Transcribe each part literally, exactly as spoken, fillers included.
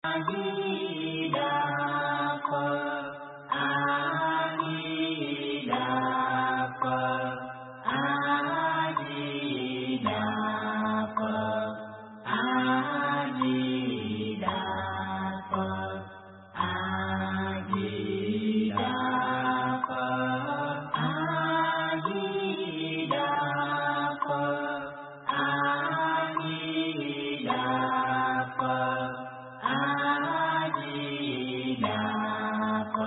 Di Đà Phật, A Di Đà Phật, A Di Đà Phật, A Di Đà Phật, A Di Đà Phật, A Di Đà Phật, A Di Đà Phật, A Di Đà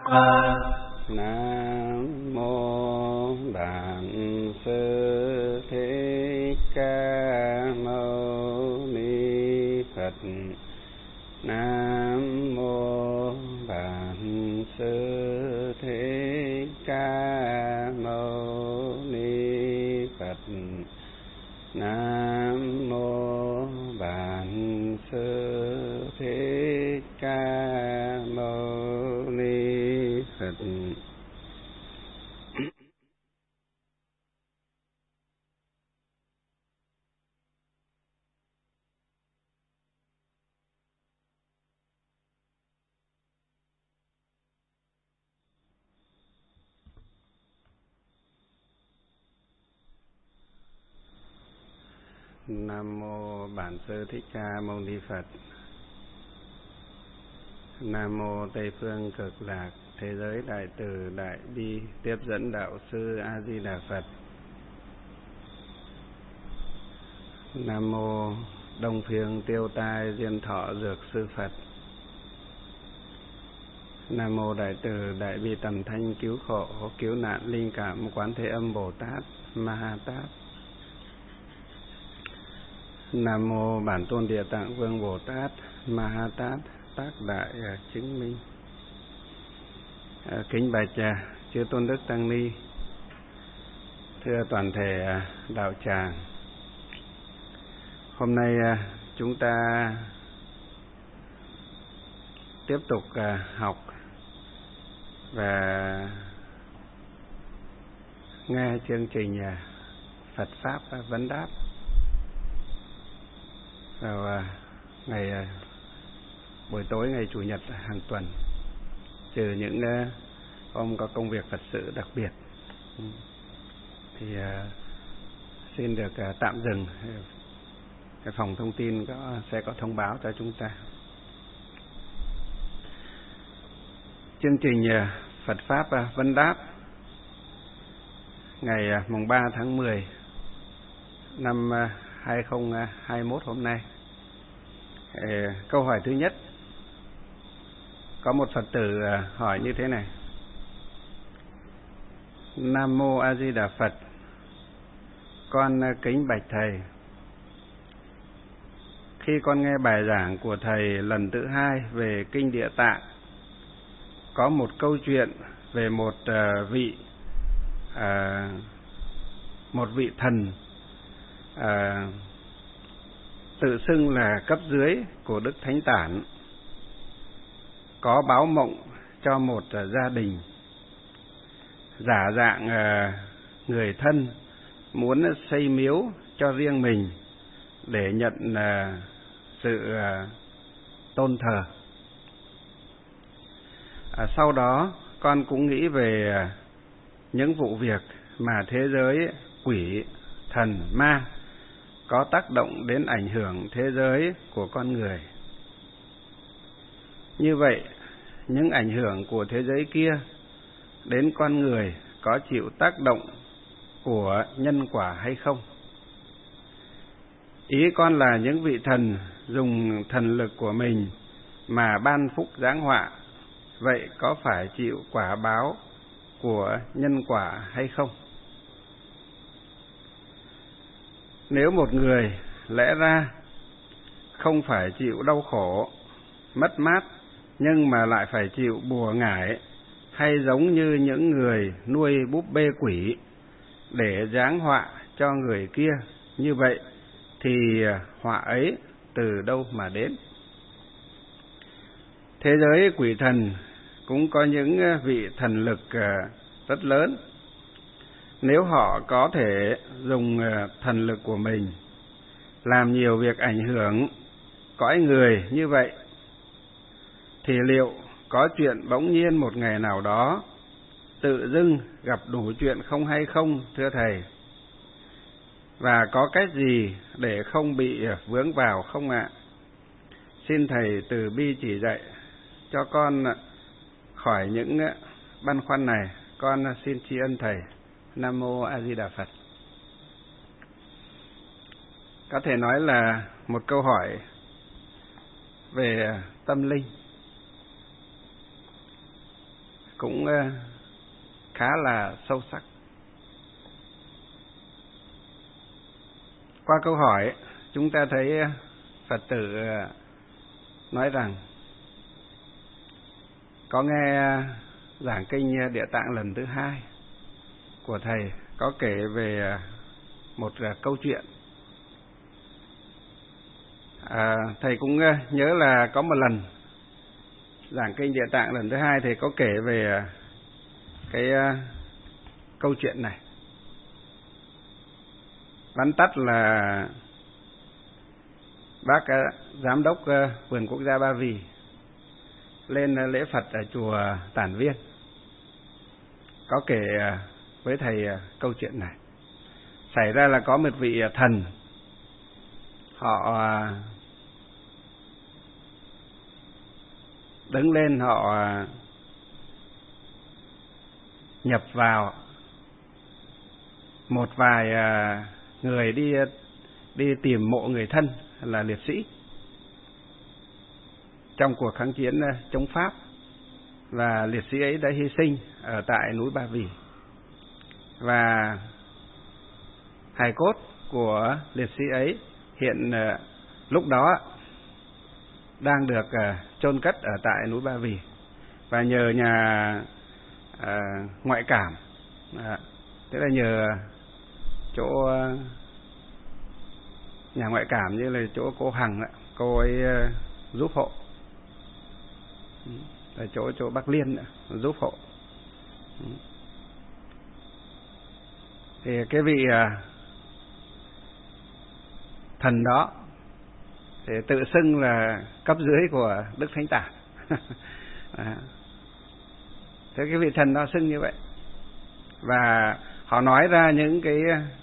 Phật. Nam mô Đản Sư Thích Ca Mâu Ni Phật. Nam mô Đản Sư Thích Ca Mâu Ni Phật. Nam mô Đản Sư Thích Ca Mâu Ni Phật. Nam mô Bản Sư Thích Ca Mâu Ni Phật. Nam mô Tây Phương Cực Lạc Thế Giới Đại Từ Đại Bi Tiếp Dẫn Đạo Sư A Di Đà Phật. Nam mô Đông Phương Tiêu Tai Diên Thọ Dược Sư Phật. Nam mô Đại Từ Đại Bi Tầm Thanh Cứu Khổ Cứu Nạn Linh Cảm Quán Thế Âm Bồ Tát Ma Ha Tát. Nam mô Bản Tôn Địa Tạng Vương Bồ Tát Ma Ha Tát Tác Đại Chứng Minh. Kính bạch chư tôn đức tăng ni, thưa toàn thể đạo tràng. Hôm nay chúng ta tiếp tục học và nghe chương trình Phật Pháp Vấn Đáp vào ngày buổi tối ngày Chủ nhật hàng tuần, trừ những hôm có công việc Phật sự đặc biệt thì xin được tạm dừng. Cái phòng thông tin có sẽ có thông báo cho chúng ta. Chương trình Phật Pháp Vấn Đáp ngày mùng ba tháng mười năm hai không hai mốt hôm nay. Câu hỏi thứ nhất, có một Phật tử hỏi như thế này: Nam mô A Di Đà Phật, con kính bạch thầy. Khi con nghe bài giảng của thầy lần thứ hai về kinh Địa Tạng, có một câu chuyện về một uh, vị uh, một vị thần uh, tự xưng là cấp dưới của Đức Thánh Tản, có báo mộng cho một uh, gia đình, giả dạng uh, người thân muốn xây miếu cho riêng mình để nhận uh, sự uh, tôn thờ. À, sau đó con cũng nghĩ về uh, những vụ việc mà thế giới quỷ, thần, ma có tác động đến ảnh hưởng thế giới của con người. Như vậy, những ảnh hưởng của thế giới kia đến con người có chịu tác động của nhân quả hay không? Ý con là những vị thần dùng thần lực của mình mà ban phúc giáng họa, vậy có phải chịu quả báo của nhân quả hay không? Nếu một người lẽ ra không phải chịu đau khổ, mất mát, nhưng mà lại phải chịu bùa ngải, hay giống như những người nuôi búp bê quỷ để giáng họa cho người kia, như vậy thì họa ấy từ đâu mà đến? Thế giới quỷ thần cũng có những vị thần lực rất lớn. Nếu họ có thể dùng thần lực của mình làm nhiều việc ảnh hưởng cõi người như vậy, thì liệu có chuyện bỗng nhiên một ngày nào đó tự dưng gặp đủ chuyện không hay không, thưa thầy? Và có cách gì để không bị vướng vào không ạ? Xin thầy từ bi chỉ dạy cho con khỏi những băn khoăn này. Con xin tri ân thầy. Nam mô A Di Đà Phật. Có thể nói là một câu hỏi về tâm linh. cũng khá là sâu sắc. Qua câu hỏi, chúng ta thấy Phật tử nói rằng có nghe giảng kinh Địa Tạng lần thứ hai của thầy có kể về một câu chuyện. À, thầy cũng nhớ là có một lần giảng kinh Địa Tạng lần thứ hai thầy có kể về cái câu chuyện này. Vắn tắt là bác giám đốc vườn quốc gia Ba Vì lên lễ Phật ở chùa Tản Viên, có kể với thầy câu chuyện này. Xảy ra là có một vị thần, họ đứng lên, họ nhập vào một vài người đi đi tìm mộ người thân là liệt sĩ trong cuộc kháng chiến chống Pháp, và liệt sĩ ấy đã hy sinh ở tại núi Ba Vì, và hài cốt của liệt sĩ ấy hiện lúc đó đang được chôn cất ở tại núi Ba Vì. Và nhờ nhà à, ngoại cảm, à, tức là nhờ chỗ nhà ngoại cảm như là chỗ cô Hằng, cô ấy giúp hộ, ở chỗ chỗ Bắc Liên giúp hộ. Thì cái vị thần đó thì tự xưng là cấp dưới của Đức Thánh Tản. À, thế cái vị thần đó xưng như vậy, và họ nói ra những cái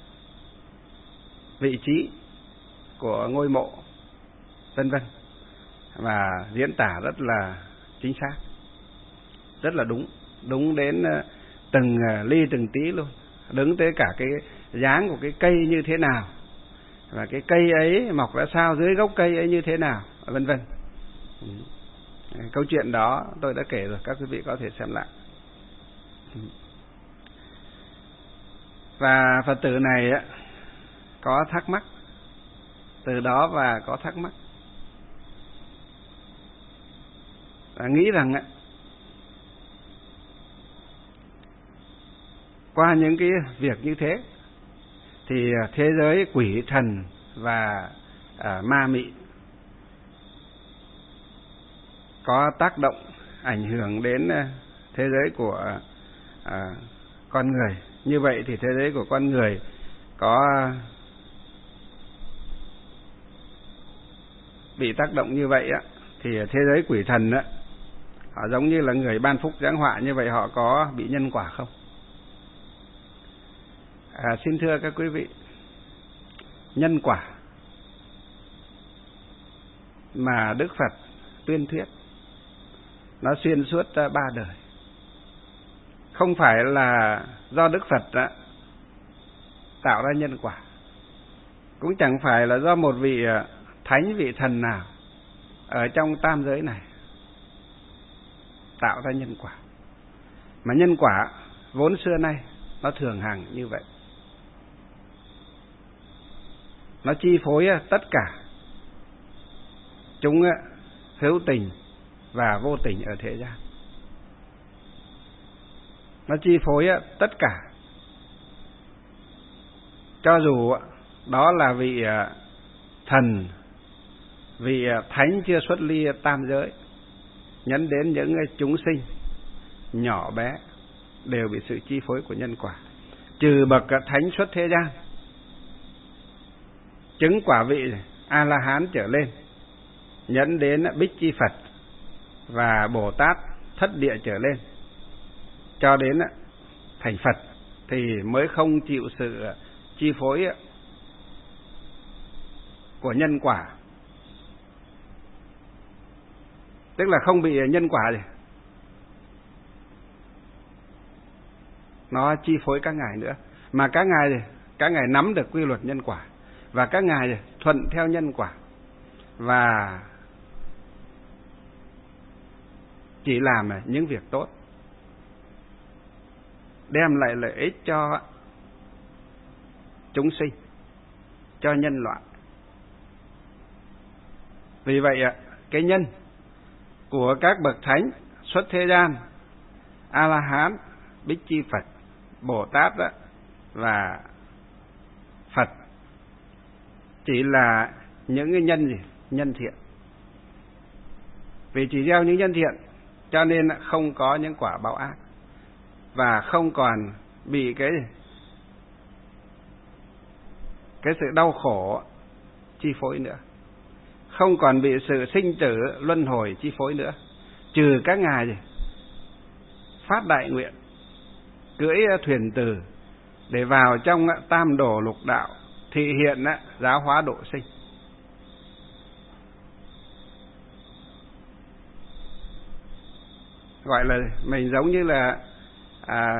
vị trí của ngôi mộ vân vân, và diễn tả rất là chính xác, rất là đúng, đúng đến từng ly từng tí luôn, đứng tới cả cái dáng của cái cây như thế nào, và cái cây ấy mọc ra sao, dưới gốc cây ấy như thế nào, vân vân. Câu chuyện đó tôi đã kể rồi, các quý vị có thể xem lại. Và Phật tử này có thắc mắc từ đó, và có thắc mắc và nghĩ rằng qua những cái việc như thế thì thế giới quỷ thần và à, ma mị có tác động ảnh hưởng đến thế giới của à, con người. Như vậy thì thế giới của con người có bị tác động như vậy á, thì thế giới quỷ thần á, họ giống như là người ban phúc giáng họa, như vậy họ có bị nhân quả không? À, xin thưa các quý vị, nhân quả mà Đức Phật tuyên thuyết nó xuyên suốt ba đời, không phải là do Đức Phật đã tạo ra nhân quả, cũng chẳng phải là do một vị thánh, vị thần nào ở trong tam giới này tạo ra nhân quả, mà nhân quả vốn xưa nay nó thường hằng như vậy, nó chi phối tất cả chúng hữu tình và vô tình ở thế gian, nó chi phối tất cả, cho dù đó là vị thần, vị thánh chưa xuất ly tam giới, nhấn đến những chúng sinh nhỏ bé đều bị sự chi phối của nhân quả, trừ bậc thánh xuất thế gian, chứng quả vị A La Hán trở lên, nhấn đến Bích Chi Phật và Bồ Tát thất địa trở lên, cho đến thành Phật thì mới không chịu sự chi phối của nhân quả, tức là không bị nhân quả gì nó chi phối các ngài nữa, mà các ngài các ngài nắm được quy luật nhân quả, và các ngài thuận theo nhân quả, và chỉ làm những việc tốt, đem lại lợi ích cho chúng sinh, cho nhân loại. Vì vậy cái nhân của các bậc thánh xuất thế gian, A La Hán, Bích Chi Phật, Bồ Tát đó, và Phật chỉ là những cái nhân gì? Nhân thiện. Vì chỉ gieo những nhân thiện cho nên không có những quả báo ác, và không còn bị cái cái sự đau khổ chi phối nữa, không còn bị sự sinh tử luân hồi chi phối nữa, trừ các ngài gì? Phát đại nguyện cưỡi thuyền từ để vào trong tam đồ lục đạo thị hiện giáo hóa độ sinh. Gọi là mình giống như là à,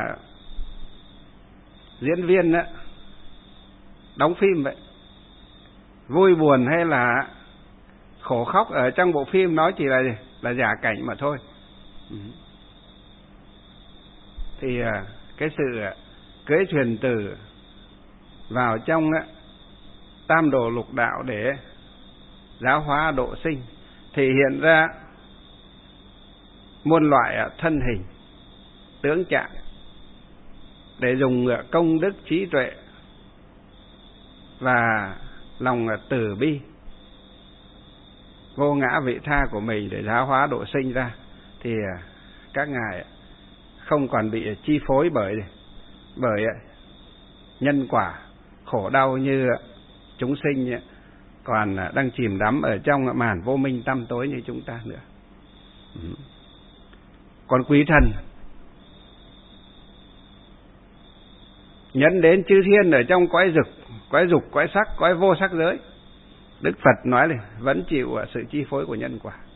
diễn viên đó, đóng phim vậy. Vui buồn hay là khổ khóc ở trong bộ phim nó chỉ là là giả cảnh mà thôi. Thì cái sự cưỡi thuyền từ vào trong tam đồ lục đạo để giáo hóa độ sinh, thì hiện ra muôn loại thân hình, tướng trạng để dùng công đức trí tuệ và lòng từ bi vô ngã vị tha của mình để giáo hóa độ sinh ra, thì các ngài không còn bị chi phối bởi bởi nhân quả khổ đau như chúng sinh còn đang chìm đắm ở trong màn vô minh tăm tối như chúng ta nữa. Còn quý thần nhấn đến chư thiên ở trong cõi dục, cõi dục, cõi sắc, cõi vô sắc giới, Đức Phật nói là vẫn chịu sự chi phối của nhân quả.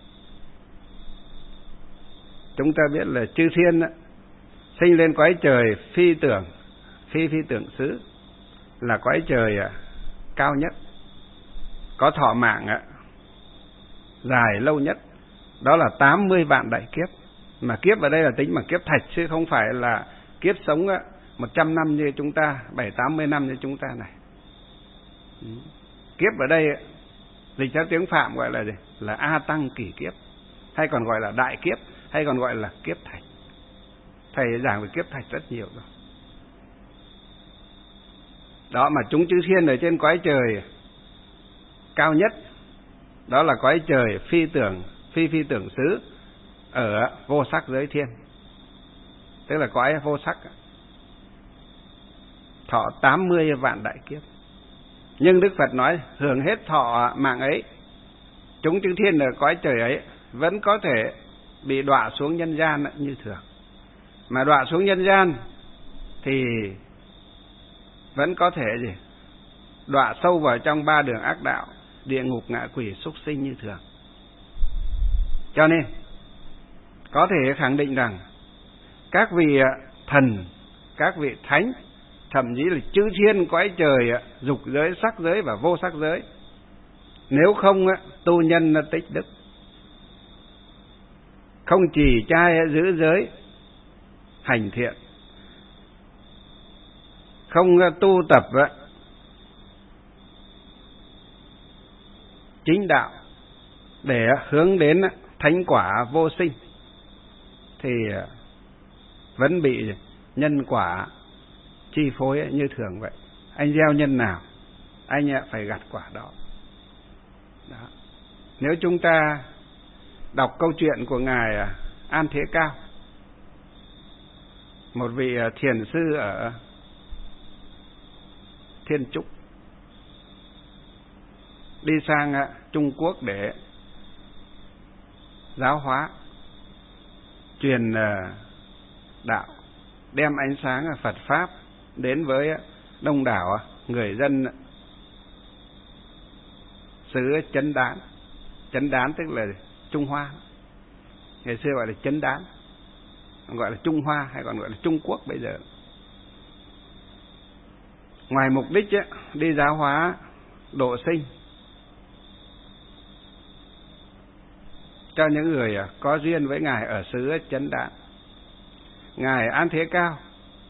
Chúng ta biết là chư thiên sinh lên cõi trời phi tưởng, phi phi tưởng xứ, là cõi trời cao nhất, có thọ mạng dài lâu nhất, đó là tám mươi vạn đại kiếp. Mà kiếp ở đây là tính bằng kiếp thạch, chứ không phải là kiếp sống một trăm năm như chúng ta, bảy tám mươi năm như chúng ta này. Kiếp ở đây dịch theo tiếng Phạm gọi là gì? Là A Tăng kỷ kiếp, hay còn gọi là đại kiếp, hay còn gọi là kiếp thạch. Thầy giảng về kiếp thạch rất nhiều rồi. Đó, mà chúng chư thiên ở trên cõi trời cao nhất, đó là cõi trời phi tưởng, phi phi tưởng xứ, ở vô sắc giới thiên, tức là cõi vô sắc, thọ tám mươi vạn đại kiếp. Nhưng Đức Phật nói hưởng hết thọ mạng ấy, chúng chư thiên ở cõi trời ấy vẫn có thể bị đọa xuống nhân gian như thường. Mà đọa xuống nhân gian thì vẫn có thể gì? Đọa sâu vào trong ba đường ác đạo, địa ngục, ngạ quỷ, súc sinh như thường. Cho nên có thể khẳng định rằng các vị thần, các vị thánh, thậm chí là chư thiên cõi trời, dục giới, sắc giới và vô sắc giới, nếu không tu nhân tích đức, không trì trai giữ giới hành thiện, không tu tập chính đạo để hướng đến thánh quả vô sinh, thì vẫn bị nhân quả chi phối như thường vậy. Anh gieo nhân nào, anh phải gặt quả đó. Đó. Nếu chúng ta đọc câu chuyện của Ngài An Thế Cao, một vị thiền sư ở Thiên Trúc, đi sang Trung Quốc để giáo hóa, truyền đạo, đem ánh sáng Phật Pháp đến với đông đảo người dân xứ Chấn Đán. Chấn Đán tức là Trung Hoa, ngày xưa gọi là Chấn Đán, gọi là Trung Hoa, hay còn gọi là Trung Quốc bây giờ. Ngoài mục đích ấy, đi giáo hóa độ sinh cho những người có duyên với Ngài ở xứ Chấn Đán, Ngài An Thế Cao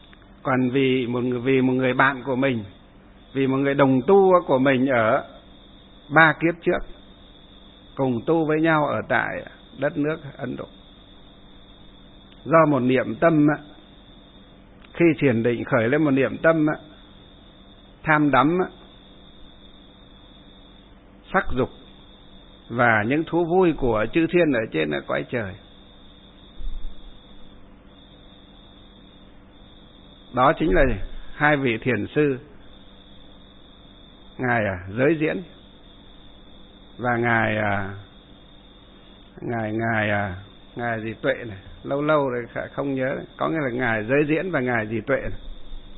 Còn vì một vì một người bạn của mình, vì một người đồng tu của mình ở ba kiếp trước, cùng tu với nhau ở tại đất nước Ấn Độ, do một niệm tâm, khi thiền định khởi lên một niệm tâm tham đắm sắc dục và những thú vui của chư thiên ở trên cõi trời. Đó chính là hai vị thiền sư, ngài Giới Diễn và ngài ngài ngài ngài gì Tuệ này, lâu lâu rồi không nhớ, có nghĩa là ngài Giới Diễn và ngài gì Tuệ này.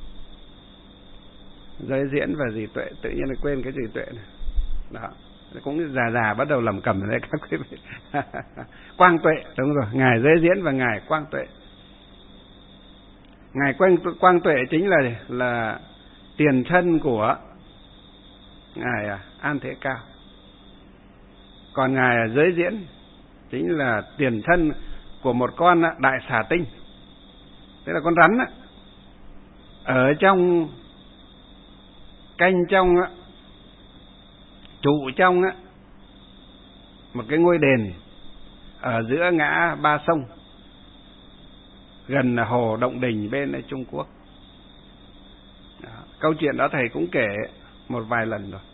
Giới Diễn và gì Tuệ, tự nhiên là quên cái gì Tuệ này. Đó, cũng già già bắt đầu lầm cầm đấy các quý vị. Quang Tuệ, đúng rồi, ngài Giới Diễn và ngài Quang Tuệ. Ngài Quang Quang Tuệ chính là là tiền thân của ngài An Thế Cao. Còn ngài Giới Diễn chính là tiền thân của một con đại xà tinh, tức là con rắn ở trong canh trong trụ trong một cái ngôi đền ở giữa ngã ba sông, gần hồ Động Đình bên Trung Quốc. Đó, câu chuyện đó thầy cũng kể một vài lần rồi.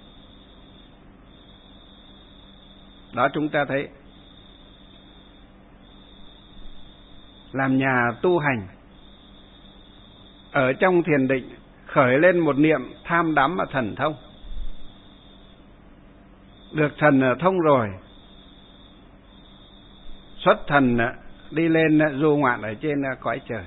Đó, chúng ta thấy làm nhà tu hành ở trong thiền định khởi lên một niệm tham đắm và thần thông, được thần thông rồi, xuất thần đi lên du ngoạn ở trên cõi trời,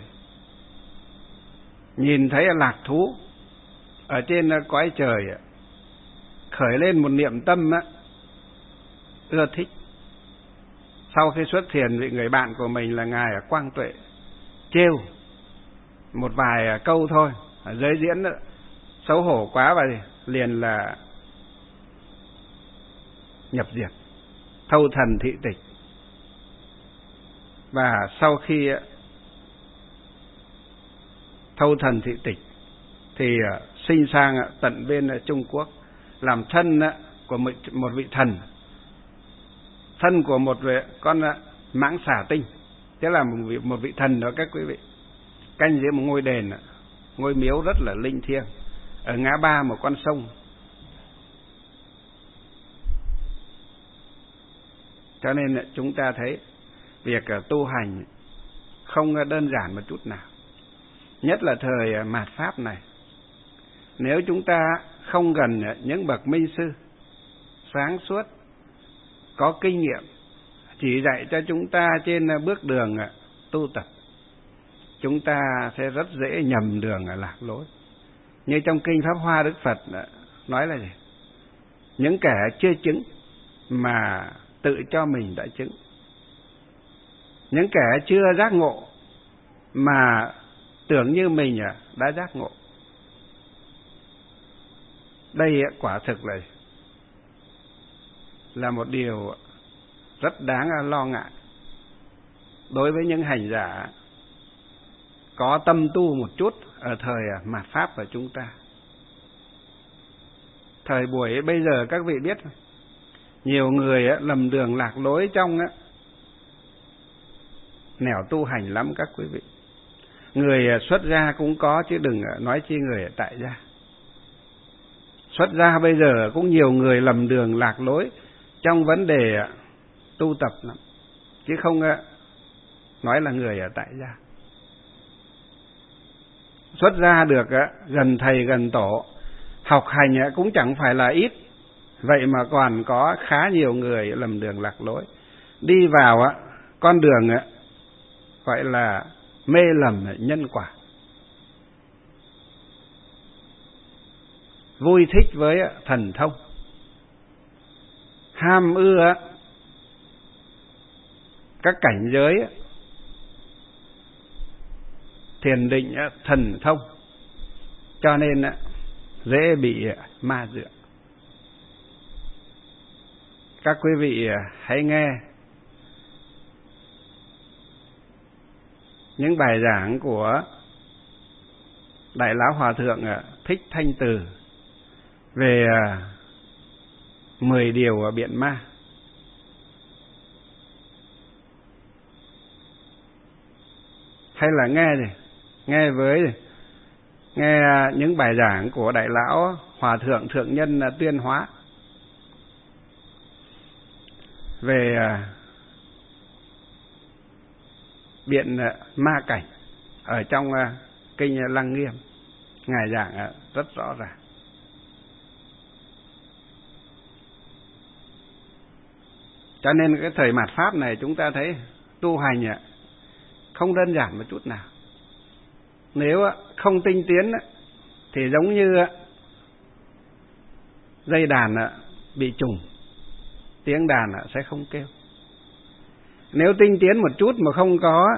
nhìn thấy lạc thú ở trên cõi trời, khởi lên một niệm tâm ưa thích. Sau khi xuất thiền, vị người bạn của mình là ngài Quang Tuệ trêu một vài câu thôi, Giới Diễn đó, xấu hổ quá và liền là nhập diệt, thâu thần thị tịch. Và sau khi thâu thần thị tịch thì sinh sang tận bên Trung Quốc, làm thân của một vị thần, thân của một con mãng xà tinh, tức là một vị, một vị thần đó các quý vị, canh giữa một ngôi đền, ngôi miếu rất là linh thiêng ở ngã ba một con sông. Cho nên chúng ta thấy việc tu hành không đơn giản một chút nào, nhất là thời mạt Pháp này. Nếu chúng ta không gần những bậc minh sư sáng suốt, có kinh nghiệm, chỉ dạy cho chúng ta trên bước đường tu tập, chúng ta sẽ rất dễ nhầm đường lạc lối. Như trong kinh Pháp Hoa, Đức Phật nói là gì? Những kẻ chưa chứng mà tự cho mình đã chứng, những kẻ chưa giác ngộ mà tưởng như mình đã giác ngộ. Đây quả thực là là một điều rất đáng lo ngại đối với những hành giả có tâm tu một chút ở thời mạt Pháp của chúng ta. Thời buổi bây giờ các vị biết, nhiều người lầm đường lạc lối trong nẻo tu hành lắm các quý vị. Người xuất gia cũng có, chứ đừng nói chi người ở tại gia. Xuất gia bây giờ cũng nhiều người lầm đường lạc lối trong vấn đề tu tập lắm, chứ không nói là người ở tại gia. Xuất gia được gần thầy gần tổ, học hành cũng chẳng phải là ít, vậy mà còn có khá nhiều người lầm đường lạc lối, đi vào con đường gọi là mê lầm nhân quả, vui thích với thần thông, ham ưa các cảnh giới thiền định thần thông, cho nên dễ bị ma dựa. Các quý vị hãy nghe những bài giảng của Đại lão Hòa thượng Thích Thanh Từ về mười điều biện ma. Hay là nghe gì? Nghe với nghe những bài giảng của đại lão Hòa thượng Thượng Nhân Tuyên Hóa về biện ma cảnh ở trong kinh Lăng Nghiêm. Ngài giảng rất rõ ràng. Cho nên cái thời mạt Pháp này chúng ta thấy tu hành không đơn giản một chút nào. Nếu không tinh tiến thì giống như dây đàn bị trùng, tiếng đàn sẽ không kêu. Nếu tinh tiến một chút mà không có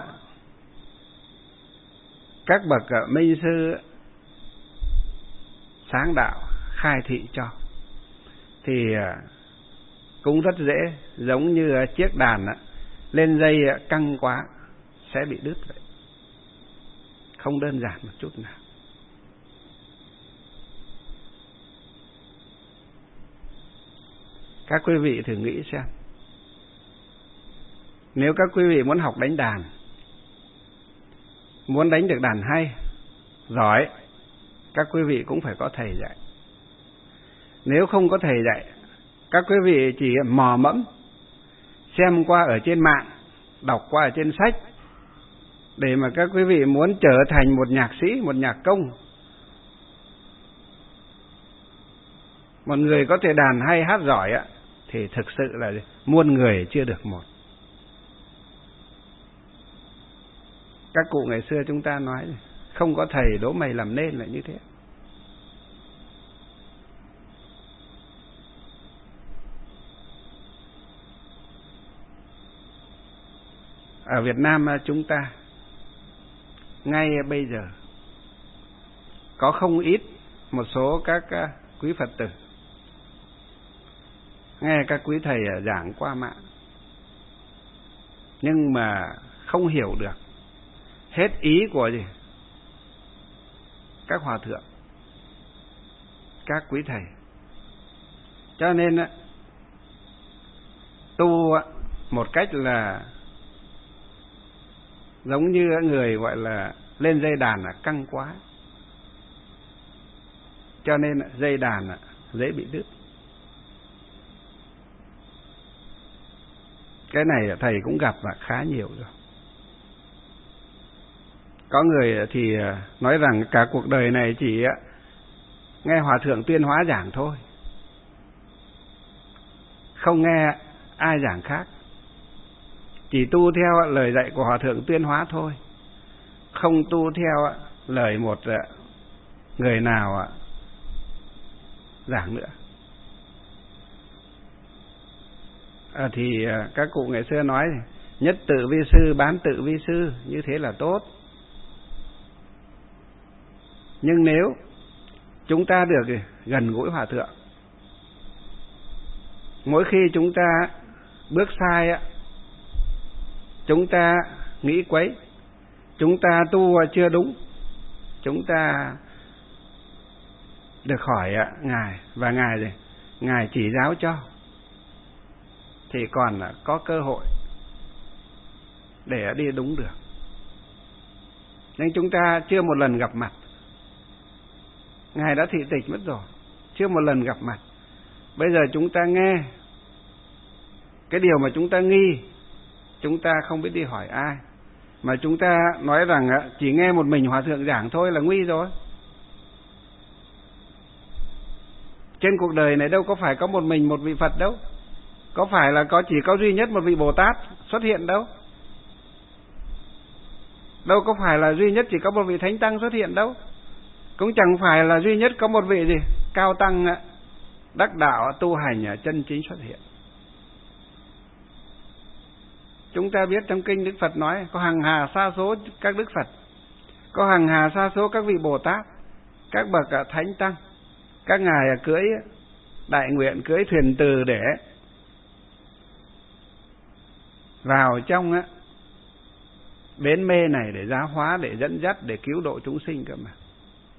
các bậc minh sư sáng đạo khai thị cho thì cũng rất dễ, giống như chiếc đàn lên dây căng quá sẽ bị đứt vậy. Không đơn giản một chút nào. Các quý vị thử nghĩ xem, nếu các quý vị muốn học đánh đàn, muốn đánh được đàn hay, giỏi, các quý vị cũng phải có thầy dạy. Nếu không có thầy dạy, các quý vị chỉ mò mẫm, xem qua ở trên mạng, đọc qua ở trên sách, để mà các quý vị muốn trở thành một nhạc sĩ, một nhạc công, một người có thể đàn hay hát giỏi á, thì thực sự là muôn người chưa được một. Các cụ ngày xưa chúng ta nói, không có thầy đố mày làm nên là như thế. Ở Việt Nam chúng ta, ngay bây giờ, có không ít một số các quý Phật tử nghe các quý thầy giảng qua mạng, nhưng mà không hiểu được hết ý của gì các hòa thượng, các quý thầy. Cho nên tu một cách là giống như người gọi là lên dây đàn là căng quá, cho nên dây đàn dễ bị đứt. Cái này thầy cũng gặp và khá nhiều rồi. Có người thì nói rằng cả cuộc đời này chỉ nghe Hòa thượng Tuyên Hóa giảng thôi, không nghe ai giảng khác, chỉ tu theo lời dạy của Hòa thượng Tuyên Hóa thôi, không tu theo lời một người nào giảng nữa. À, thì các cụ ngày xưa nói nhất tự vi sư, bán tự vi sư, như thế là tốt. Nhưng nếu chúng ta được gần gũi Hòa thượng, mỗi khi chúng ta bước sai, chúng ta nghĩ quấy, chúng ta tu chưa đúng, chúng ta được hỏi Ngài, và Ngài gì? Ngài chỉ giáo cho, thì còn có cơ hội để đi đúng được. Nhưng chúng ta chưa một lần gặp mặt, Ngài đã thị tịch mất rồi, chưa một lần gặp mặt. Bây giờ chúng ta nghe cái điều mà chúng ta nghi, chúng ta không biết đi hỏi ai, mà chúng ta nói rằng chỉ nghe một mình Hòa thượng giảng thôi là nguy rồi. Trên cuộc đời này đâu có phải có một mình một vị Phật đâu, có phải là có chỉ có duy nhất một vị Bồ Tát xuất hiện đâu, đâu có phải là duy nhất chỉ có một vị Thánh Tăng xuất hiện đâu, cũng chẳng phải là duy nhất có một vị gì cao tăng đắc đạo tu hành chân chính xuất hiện. Chúng ta biết trong kinh Đức Phật nói có hàng hà sa số các Đức Phật, có hàng hà sa số các vị Bồ Tát, các bậc Thánh Tăng, các ngài cưỡi đại nguyện, cưỡi thuyền từ để vào trong á, bến mê này để giáo hóa, để dẫn dắt, để cứu độ chúng sinh cơ mà.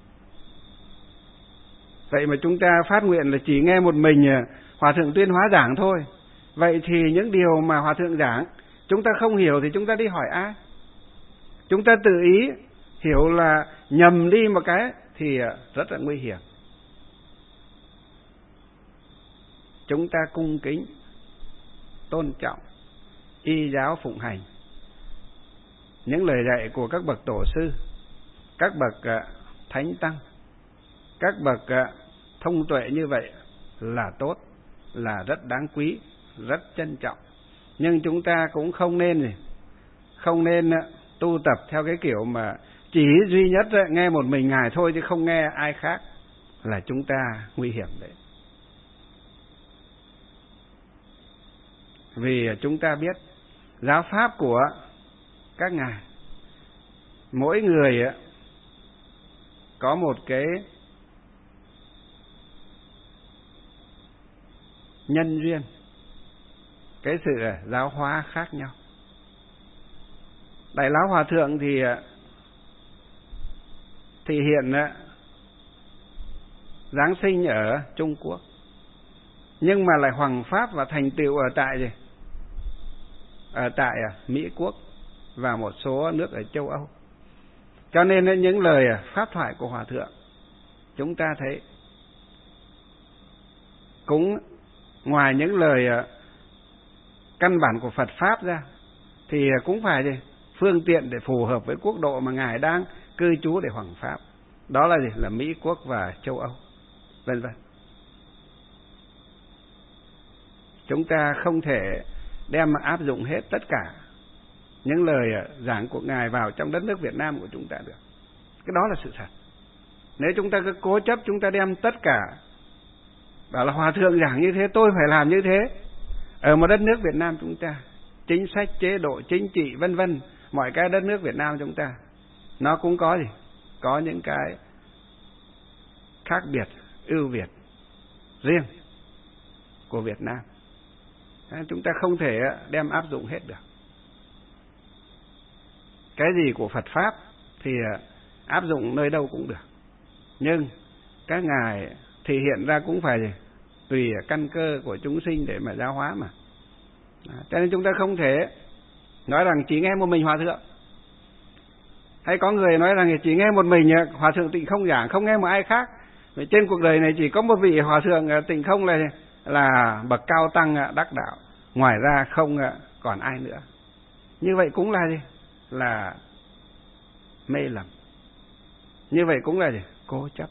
Vậy mà chúng ta phát nguyện là chỉ nghe một mình Hòa Thượng Tuyên Hóa giảng thôi. Vậy thì những điều mà Hòa Thượng giảng chúng ta không hiểu thì chúng ta đi hỏi ai? Chúng ta tự ý hiểu là nhầm đi một cái thì rất là nguy hiểm. Chúng ta cung kính, tôn trọng, y giáo phụng hành những lời dạy của các bậc tổ sư, các bậc thánh tăng, các bậc thông tuệ như vậy là tốt, là rất đáng quý, rất trân trọng. Nhưng chúng ta cũng không nên gì, không nên tu tập theo cái kiểu mà chỉ duy nhất nghe một mình Ngài thôi chứ không nghe ai khác, là chúng ta nguy hiểm đấy. Vì chúng ta biết giáo pháp của các ngài, mỗi người có một cái nhân duyên, cái sự giáo hóa khác nhau. Đại Lão Hòa Thượng thì thì hiện giáng sinh ở Trung Quốc, nhưng mà lại hoằng pháp và thành tựu ở tại gì? Ở tại Mỹ Quốc và một số nước ở châu Âu. Cho nên những lời pháp thoại của Hòa Thượng chúng ta thấy cũng ngoài những lời căn bản của Phật Pháp ra thì cũng phải gì? Phương tiện để phù hợp với quốc độ mà Ngài đang cư trú để hoằng pháp. Đó là gì? Là Mỹ Quốc và châu Âu, vân vân. Chúng ta không thể đem mà áp dụng hết tất cả những lời giảng của Ngài vào trong đất nước Việt Nam của chúng ta được. Cái đó là sự thật. Nếu chúng ta cứ cố chấp chúng ta đem tất cả, bảo là Hòa Thượng giảng như thế tôi phải làm như thế, ở một đất nước Việt Nam chúng ta, chính sách, chế độ, chính trị, vân vân, mọi cái đất nước Việt Nam chúng ta nó cũng có gì? Có những cái khác biệt, ưu việt riêng của Việt Nam. Chúng ta không thể đem áp dụng hết được. Cái gì của Phật Pháp thì áp dụng nơi đâu cũng được. Nhưng các ngài thì hiện ra cũng phải tùy căn cơ của chúng sinh để mà giáo hóa mà. Cho nên chúng ta không thể nói rằng chỉ nghe một mình Hòa Thượng. Hay có người nói rằng chỉ nghe một mình Hòa Thượng Tịnh Không giảng, không nghe một ai khác. Vì trên cuộc đời này chỉ có một vị Hòa Thượng Tịnh Không là là bậc cao tăng đắc đạo, ngoài ra không còn ai nữa. Như vậy cũng là gì? Là mê lầm. Như vậy cũng là gì? Cố chấp.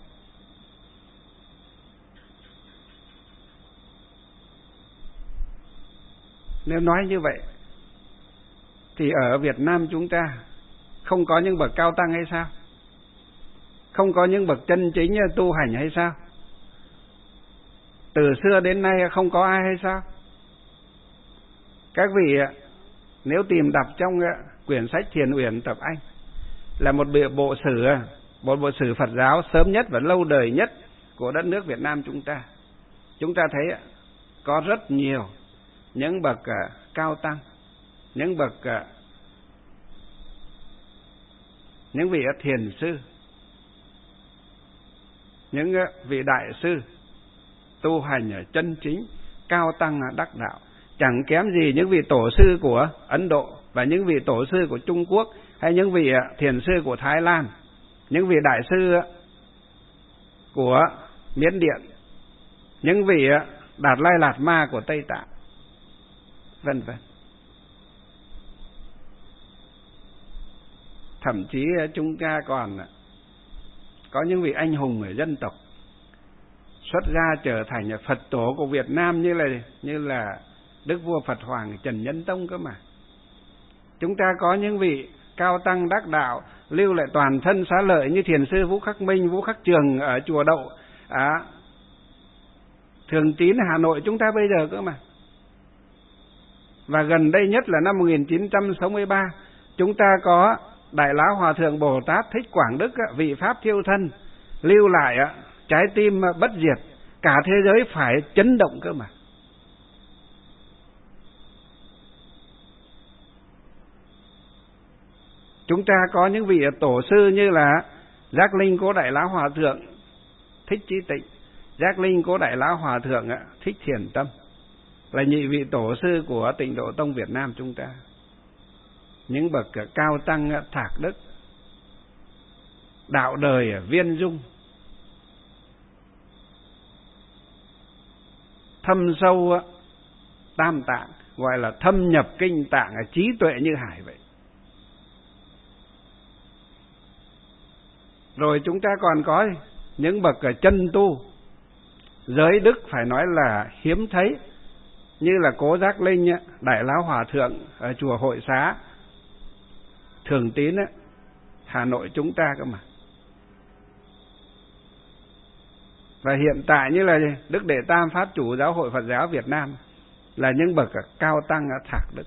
Nếu nói như vậy thì ở Việt Nam chúng ta không có những bậc cao tăng hay sao? Không có những bậc chân chính tu hành hay sao? Từ xưa đến nay không có ai hay sao? Các vị nếu tìm đọc trong quyển sách Thiền Uyển Tập Anh, là một bộ sử, một bộ sử Phật giáo sớm nhất và lâu đời nhất của đất nước Việt Nam chúng ta, chúng ta thấy có rất nhiều những bậc cao tăng, những bậc những vị thiền sư, những vị đại sư tu hành chân chính, cao tăng đắc đạo, chẳng kém gì những vị tổ sư của Ấn Độ và những vị tổ sư của Trung Quốc, hay những vị thiền sư của Thái Lan, những vị đại sư của Miến Điện, những vị Đạt Lai Lạt Ma của Tây Tạng, vân vân. Thậm chí chúng ta còn có những vị anh hùng ở dân tộc xuất gia trở thành Phật tổ của Việt Nam, như là như là Đức vua Phật Hoàng Trần Nhân Tông cơ mà. Chúng ta có những vị cao tăng đắc đạo lưu lại toàn thân xá lợi như thiền sư Vũ Khắc Minh, Vũ Khắc Trường ở chùa Đậu à, Thường Tín Hà Nội chúng ta bây giờ cơ mà. Và gần đây nhất là năm một nghìn chín trăm sáu mươi ba, chúng ta có Đại Lão Hòa Thượng Bồ Tát Thích Quảng Đức, vị Pháp thiêu thân, lưu lại trái tim bất diệt, cả thế giới phải chấn động cơ mà. Chúng ta có những vị tổ sư như là Giác Linh của Đại Lão Hòa Thượng Thích Chí Tịnh, Giác Linh Cố Đại Lão Hòa Thượng Thích Thiền Tâm, là nhị vị tổ sư của Tịnh Độ Tông Việt Nam chúng ta. Những bậc cao tăng thạc đức, đạo đời viên dung, thâm sâu tam tạng, gọi là thâm nhập kinh tạng, trí tuệ như hải vậy. Rồi chúng ta còn có những bậc chân tu, giới đức phải nói là hiếm thấy, như là Cố Giác Linh, Đại Lão Hòa Thượng ở chùa Hội Xá, Thường Tín, Hà Nội chúng ta cơ mà. Và hiện tại như là Đức Đệ Tam Pháp Chủ Giáo hội Phật giáo Việt Nam, là những bậc cao tăng thạc đức.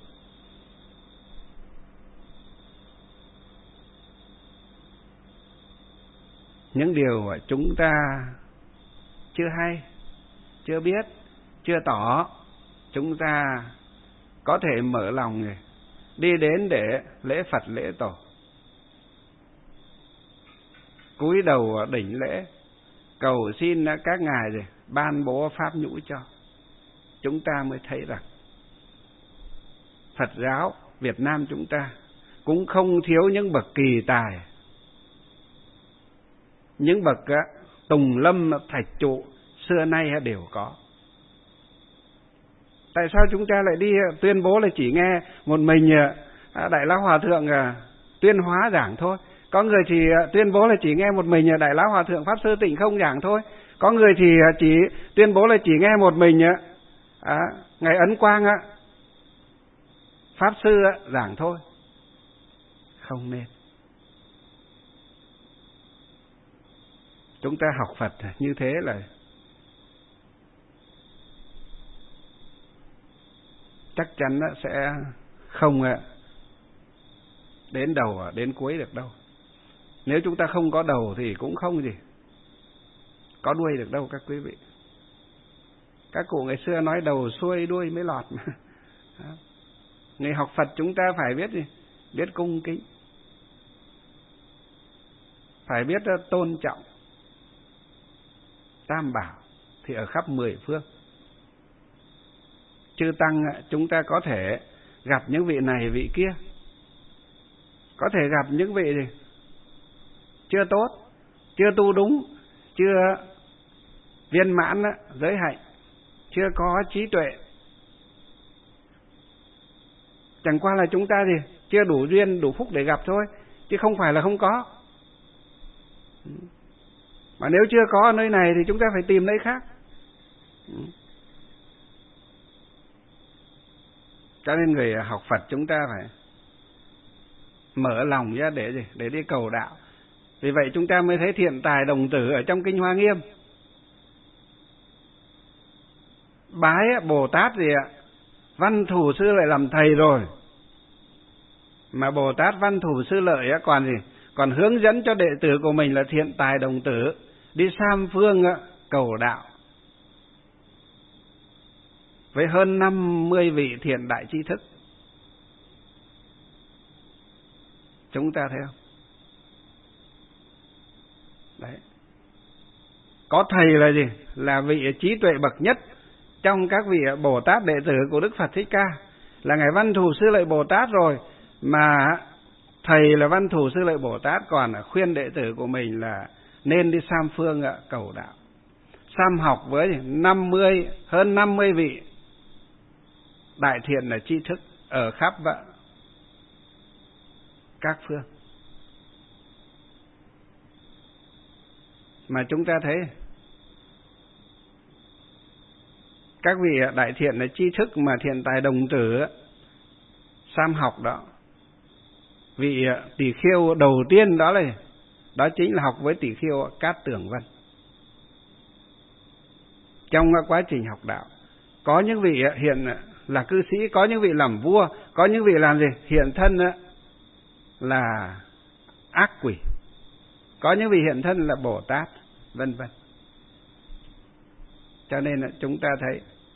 Những điều chúng ta chưa hay, chưa biết, chưa tỏ, chúng ta có thể mở lòng đi đến để lễ Phật lễ Tổ, cúi đầu đỉnh lễ, cầu xin các ngài ban bố pháp nhũ cho. Chúng ta mới thấy rằng Phật giáo Việt Nam chúng ta cũng không thiếu những bậc kỳ tài, những bậc tùng lâm thạch trụ xưa nay đều có. Tại sao chúng ta lại đi tuyên bố là chỉ nghe một mình Đại Lão Hòa Thượng tuyên hóa giảng thôi? Có người thì tuyên bố là chỉ nghe một mình Đại Lão Hòa Thượng Pháp Sư Tịnh Không giảng thôi. Có người thì chỉ tuyên bố là chỉ nghe một mình à, Ngài Ấn Quang Pháp Sư giảng thôi. Không nên. Chúng ta học Phật như thế là chắc chắn sẽ không đến đầu đến cuối được đâu. Nếu chúng ta không có đầu thì cũng không gì có đuôi được đâu các quý vị. Các cụ ngày xưa nói đầu xuôi đuôi mới lọt mà. Người học Phật chúng ta phải biết gì? Biết cung kính, phải biết tôn trọng Tam Bảo thì ở khắp mười phương. Chư tăng chúng ta có thể gặp những vị này vị kia, có thể gặp những vị gì chưa tốt, chưa tu đúng, chưa viên mãn giới hạnh, chưa có trí tuệ. Chẳng qua là chúng ta gì chưa đủ duyên đủ phúc để gặp thôi, chứ không phải là không có. Mà nếu chưa có ở nơi này thì chúng ta phải tìm nơi khác. Cho nên người học Phật chúng ta phải mở lòng ra để gì? Để đi cầu đạo. Vì vậy chúng ta mới thấy thiện tài đồng tử ở trong Kinh Hoa Nghiêm. Bái Bồ Tát gì ạ? Văn Thù Sư Lợi làm thầy rồi. Mà Bồ Tát Văn Thù Sư Lợi còn gì? Còn hướng dẫn cho đệ tử của mình là thiện tài đồng tử đi sam phương cầu đạo, với hơn năm mươi vị thiện đại tri thức. Chúng ta thấy không? Đấy. Có thầy là gì? Là vị trí tuệ bậc nhất trong các vị Bồ Tát đệ tử của Đức Phật Thích Ca, là Ngài Văn Thù Sư Lợi Bồ Tát rồi. Mà thầy là Văn Thù Sư Lợi Bồ Tát còn khuyên đệ tử của mình là nên đi sam phương cầu đạo. Sam học với năm mươi, hơn năm mươi vị đại thiện là tri thức ở khắp các phương. Mà chúng ta thấy các vị đại thiện là tri thức mà thiện tài đồng tử sam học đó, vị Tỷ Khưu đầu tiên đó là đó chính là học với Tỷ Khưu Cát Tường Vân. Trong quá trình học đạo, có những vị hiện là cư sĩ, có những vị làm vua, có những vị làm gì? Hiện thân là ác quỷ, có những vị hiện thân là Bồ Tát, vân vân. Cho nên chúng ta thấy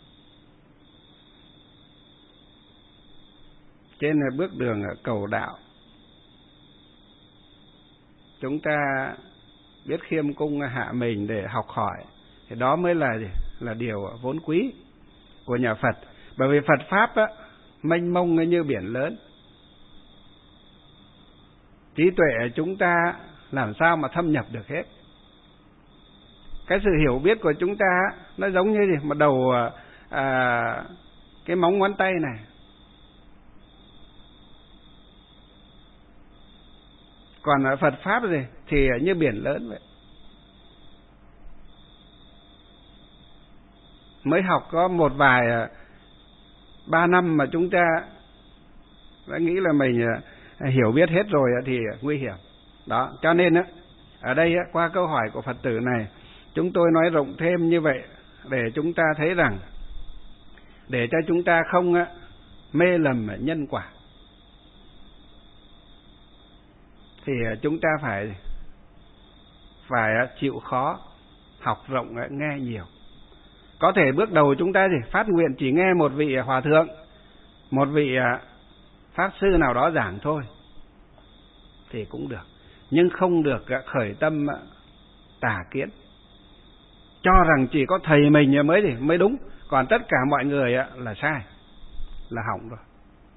trên bước đường cầu đạo, chúng ta biết khiêm cung hạ mình để học hỏi, Thì đó mới là gì? Là điều vốn quý của nhà Phật. Bởi vì Phật Pháp á, mênh mông như biển lớn. Trí tuệ chúng ta làm sao mà thâm nhập được hết. Cái sự hiểu biết của chúng ta nó giống như gì? Một đầu à, cái móng ngón tay này. Còn ở Phật Pháp gì thì như biển lớn vậy. Mới học có một vài ba năm mà chúng ta đã nghĩ là mình hiểu biết hết rồi thì nguy hiểm. Đó, cho nên á, ở đây á, qua câu hỏi của Phật tử này, chúng tôi nói rộng thêm như vậy để chúng ta thấy rằng, để cho chúng ta không á, mê lầm nhân quả, thì chúng ta phải phải chịu khó, học rộng nghe nhiều. Có thể bước đầu chúng ta gì phát nguyện chỉ nghe một vị hòa thượng, một vị pháp sư nào đó giảng thôi thì cũng được, nhưng không được khởi tâm tà kiến, cho rằng chỉ có thầy mình mới gì mới đúng, còn tất cả mọi người là sai, là hỏng rồi.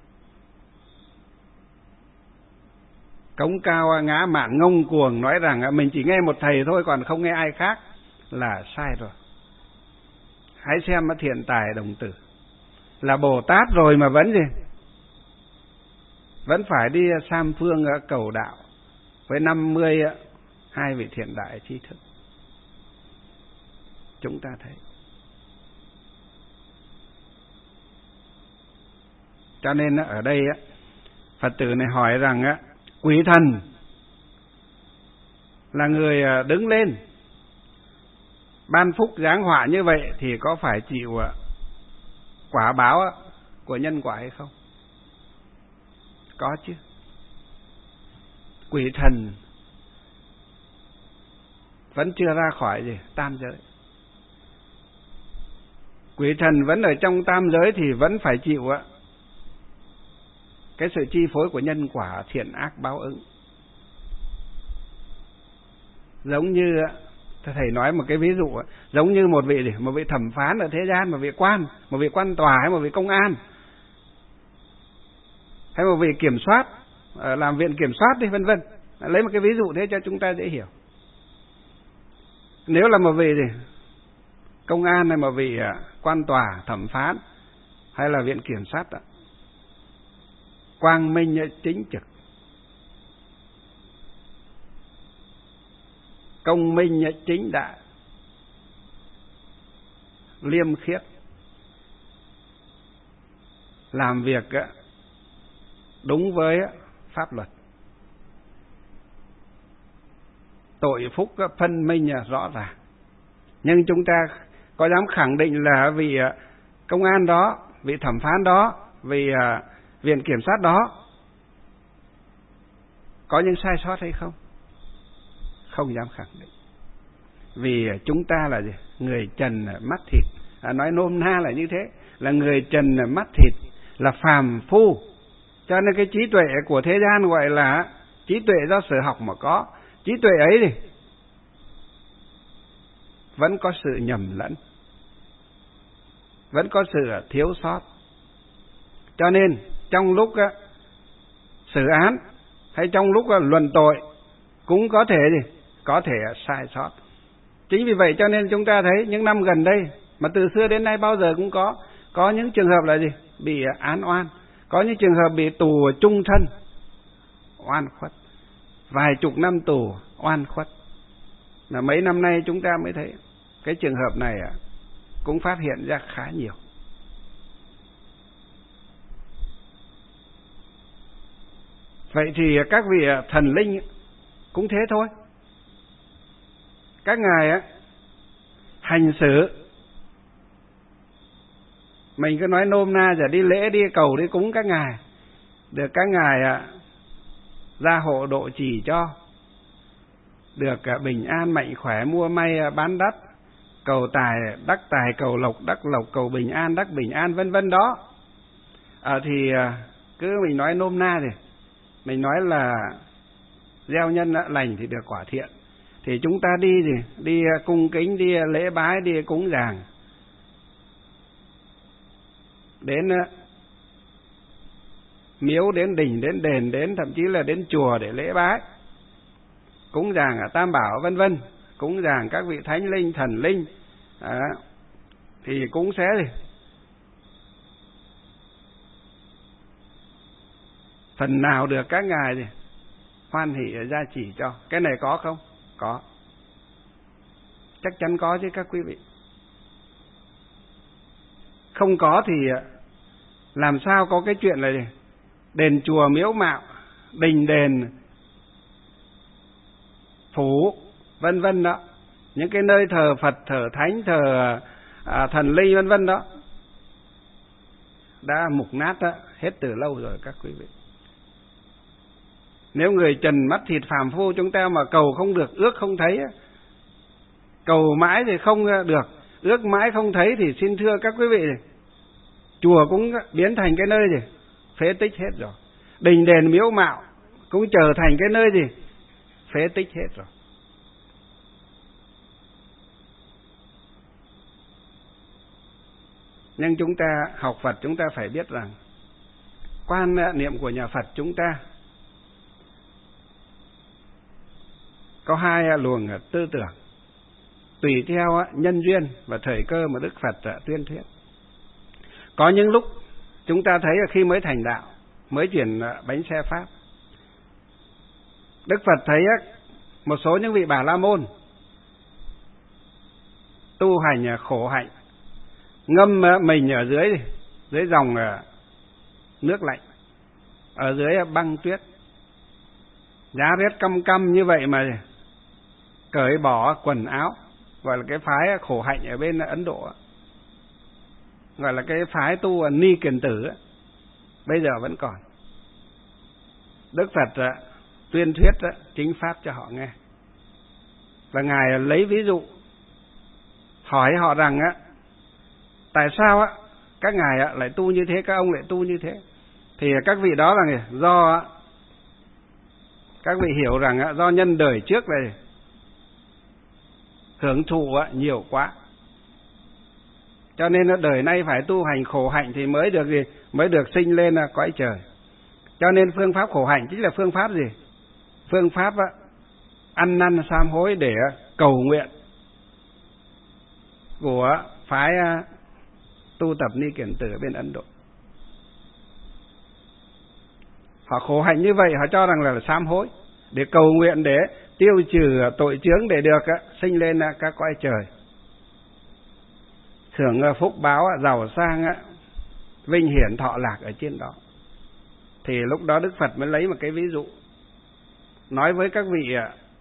Cống cao ngã mạn ngông cuồng nói rằng mình chỉ nghe một thầy thôi còn không nghe ai khác là sai rồi. Hãy xem Thiện Tài Đồng Tử, là Bồ Tát rồi mà vẫn gì? Vẫn phải đi Sam Phương cầu đạo với năm mươi hai vị thiện đại tri thức. Chúng ta thấy. Cho nên ở đây Phật tử này hỏi rằng quỷ thần là người đứng lên ban phúc giáng họa như vậy thì có phải chịu quả báo của nhân quả hay không? Có chứ. Quỷ thần vẫn chưa ra khỏi gì tam giới. Quỷ thần vẫn ở trong tam giới thì vẫn phải chịu cái sự chi phối của nhân quả thiện ác báo ứng. Giống như thầy nói một cái ví dụ, giống như một vị một vị thẩm phán ở thế gian, một vị quan, một vị quan tòa hay một vị công an, hay một vị kiểm soát, làm viện kiểm soát đi vân vân. Lấy một cái ví dụ thế cho chúng ta dễ hiểu. Nếu là một vị gì công an hay một vị quan tòa, thẩm phán hay là viện kiểm sát, quang minh chính trực, công minh chính đại, liêm khiết, làm việc đúng với pháp luật, tội phúc phân minh rõ ràng. Nhưng chúng ta có dám khẳng định là vị công an đó, vị thẩm phán đó, vị viện kiểm sát đó có những sai sót hay không? Không dám khẳng định. Vì chúng ta là gì? Người trần mắt thịt. À, nói nôm na là như thế, là người trần mắt thịt, là phàm phu. Cho nên cái trí tuệ của thế gian gọi là trí tuệ do sở học mà có. Trí tuệ ấy thì vẫn có sự nhầm lẫn, vẫn có sự thiếu sót. Cho nên trong lúc á, xử án hay trong lúc á, luận tội cũng có thể gì? Có thể sai sót. Chính vì vậy cho nên chúng ta thấy những năm gần đây, mà từ xưa đến nay bao giờ cũng có, có những trường hợp là gì? Bị án oan, có những trường hợp bị tù chung thân, oan khuất, vài chục năm tù, oan khuất. Là mấy năm nay chúng ta mới thấy cái trường hợp này cũng phát hiện ra khá nhiều. Vậy thì các vị thần linh cũng thế thôi. Các ngài á, hành xử, mình cứ nói nôm na giờ đi lễ, đi cầu, đi cúng các ngài, được các ngài á, gia hộ độ trì cho, được bình an mạnh khỏe, mua may bán đắt, cầu tài đắc tài, cầu lộc đắc lộc, cầu bình an đắc bình an, vân vân đó. À, thì cứ mình nói nôm na thì mình nói là gieo nhân lành thì được quả thiện. thì chúng ta đi gì? Đi cung kính, đi lễ bái, đi cúng dường. Đến miếu, đến đình, đến đền, đến thậm chí là đến chùa để lễ bái, cúng dường ở Tam Bảo vân vân, cúng dường các vị thánh linh, thần linh, à, thì cũng sẽ gì? Phần nào được các ngài gì? Hoan hỷ gia chỉ cho. Cái này có không? Có. Chắc chắn có chứ các quý vị. Không có thì làm sao có cái chuyện này? Đền chùa miếu mạo, đình đền, phủ vân vân đó, những cái nơi thờ Phật, thờ thánh, thờ à, thần linh vân vân đó đã mục nát đó, hết từ lâu rồi các quý vị. Nếu người trần mắt thịt phàm phu chúng ta mà cầu không được, ước không thấy, cầu mãi thì không được, ước mãi không thấy, thì xin thưa các quý vị, chùa cũng biến thành cái nơi gì? Phế tích hết rồi. Đình đền miếu mạo cũng trở thành cái nơi gì? Phế tích hết rồi. Nhưng chúng ta học Phật, chúng ta phải biết rằng quan niệm của nhà Phật chúng ta có hai luồng tư tưởng, tùy theo nhân duyên và thời cơ mà Đức Phật tuyên thuyết. Có những lúc chúng ta thấy khi mới thành đạo, mới chuyển bánh xe Pháp, Đức Phật thấy một số những vị Bà La Môn tu hành khổ hạnh, ngâm mình ở dưới dưới dòng nước lạnh, ở dưới băng tuyết, giá rét căm căm như vậy mà cởi bỏ quần áo, gọi là cái phái khổ hạnh ở bên Ấn Độ, gọi là cái phái tu Ni Kiền Tử, bây giờ vẫn còn. Đức Phật tuyên thuyết chính pháp cho họ nghe, và ngài lấy ví dụ hỏi họ rằng á, tại sao á các ngài lại tu như thế, các ông lại tu như thế? Thì các vị đó là do các vị hiểu rằng do nhân đời trước này hưởng thụ nhiều quá, cho nên đời nay phải tu hành khổ hạnh thì mới được gì? Mới được sinh lên cõi trời. Cho nên phương pháp khổ hạnh chính là phương pháp gì? Phương pháp ăn năn sám hối để cầu nguyện của phái tu tập Ni Kiền Tử bên Ấn Độ. Họ khổ hạnh như vậy, họ cho rằng là sám hối, để cầu nguyện, để tiêu trừ tội chướng, để được sinh lên các cõi trời, hưởng phúc báo, giàu sang, vinh hiển thọ lạc ở trên đó. Thì lúc đó Đức Phật mới lấy một cái ví dụ, nói với các vị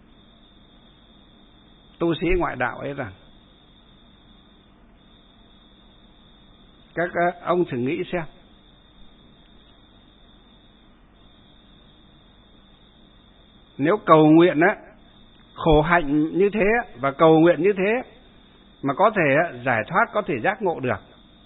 tu sĩ ngoại đạo ấy rằng, các ông thử nghĩ xem, nếu cầu nguyện á, khổ hạnh như thế và cầu nguyện như thế mà có thể giải thoát, có thể giác ngộ được,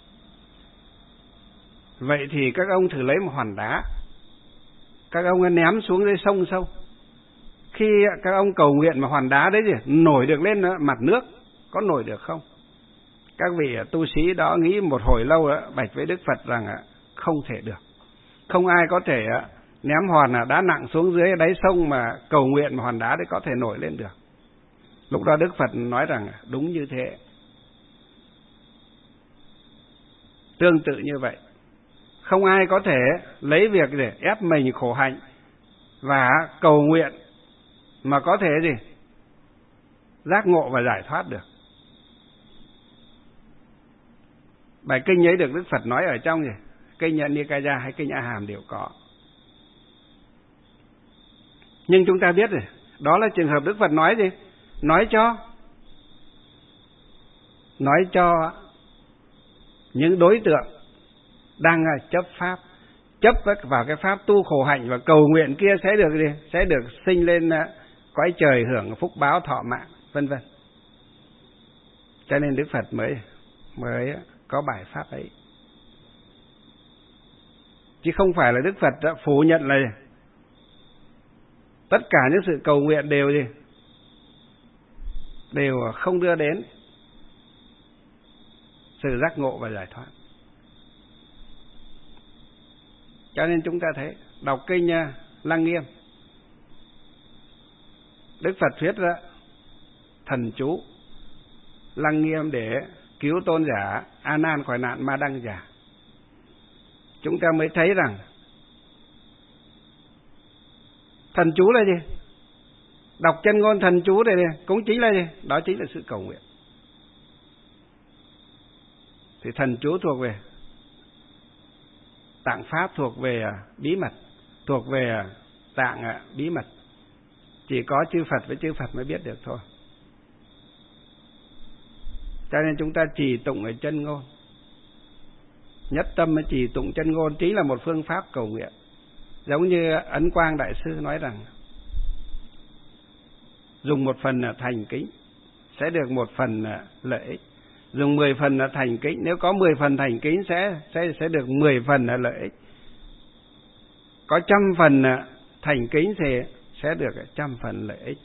vậy thì các ông thử lấy một hòn đá, các ông ném xuống dưới sông sâu. Khi các ông cầu nguyện mà hòn đá đấy gì nổi được lên mặt nước, có nổi được không? Các vị tu sĩ đó nghĩ một hồi lâu đó, bạch với Đức Phật rằng không thể được. Không ai có thể ném hòn đá nặng xuống dưới đáy sông mà cầu nguyện mà hòn đá đấy có thể nổi lên được. Lúc đó Đức Phật nói rằng đúng như thế. Tương tự như vậy, không ai có thể lấy việc để ép mình khổ hạnh và cầu nguyện mà có thể gì giác ngộ và giải thoát được. Bài kinh ấy được Đức Phật nói ở trong gì kinh Nikaya hay kinh A Hàm đều có. Nhưng chúng ta biết rồi, đó là trường hợp Đức Phật nói gì? Nói cho nói cho những đối tượng đang chấp pháp, chấp vào cái pháp tu khổ hạnh và cầu nguyện kia sẽ được gì? Sẽ được sinh lên cõi trời hưởng phúc báo thọ mạng vân vân. Cho nên Đức Phật mới mới có bài pháp ấy, chứ không phải là Đức Phật đã phủ nhận là tất cả những sự cầu nguyện đều gì đều không đưa đến sự giác ngộ và giải thoát. Cho nên chúng ta thấy đọc kinh Lăng Nghiêm, Đức Phật thuyết ra thần chú Lăng Nghiêm để cứu tôn giả A Nan khỏi nạn ma đăng giả. Chúng ta mới thấy rằng thần chú là gì? Đọc chân ngôn thần chú này cũng chính là gì? Đó chính là sự cầu nguyện. Thì thần chú thuộc về tạng pháp, thuộc về bí mật, thuộc về tạng bí mật. Chỉ có chư Phật với chư Phật mới biết được thôi. Cho nên chúng ta trì tụng ở chân ngôn, nhất tâm mới trì tụng chân ngôn chính là một phương pháp cầu nguyện. Giống như Ấn Quang Đại Sư nói rằng dùng một phần thành kính sẽ được một phần lợi ích, dùng mười phần thành kính, nếu có mười phần thành kính sẽ sẽ sẽ được mười phần lợi ích, có trăm phần thành kính thì sẽ được trăm phần lợi ích.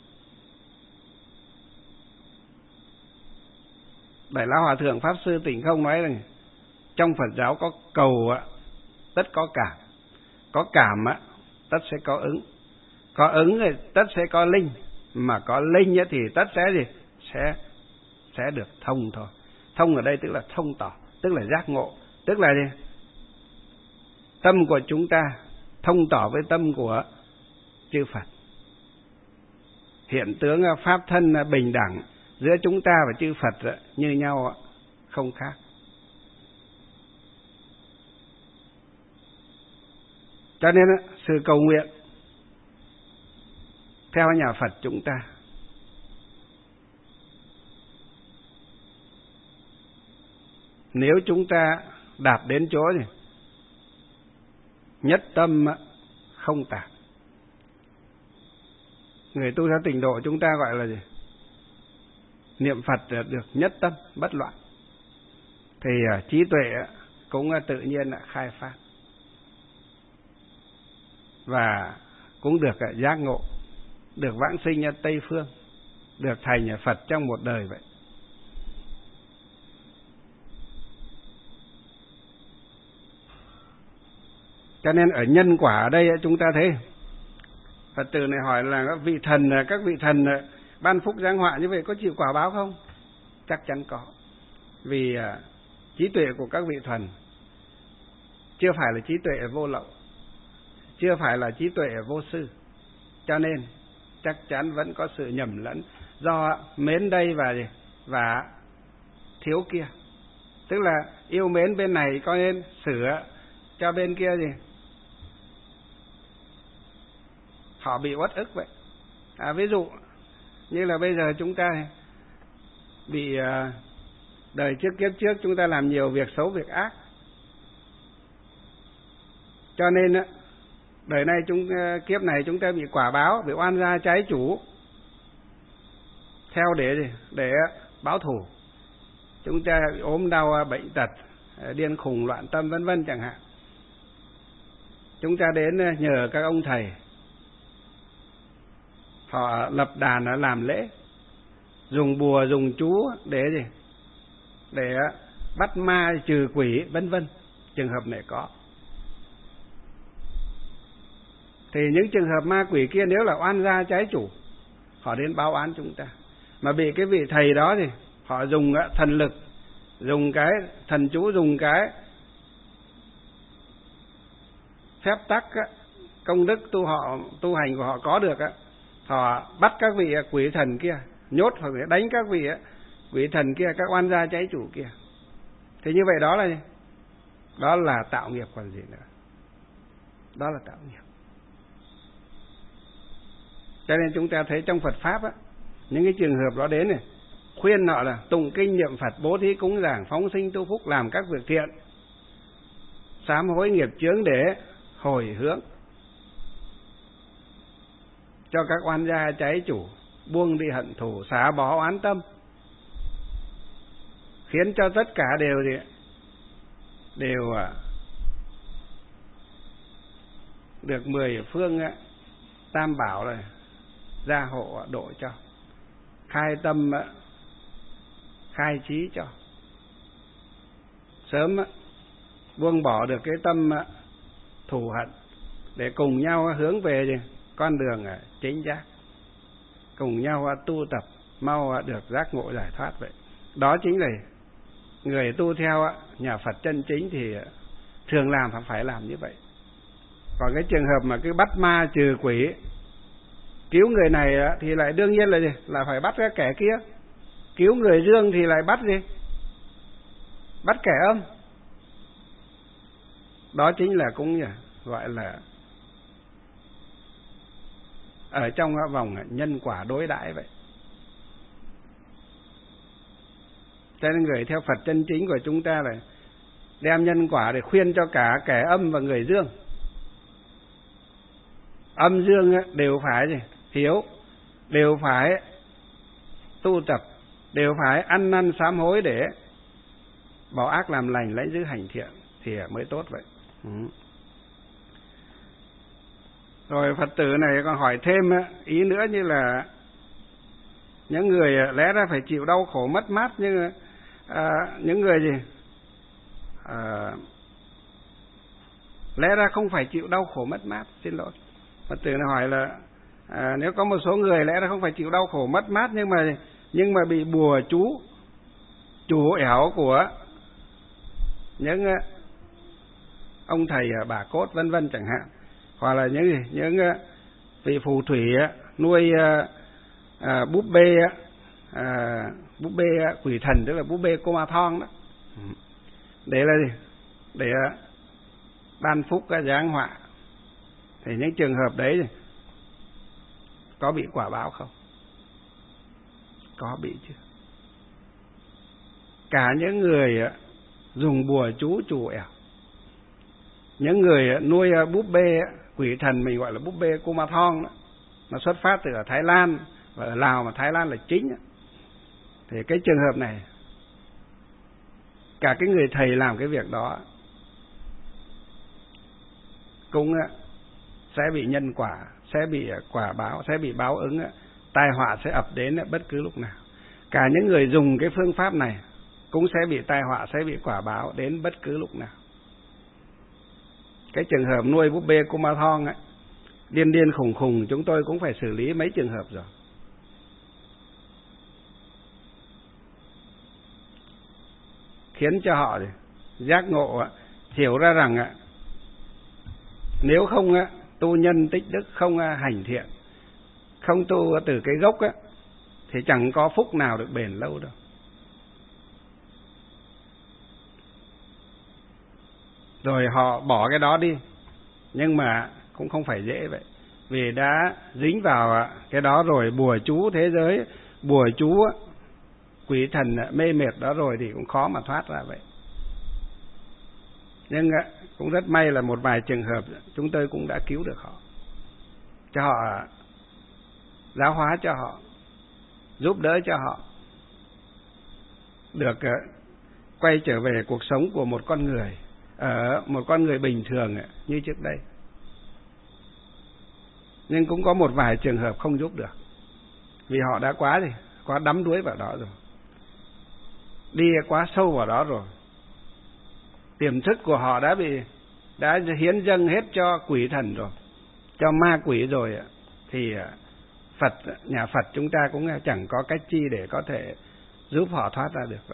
Đại Lão Hòa Thượng Pháp Sư Tịnh Không nói rằng trong Phật giáo có cầu tất có cảm, có cảm tất sẽ có ứng, có ứng thì tất sẽ có linh, mà có linh thì tất sẽ gì? Sẽ sẽ được thông thôi. Thông ở đây tức là thông tỏ, tức là giác ngộ, tức là gì? Tâm của chúng ta thông tỏ với tâm của chư Phật. Hiện tướng pháp thân bình đẳng giữa chúng ta và chư Phật như nhau, không khác. Cho nên sự cầu nguyện theo nhà Phật chúng ta nếu chúng ta đạt đến chỗ gì? Nhất tâm không tạp. Người tu theo tịnh độ chúng ta gọi là gì? Niệm Phật được nhất tâm bất loạn, thì trí tuệ cũng tự nhiên khai phát và cũng được giác ngộ, được vãng sinh ở Tây Phương, được thành Phật trong một đời vậy. Cho nên ở nhân quả ở đây chúng ta thấy Phật tử này hỏi là các vị thần, các vị thần ban phúc giáng họa như vậy có chịu quả báo không? Chắc chắn có. Vì trí tuệ của các vị thần chưa phải là trí tuệ vô lậu, chưa phải là trí tuệ vô sư, cho nên chắc chắn vẫn có sự nhầm lẫn do mến đây và và thiếu kia. Tức là yêu mến bên này có nên sửa cho bên kia gì họ bị uất ức vậy. À, ví dụ như là bây giờ chúng ta bị đời trước kiếp trước chúng ta làm nhiều việc xấu việc ác, cho nên đời này chúng kiếp này chúng ta bị quả báo, bị oan gia trái chủ theo để để báo thù. Chúng ta ốm đau bệnh tật, điên khùng loạn tâm vân vân chẳng hạn. Chúng ta đến nhờ các ông thầy, họ lập đàn làm lễ, dùng bùa dùng chú để gì? Để bắt ma trừ quỷ vân vân. Trường hợp này có. Thì những trường hợp ma quỷ kia nếu là oan gia trái chủ, họ đến báo án chúng ta, mà bị cái vị thầy đó thì họ dùng thần lực, dùng cái thần chú, dùng cái phép tắc công đức tu họ tu hành của họ có được á, họ bắt các vị quỷ thần kia, nhốt hoặc là đánh các vị quỷ thần kia, các oan gia trái chủ kia. Thì như vậy đó là gì? Đó là tạo nghiệp còn gì nữa. Đó là tạo nghiệp. Cho nên chúng ta thấy trong Phật Pháp á, những cái trường hợp đó đến này, khuyên họ là tụng kinh niệm Phật, bố thí cúng dường, phóng sinh tu phúc, làm các việc thiện, sám hối nghiệp chướng để hồi hướng cho các oan gia trái chủ, buông đi hận thù, xả bỏ oán tâm, khiến cho tất cả đều đều được mười phương tam bảo này gia hộ độ cho. khai tâm, khai trí cho. Sớm buông bỏ được cái tâm thù hận để cùng nhau hướng về con đường chính giác, cùng nhau tu tập mau được giác ngộ giải thoát vậy. Đó chính là người tu theo nhà Phật chân chính thì thường làm phải phải làm như vậy. Còn cái trường hợp mà cứ bắt ma trừ quỷ, cứu người này thì lại đương nhiên là gì? Là phải bắt cái kẻ kia. Cứu người dương thì lại bắt gì? Bắt kẻ âm. Đó chính là cũng gọi là ở trong vòng nhân quả đối đãi vậy. Cho nên người theo Phật chân chính của chúng ta là đem nhân quả để khuyên cho cả kẻ âm và người dương. Âm dương đều phải gì? Hiếu, đều phải tu tập, đều phải ăn năn sám hối để bỏ ác làm lành, lấy giữ hành thiện thì mới tốt vậy. Ừ. Rồi Phật tử này còn hỏi thêm ý nữa, như là những người lẽ ra phải chịu đau khổ mất mát, nhưng à, những người gì à, lẽ ra không phải chịu đau khổ mất mát. Xin lỗi, Phật tử này hỏi là à, nếu có một số người lẽ ra không phải chịu đau khổ mất mát, nhưng mà nhưng mà bị bùa chú chủ ẻo của những ông thầy bà cốt vân vân chẳng hạn, hoặc là những gì những vị phù thủy nuôi à, búp bê à, búp bê quỷ thần, tức là búp bê cô ma thong đó, để là gì? Để ban phúc giáng họa. Thì những trường hợp đấy có bị quả báo không? Có bị chứ. Cả những người dùng bùa chú chủ ẻo, những người nuôi búp bê quỷ thần mình gọi là búp bê cô ma thong đó, nó xuất phát từ ở Thái Lan, và ở Lào mà Thái Lan là chính đó. Thì cái trường hợp này, cả cái người thầy làm cái việc đó cũng sẽ bị nhân quả, sẽ bị quả báo, sẽ bị báo ứng, tai họa sẽ ập đến bất cứ lúc nào. Cả những người dùng cái phương pháp này cũng sẽ bị tai họa, sẽ bị quả báo đến bất cứ lúc nào. Cái trường hợp nuôi búp bê cô ma thong ấy, điên điên khùng khùng, chúng tôi cũng phải xử lý mấy trường hợp rồi. Khiến cho họ giác ngộ, hiểu ra rằng nếu không tu nhân tích đức, không hành thiện, không tu từ cái gốc thì chẳng có phúc nào được bền lâu đâu. Rồi họ bỏ cái đó đi, nhưng mà cũng không phải dễ vậy, vì đã dính vào cái đó rồi, bùa chú thế giới, bùa chú quỷ thần mê mệt đó rồi thì cũng khó mà thoát ra vậy. Nhưng cũng rất may là một vài trường hợp chúng tôi cũng đã cứu được họ, cho họ giáo hóa, cho họ giúp đỡ, cho họ được quay trở về cuộc sống của một con người, ở một con người bình thường như trước đây. Nhưng cũng có một vài trường hợp không giúp được, vì họ đã quá gì, quá đắm đuối vào đó rồi, đi quá sâu vào đó rồi. Tiềm thức của họ đã bị đã hiến dâng hết cho quỷ thần rồi, cho ma quỷ rồi, thì Phật, nhà Phật chúng ta cũng chẳng có cách chi để có thể giúp họ thoát ra được vậy.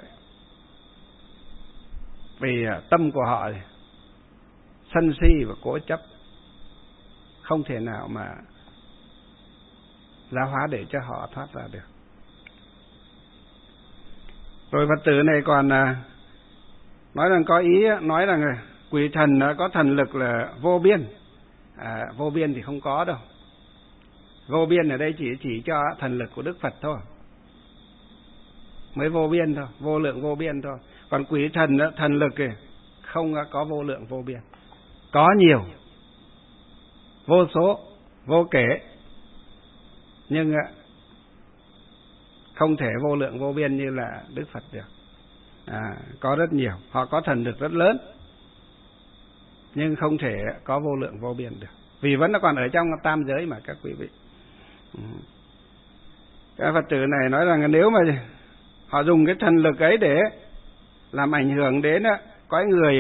Vì tâm của họ thì sân si và cố chấp, không thể nào mà giáo hóa để cho họ thoát ra được. Rồi Phật tử này còn nói rằng có ý nói rằng quỷ thần có thần lực là vô biên. À, vô biên thì không có đâu. Vô biên ở đây chỉ chỉ cho thần lực của Đức Phật thôi, mới vô biên thôi, vô lượng vô biên thôi. Còn quỷ thần thần lực thì không có vô lượng vô biên, có nhiều, vô số, vô kể, nhưng không thể vô lượng vô biên như là Đức Phật được. À, có rất nhiều, họ có thần lực rất lớn, nhưng không thể có vô lượng vô biên được, vì vẫn nó còn ở trong tam giới mà các quý vị. Ừ. Các Phật tử này nói rằng nếu mà họ dùng cái thần lực ấy để làm ảnh hưởng đến cõi người,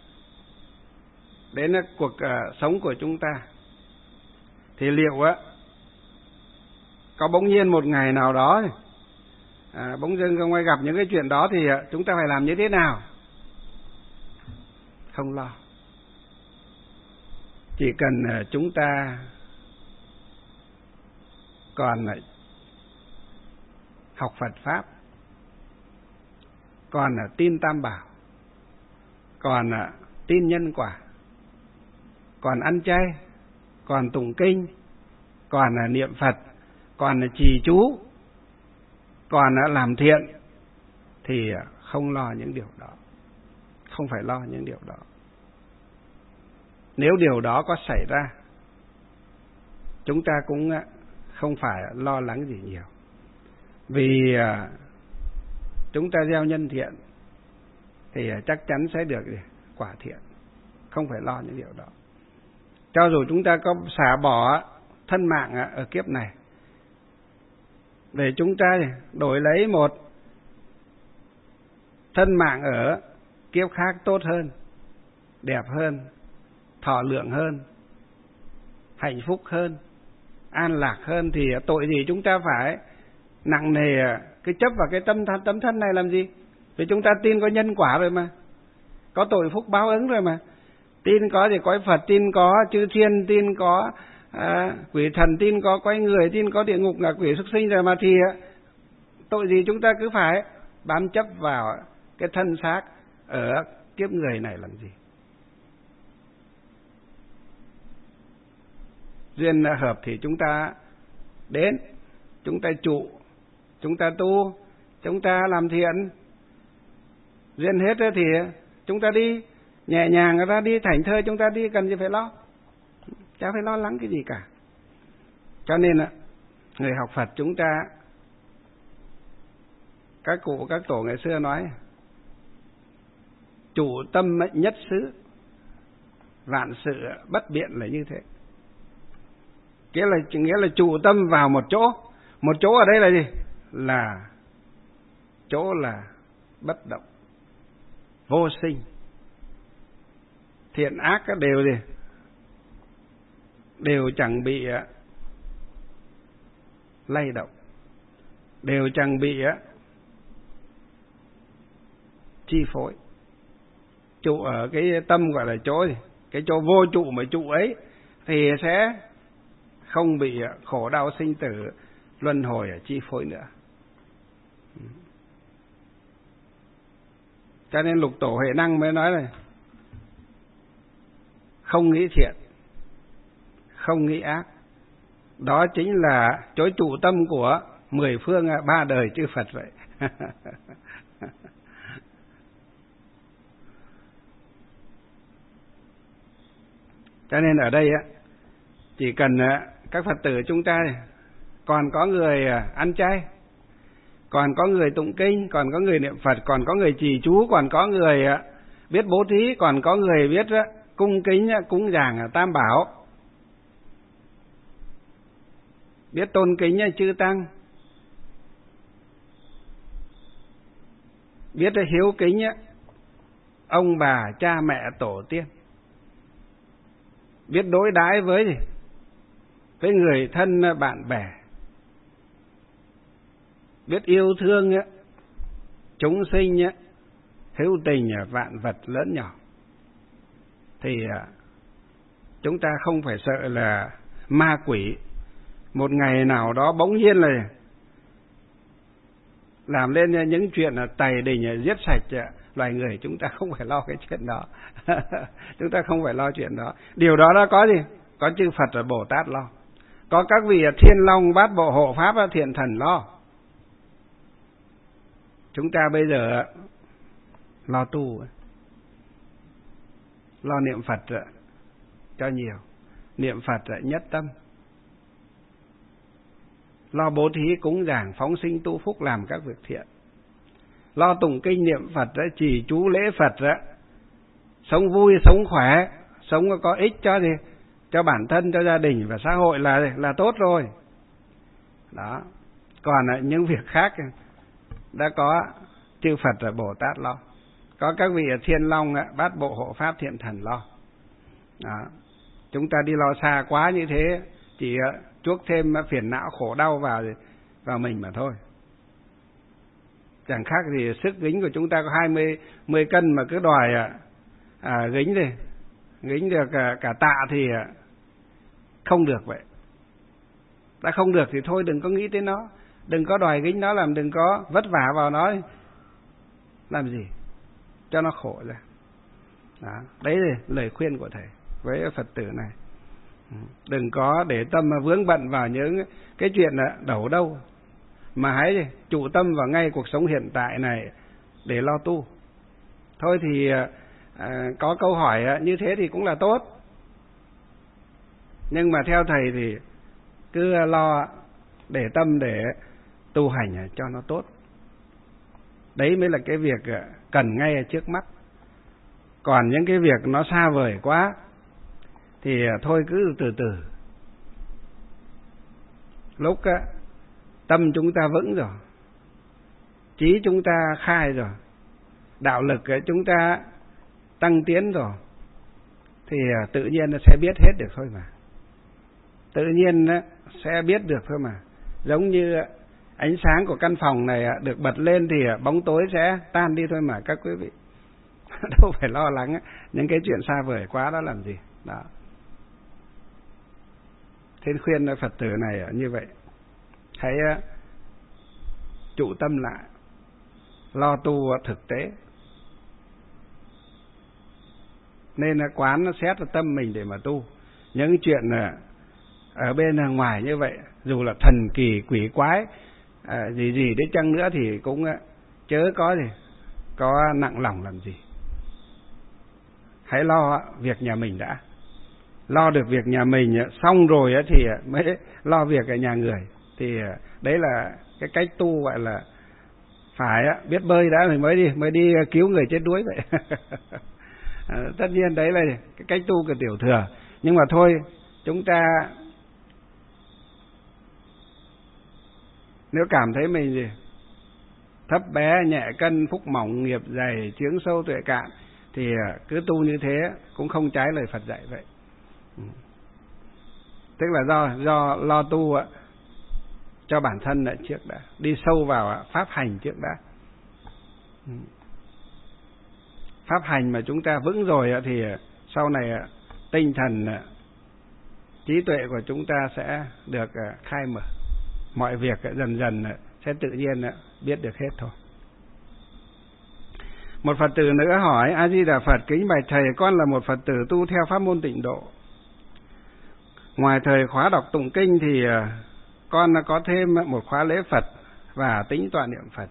đến cuộc sống của chúng ta, thì liệu á có bỗng nhiên một ngày nào đó à, bỗng dưng không ai gặp những cái chuyện đó thì chúng ta phải làm như thế nào? Không lo. Chỉ cần chúng ta còn học Phật Pháp, còn tin Tam Bảo, còn tin nhân quả, còn ăn chay, còn tụng kinh, còn niệm Phật, còn trì chú, còn làm thiện, thì không lo những điều đó. Không phải lo những điều đó. Nếu điều đó có xảy ra, chúng ta cũng không phải lo lắng gì nhiều. Vì chúng ta gieo nhân thiện thì chắc chắn sẽ được quả thiện. Không phải lo những điều đó. Cho dù chúng ta có xả bỏ thân mạng ở kiếp này để chúng ta đổi lấy một thân mạng ở kiếp khác tốt hơn, đẹp hơn, thọ lượng hơn, hạnh phúc hơn, an lạc hơn, thì tội gì chúng ta phải nặng nề cái chấp vào cái tâm tấm thân này làm gì? Vì chúng ta tin có nhân quả rồi mà, có tội phúc báo ứng rồi mà. Tin có thì cõi Phật, tin có chư thiên, tin có à, quỷ thần, tin có cõi người, tin có địa ngục ngạ quỷ súc sinh rồi mà, thì tội gì chúng ta cứ phải bám chấp vào cái thân xác ở kiếp người này làm gì? Duyên hợp thì chúng ta đến, chúng ta trụ, chúng ta tu, chúng ta làm thiện. Duyên hết thì chúng ta đi nhẹ nhàng, người ta đi thảnh thơi, chúng ta đi, cần gì phải lo, chả phải lo lắng cái gì cả. Cho nên người học Phật chúng ta, các cụ các tổ ngày xưa nói chủ tâm nhất xứ, vạn sự bất biện là như thế. Nghĩa là nghĩa là chủ tâm vào một chỗ. Một chỗ ở đây là gì? Là chỗ là bất động, vô sinh. Thiện ác đều gì? Đều chẳng bị lay động, đều chẳng bị chi phối. Trụ ở cái tâm gọi là chỗ gì? Cái chỗ vô trụ mà trụ ấy thì sẽ không bị khổ đau sinh tử luân hồi chi phối nữa. Cho nên Lục Tổ Huệ Năng mới nói là không nghĩ thiện, không nghĩ ác, đó chính là chỗ trụ tâm của mười phương ba đời chư Phật vậy. Cho nên ở đây chỉ cần các Phật tử chúng ta còn có người ăn chay, còn có người tụng kinh, còn có người niệm Phật, còn có người trì chú, còn có người biết bố thí, còn có người biết cung kính cúng dường Tam Bảo, biết tôn kính chư tăng, biết hiếu kính ông bà cha mẹ tổ tiên, biết đối đãi với gì? Với người thân bạn bè, biết yêu thương chúng sinh, hữu tình vạn vật lớn nhỏ, thì chúng ta không phải sợ là ma quỷ một ngày nào đó bỗng nhiên là làm lên những chuyện tày đình giết sạch loài người. Chúng ta không phải lo cái chuyện đó. Chúng ta không phải lo chuyện đó. Điều đó đã có gì? Có chư Phật và Bồ Tát lo, có các vị Thiên Long Bát Bộ Hộ Pháp Thiện Thần lo. Chúng ta bây giờ lo tu, lo niệm Phật cho nhiều, niệm Phật nhất tâm, lo bố thí cúng dường phóng sinh tu phúc làm các việc thiện, lo tụng kinh niệm Phật, trì chú lễ Phật, sống vui sống khỏe, sống có ích cho gì? Cho bản thân, cho gia đình và xã hội là là tốt rồi. Đó. Còn những việc khác đã có chư Phật và Bồ Tát lo, có các vị Thiên Long, Bát Bộ Hộ Pháp Thiện Thần lo. Đó. Chúng ta đi lo xa quá như thế chỉ chuốc thêm phiền não khổ đau vào vào mình mà thôi. Chẳng khác gì sức gính của chúng ta có hai mươi mười cân mà cứ đòi à, gính đi, gính được cả, cả tạ thì không được vậy. Đã không được thì thôi đừng có nghĩ tới nó, đừng có đòi gính nó, làm đừng có vất vả vào nó, làm gì cho nó khổ ra. Đó. Đấy là lời khuyên của thầy với Phật tử này. Đừng có để tâm mà vướng bận vào những cái chuyện đầu đâu, mà hãy trụ tâm vào ngay cuộc sống hiện tại này để lo tu. Thôi thì à, có câu hỏi như thế thì cũng là tốt, nhưng mà theo thầy thì cứ lo để tâm để tu hành cho nó tốt. Đấy mới là cái việc cần ngay ở trước mắt. Còn những cái việc nó xa vời quá thì thôi cứ từ từ. Lúc tâm chúng ta vững rồi, trí chúng ta khai rồi, đạo lực chúng ta tăng tiến rồi, thì tự nhiên nó sẽ biết hết được thôi mà. Tự nhiên nó sẽ biết được thôi mà. Giống như ánh sáng của căn phòng này được bật lên thì bóng tối sẽ tan đi thôi mà các quý vị. Đâu phải lo lắng những cái chuyện xa vời quá đó làm gì. Đó. Thế khuyên Phật tử này như vậy. Hãy trụ tâm lại, lo tu thực tế. Nên quán nó xét tâm mình để mà tu. Những chuyện ở bên ngoài như vậy, dù là thần kỳ quỷ quái à, gì gì đến chăng nữa thì cũng chớ có gì có nặng lòng làm gì. Hãy lo việc nhà mình đã. Lo được việc nhà mình xong rồi thì mới lo việc ở nhà người. Thì đấy là cái cách tu gọi là phải biết bơi đã rồi mới đi mới đi cứu người chết đuối vậy. Tất nhiên đấy là cái cách tu của tiểu thừa. Nhưng mà thôi, chúng ta nếu cảm thấy mình gì thấp bé, nhẹ cân, phúc mỏng, nghiệp dày, chướng sâu, tuệ cạn thì cứ tu như thế cũng không trái lời Phật dạy vậy. Tức là do do lo tu cho bản thân lại trước đã, đi sâu vào pháp hành trước đã. Pháp hành mà chúng ta vững rồi thì sau này tinh thần, trí tuệ của chúng ta sẽ được khai mở. Mọi việc dần dần sẽ tự nhiên biết được hết thôi. Một Phật tử nữa hỏi: A Di Đà Phật, kính bạch thầy, con là một Phật tử tu theo pháp môn Tịnh Độ. Ngoài thời khóa đọc tụng kinh thì con có thêm một khóa lễ Phật và tính tọa niệm Phật.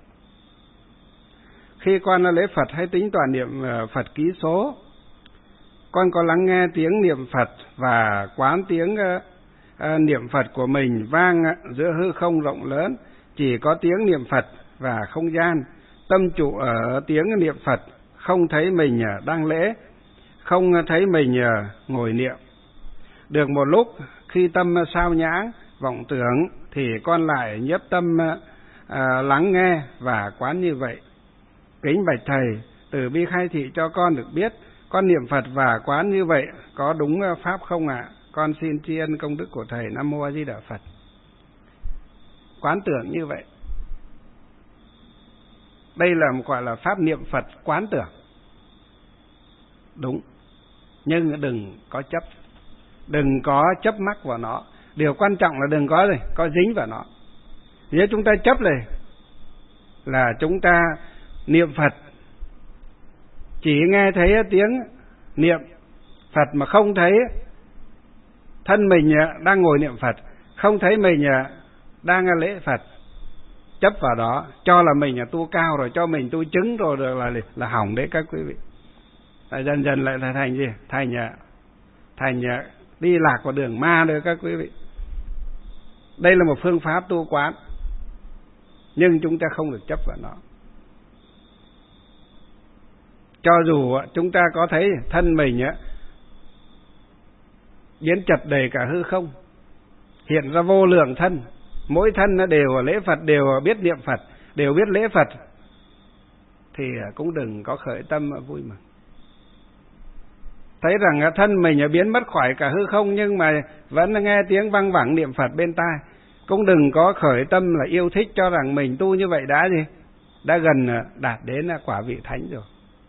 Khi con lễ Phật hay tính tọa niệm Phật ký số, con có lắng nghe tiếng niệm Phật và quán tiếng uh, niệm Phật của mình vang giữa hư không rộng lớn, chỉ có tiếng niệm Phật và không gian. Tâm trụ ở tiếng niệm Phật, không thấy mình đang lễ, không thấy mình ngồi niệm. Được một lúc, khi tâm sao nhãng, vọng tưởng, thì con lại nhiếp tâm à, lắng nghe và quán như vậy. Kính bạch thầy, từ bi khai thị cho con được biết, con niệm Phật và quán như vậy có đúng pháp không ạ? À? Con xin tri ân công đức của thầy. Nam Mô A Di Đà Phật. Quán tưởng như vậy, đây là một gọi là pháp niệm Phật quán tưởng. Đúng, nhưng đừng có chấp, đừng có chấp mắc vào nó. Điều quan trọng là đừng có gì, có dính vào nó. Nếu chúng ta chấp này là chúng ta niệm Phật, chỉ nghe thấy tiếng niệm Phật mà không thấy thân mình đang ngồi niệm Phật, không thấy mình đang lễ Phật, chấp vào đó, cho là mình là tu cao rồi, cho mình tu chứng rồi, rồi là là hỏng đấy các quý vị. Lại dần dần lại là thành gì? Thành thành đi lạc vào đường ma đấy các quý vị. Đây là một phương pháp tu quán, nhưng chúng ta không được chấp vào nó. Cho dù chúng ta có thấy thân mình biến chật đầy cả hư không, hiện ra vô lượng thân, mỗi thân nó đều lễ Phật, đều biết niệm Phật, đều biết lễ Phật, thì cũng đừng có khởi tâm vui mừng. Thấy rằng thân mình biến mất khỏi cả hư không, nhưng mà vẫn nghe tiếng văng vẳng niệm Phật bên tai, cũng đừng có khởi tâm là yêu thích, cho rằng mình tu như vậy đã gì, đã gần đạt đến quả vị thánh rồi.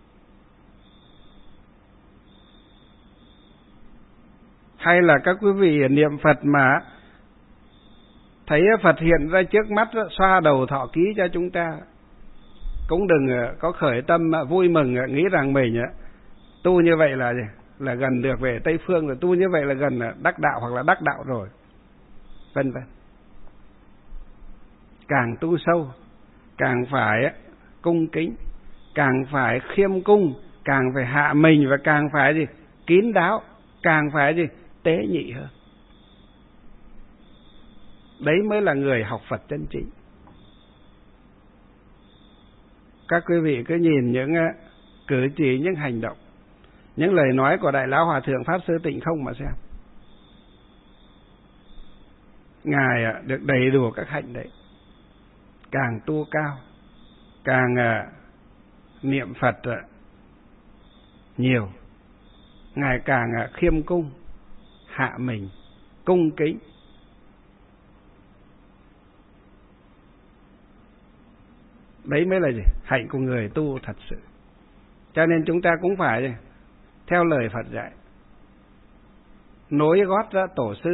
Hay là các quý vị niệm Phật mà thấy Phật hiện ra trước mắt, xoa đầu thọ ký cho chúng ta, cũng đừng có khởi tâm vui mừng, nghĩ rằng mình tu như vậy là gì, là gần được về Tây Phương rồi, tu như vậy là gần đắc đạo hoặc là đắc đạo rồi, vân vân. Càng tu sâu, càng phải cung kính, càng phải khiêm cung, càng phải hạ mình, và càng phải gì, kín đáo, càng phải gì, tế nhị hơn. Đấy mới là người học Phật chân chính. Các quý vị cứ nhìn những cử chỉ, những hành động, những lời nói của Đại Lão Hòa Thượng Pháp Sư Tịnh Không mà xem. Ngài được đầy đủ các hạnh đấy. Càng tu cao, càng niệm Phật nhiều, Ngài càng khiêm cung, hạ mình, cung kính. Đấy mới là gì? Hạnh của người tu thật sự. Cho nên chúng ta cũng phải gì? Theo lời Phật dạy, nối gót ra tổ sư,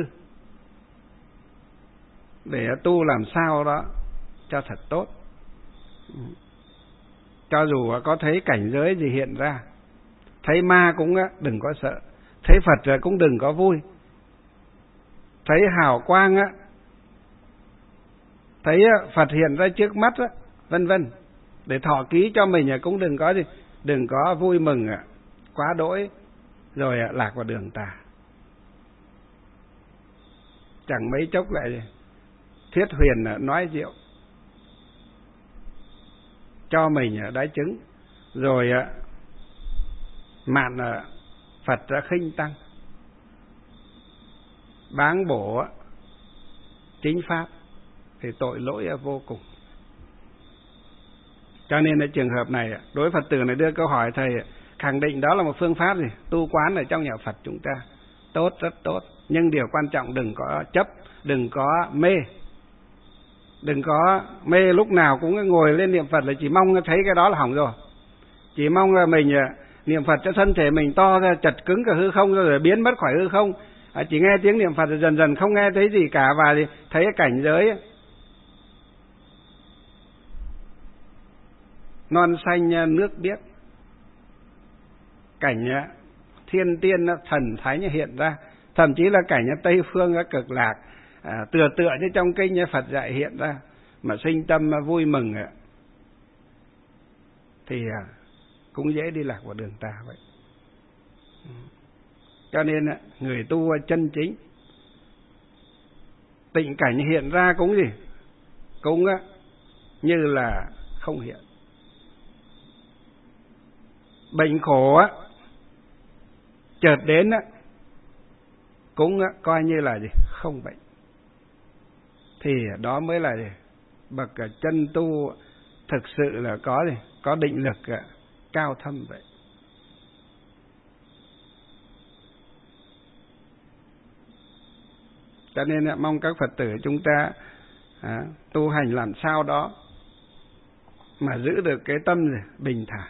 để tu làm sao đó cho thật tốt. Cho dù có thấy cảnh giới gì hiện ra, thấy ma cũng đừng có sợ, thấy Phật cũng đừng có vui, thấy hào quang, thấy Phật hiện ra trước mắt, vân vân, để thọ ký cho mình cũng đừng có gì, đừng có vui mừng quá đỗi rồi lạc vào đường tà. Chẳng mấy chốc lại thuyết huyền nói diệu cho mình đái chứng, rồi mạn Phật đã khinh tăng, báng bổ chính pháp, thì tội lỗi vô cùng. Cho nên ở trường hợp này, đối Phật tử này đưa câu hỏi, thầy khẳng định đó là một phương pháp gì tu quán ở trong nhà Phật chúng ta tốt, rất tốt, nhưng điều quan trọng đừng có chấp, đừng có mê, đừng có mê lúc nào cũng ngồi lên niệm Phật là chỉ mong thấy cái đó là hỏng rồi, chỉ mong là mình niệm Phật cho thân thể mình to ra, chật cứng cả hư không rồi biến mất khỏi hư không, chỉ nghe tiếng niệm Phật rồi dần dần không nghe thấy gì cả, và thấy cái cảnh giới non xanh nước biếc, cảnh thiên tiên thần thánh hiện ra, thậm chí là cảnh Tây Phương cực lạc, à, tựa tựa như trong kinh Phật dạy hiện ra, mà sinh tâm vui mừng thì cũng dễ đi lạc vào đường tà vậy. Cho nên người tu chân chính, tịnh cảnh hiện ra cũng gì, cũng như là không hiện. Bệnh khổ á chợt đến á cũng coi như là gì, không bệnh. Thì đó mới là gì, bậc chân tu thực sự là có gì, có định lực cao thâm vậy. Cho nên mong các Phật tử chúng ta à, tu hành làm sao đó mà giữ được cái tâm gì, bình thản.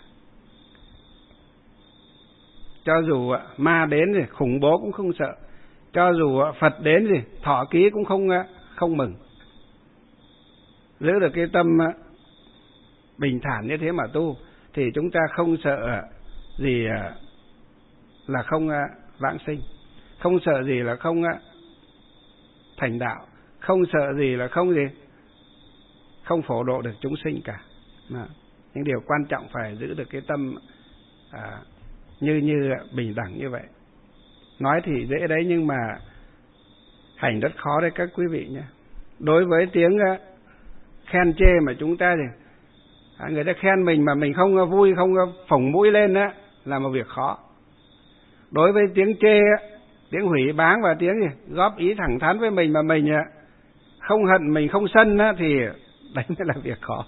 Cho dù ma đến gì, khủng bố cũng không sợ. Cho dù Phật đến gì, thọ ký cũng không không mừng. Giữ được cái tâm bình thản như thế mà tu, thì chúng ta không sợ gì là không vãng sinh, không sợ gì là không thành đạo, không sợ gì là không gì không phổ độ được chúng sinh cả. Mà những điều quan trọng phải giữ được cái tâm à, như như bình đẳng như vậy. Nói thì dễ đấy, nhưng mà hành rất khó đấy các quý vị nhé. Đối với tiếng khen chê mà chúng ta thì người ta khen mình mà mình không vui, không phồng mũi lên á, là một việc khó. Đối với tiếng chê, tiếng hủy báng và tiếng gì góp ý thẳng thắn với mình mà mình không hận mình không sân á, thì đấy mới là việc khó.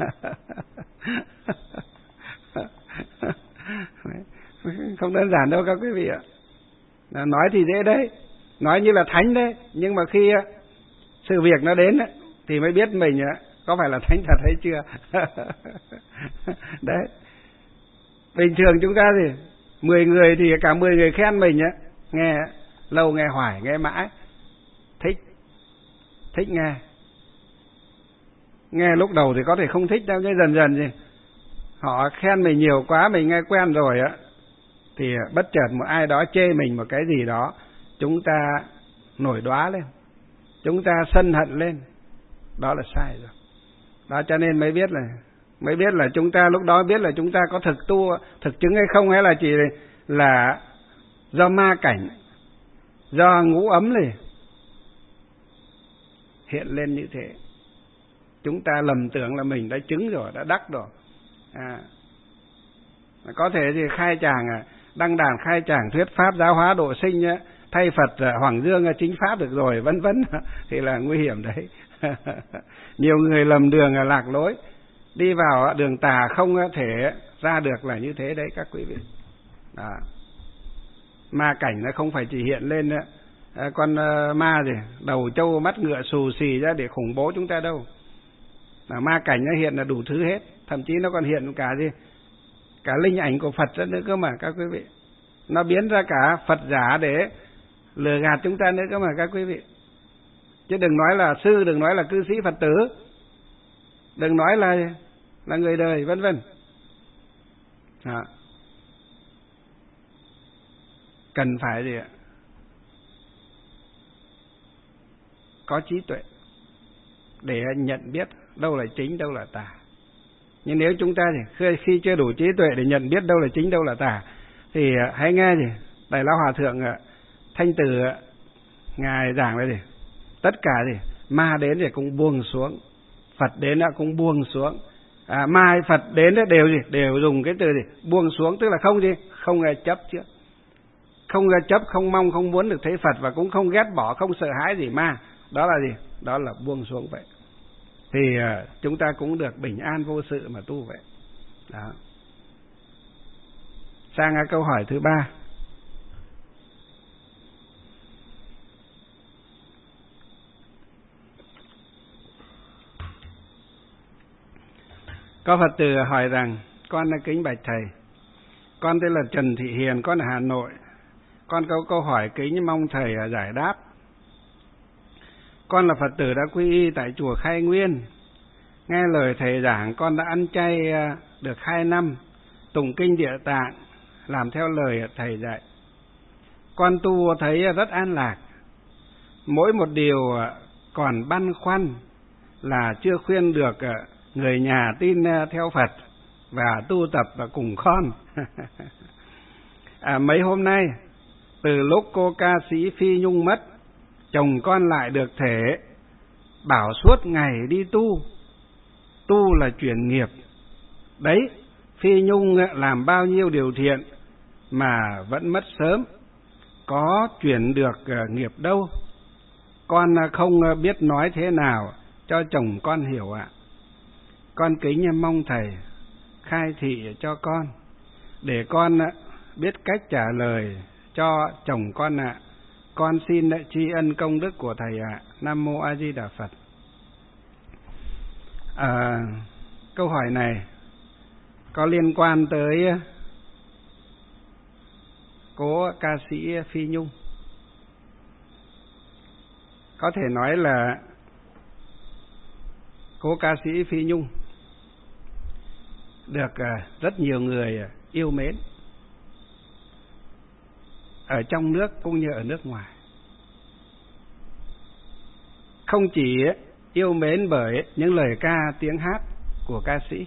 Không đơn giản đâu các quý vị ạ. Nói thì dễ đấy, nói như là thánh đấy, nhưng mà khi sự việc nó đến ấy, thì mới biết mình có phải là thánh thật hay chưa. Đấy. Bình thường chúng ta thì mười người thì cả mười người khen mình á, nghe lâu nghe hoài nghe mãi, thích, thích nghe. Nghe lúc đầu thì có thể không thích đâu, nhưng dần dần thì họ khen mình nhiều quá, mình nghe quen rồi á, thì bất chợt một ai đó chê mình một cái gì đó, chúng ta nổi đoá lên, chúng ta sân hận lên, đó là sai rồi. Đó cho nên mới biết là mới biết là chúng ta lúc đó biết là chúng ta có thực tu thực chứng hay không, hay là chỉ là do ma cảnh, do ngũ ấm này hiện lên như thế. Chúng ta lầm tưởng là mình đã chứng rồi, đã đắc rồi. À, có thể thì khai tràng đăng đàn khai tràng thuyết pháp giáo hóa độ sinh á, thay Phật Hoàng Dương chính pháp được rồi, vân vân, thì là nguy hiểm đấy. Nhiều người lầm đường lạc lối, đi vào đường tà không thể ra được là như thế đấy các quý vị. Đó. Ma cảnh nó không phải chỉ hiện lên nữa, à, con uh, ma gì đầu trâu mắt ngựa xù xì ra để khủng bố chúng ta đâu. À, ma cảnh nó hiện là đủ thứ hết, thậm chí nó còn hiện cả gì cả linh ảnh của Phật nữa cơ mà các quý vị. Nó biến ra cả Phật giả để lừa gạt chúng ta nữa cơ mà các quý vị. Chứ đừng nói là sư, đừng nói là cư sĩ Phật tử, đừng nói là là người đời, vân vân. À. Cần phải gì ạ? Có trí tuệ để nhận biết đâu là chính, đâu là tà. Nhưng nếu chúng ta thì khi chưa đủ trí tuệ để nhận biết đâu là chính, đâu là tà, thì hãy nghe gì Đại Lão Hòa Thượng Thanh Từ ngài giảng là gì? Tất cả gì ma đến thì cũng buông xuống, Phật đến cũng buông xuống. À, ma Phật đến đều gì đều dùng cái từ gì buông xuống, tức là không gì không chấp trước, không chấp, không mong, không muốn được thấy Phật, và cũng không ghét bỏ, không sợ hãi gì ma. Đó là gì? Đó là buông xuống vậy. Thì uh, chúng ta cũng được bình an vô sự mà tu vậy. Đó. Sang uh, câu hỏi thứ ba. Có Phật tử hỏi rằng: con kính bạch thầy, con tên là Trần Thị Hiền, con ở Hà Nội. Con có câu hỏi kính mong thầy giải đáp. Con là Phật tử đã quy y tại chùa Khai Nguyên. Nghe lời thầy giảng, con đã ăn chay được hai năm, tụng kinh Địa Tạng, làm theo lời thầy dạy. Con tu thấy rất an lạc. Mỗi một điều còn băn khoăn là chưa khuyên được người nhà tin theo Phật và tu tập cùng con. À, mấy hôm nay, từ lúc cô ca sĩ Phi Nhung mất, chồng con lại được thể bảo suốt ngày đi tu. Tu là chuyển nghiệp. Đấy, Phi Nhung làm bao nhiêu điều thiện mà vẫn mất sớm, có chuyển được nghiệp đâu. Con không biết nói thế nào cho chồng con hiểu ạ. Con kính mong thầy khai thị cho con, để con biết cách trả lời cho chồng con ạ. Con xin tri ân công đức của thầy ạ. Nam mô A Di Đà Phật. À, câu hỏi này có liên quan tới cố ca sĩ Phi Nhung. Có thể nói là cố ca sĩ Phi Nhung được rất nhiều người yêu mến, ở trong nước cũng như ở nước ngoài. Không chỉ yêu mến bởi những lời ca tiếng hát của ca sĩ,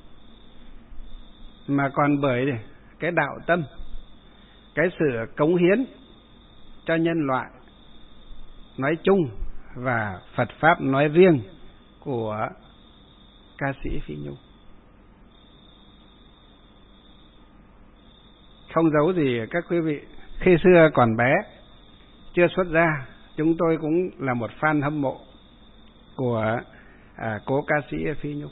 mà còn bởi cái đạo tâm, cái sự cống hiến cho nhân loại nói chung và Phật Pháp nói riêng của ca sĩ Phi Nhung. Không giấu gì các quý vị, khi xưa còn bé, chưa xuất gia, chúng tôi cũng là một fan hâm mộ của à, cố ca sĩ Phi Nhung.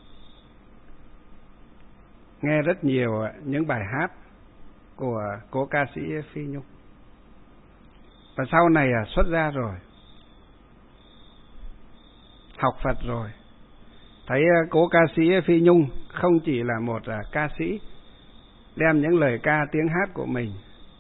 Nghe rất nhiều những bài hát của cố ca sĩ Phi Nhung. Và sau này à, xuất gia rồi, học Phật rồi, thấy cố ca sĩ Phi Nhung không chỉ là một à, ca sĩ đem những lời ca tiếng hát của mình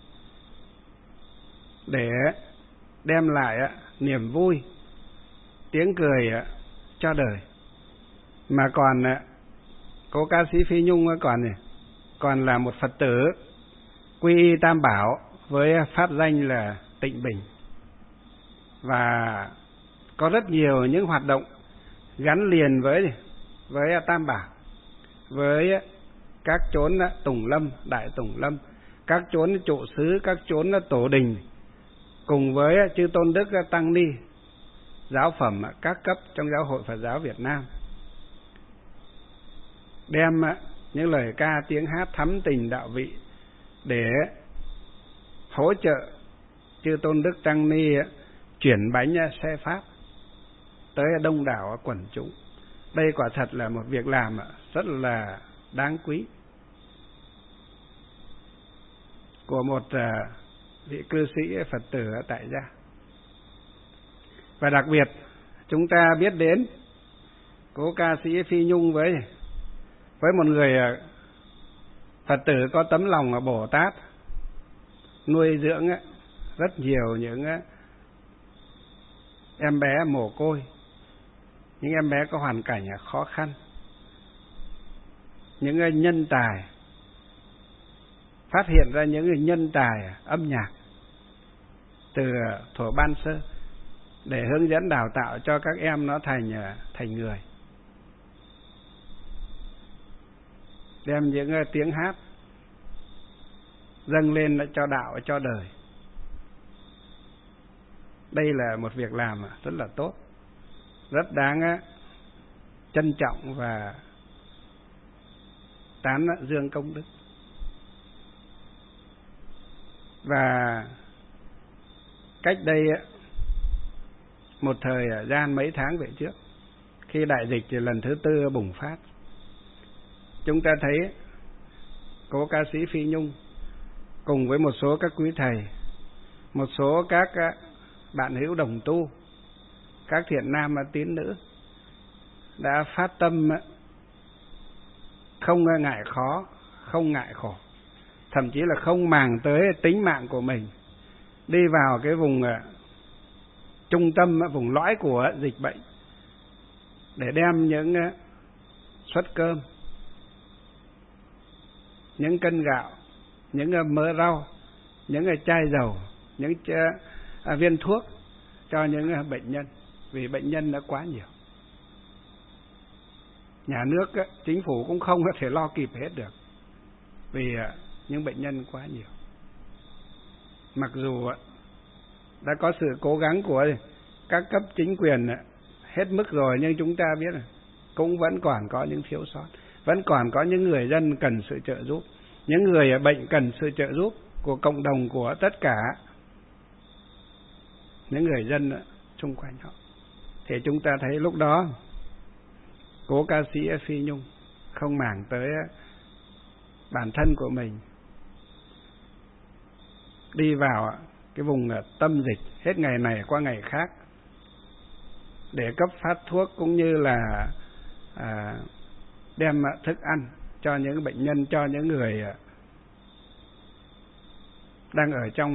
để đem lại à, niềm vui, tiếng cười à, cho đời, mà còn à, cố ca sĩ Phi Nhung còn còn là một Phật tử quy y Tam Bảo với pháp danh là Tịnh Bình, và có rất nhiều những hoạt động gắn liền với với Tam Bảo, với các chốn Tùng Lâm, Đại Tùng Lâm, các chốn trụ xứ, các chốn tổ đình, cùng với chư tôn đức tăng ni giáo phẩm các cấp trong giáo hội Phật giáo Việt Nam, đem những lời ca tiếng hát thắm tình đạo vị để hỗ trợ chư tôn đức tăng ni chuyển bánh xe pháp tới đông đảo quần chúng. Đây quả thật là một việc làm rất là đáng quý của một vị cư sĩ Phật tử tại gia. Và đặc biệt chúng ta biết đến cố ca sĩ Phi Nhung với với một người Phật tử có tấm lòng Bồ Tát, nuôi dưỡng rất nhiều những em bé mồ côi, những em bé có hoàn cảnh khó khăn, những nhân tài, phát hiện ra những nhân tài âm nhạc từ thuở ban sơ để hướng dẫn đào tạo cho các em nó thành thành người, đem những tiếng hát dâng lên cho đạo cho đời. Đây là một việc làm rất là tốt, rất đáng trân trọng và tán dương công đức. Và cách đây một thời gian mấy tháng về trước, khi đại dịch lần thứ tư bùng phát, chúng ta thấy cố ca sĩ Phi Nhung cùng với một số các quý thầy, một số các bạn hữu đồng tu, các thiện nam tín nữ đã phát tâm không ngại khó, không ngại khổ, thậm chí là không màng tới tính mạng của mình, đi vào cái vùng trung tâm, vùng lõi của dịch bệnh để đem những suất cơm, những cân gạo, những mớ rau, những chai dầu, những viên thuốc cho những bệnh nhân, vì bệnh nhân đã quá nhiều. Nhà nước, chính phủ cũng không có thể lo kịp hết được, vì những bệnh nhân quá nhiều. Mặc dù đã có sự cố gắng của các cấp chính quyền hết mức rồi, nhưng chúng ta biết là cũng vẫn còn có những thiếu sót, vẫn còn có những người dân cần sự trợ giúp, những người bệnh cần sự trợ giúp của cộng đồng, của tất cả những người dân xung quanh họ. Thì chúng ta thấy lúc đó cố ca sĩ Phi Nhung không màng tới bản thân của mình, đi vào cái vùng tâm dịch hết ngày này qua ngày khác để cấp phát thuốc, cũng như là à, đem thức ăn cho những bệnh nhân, cho những người đang ở trong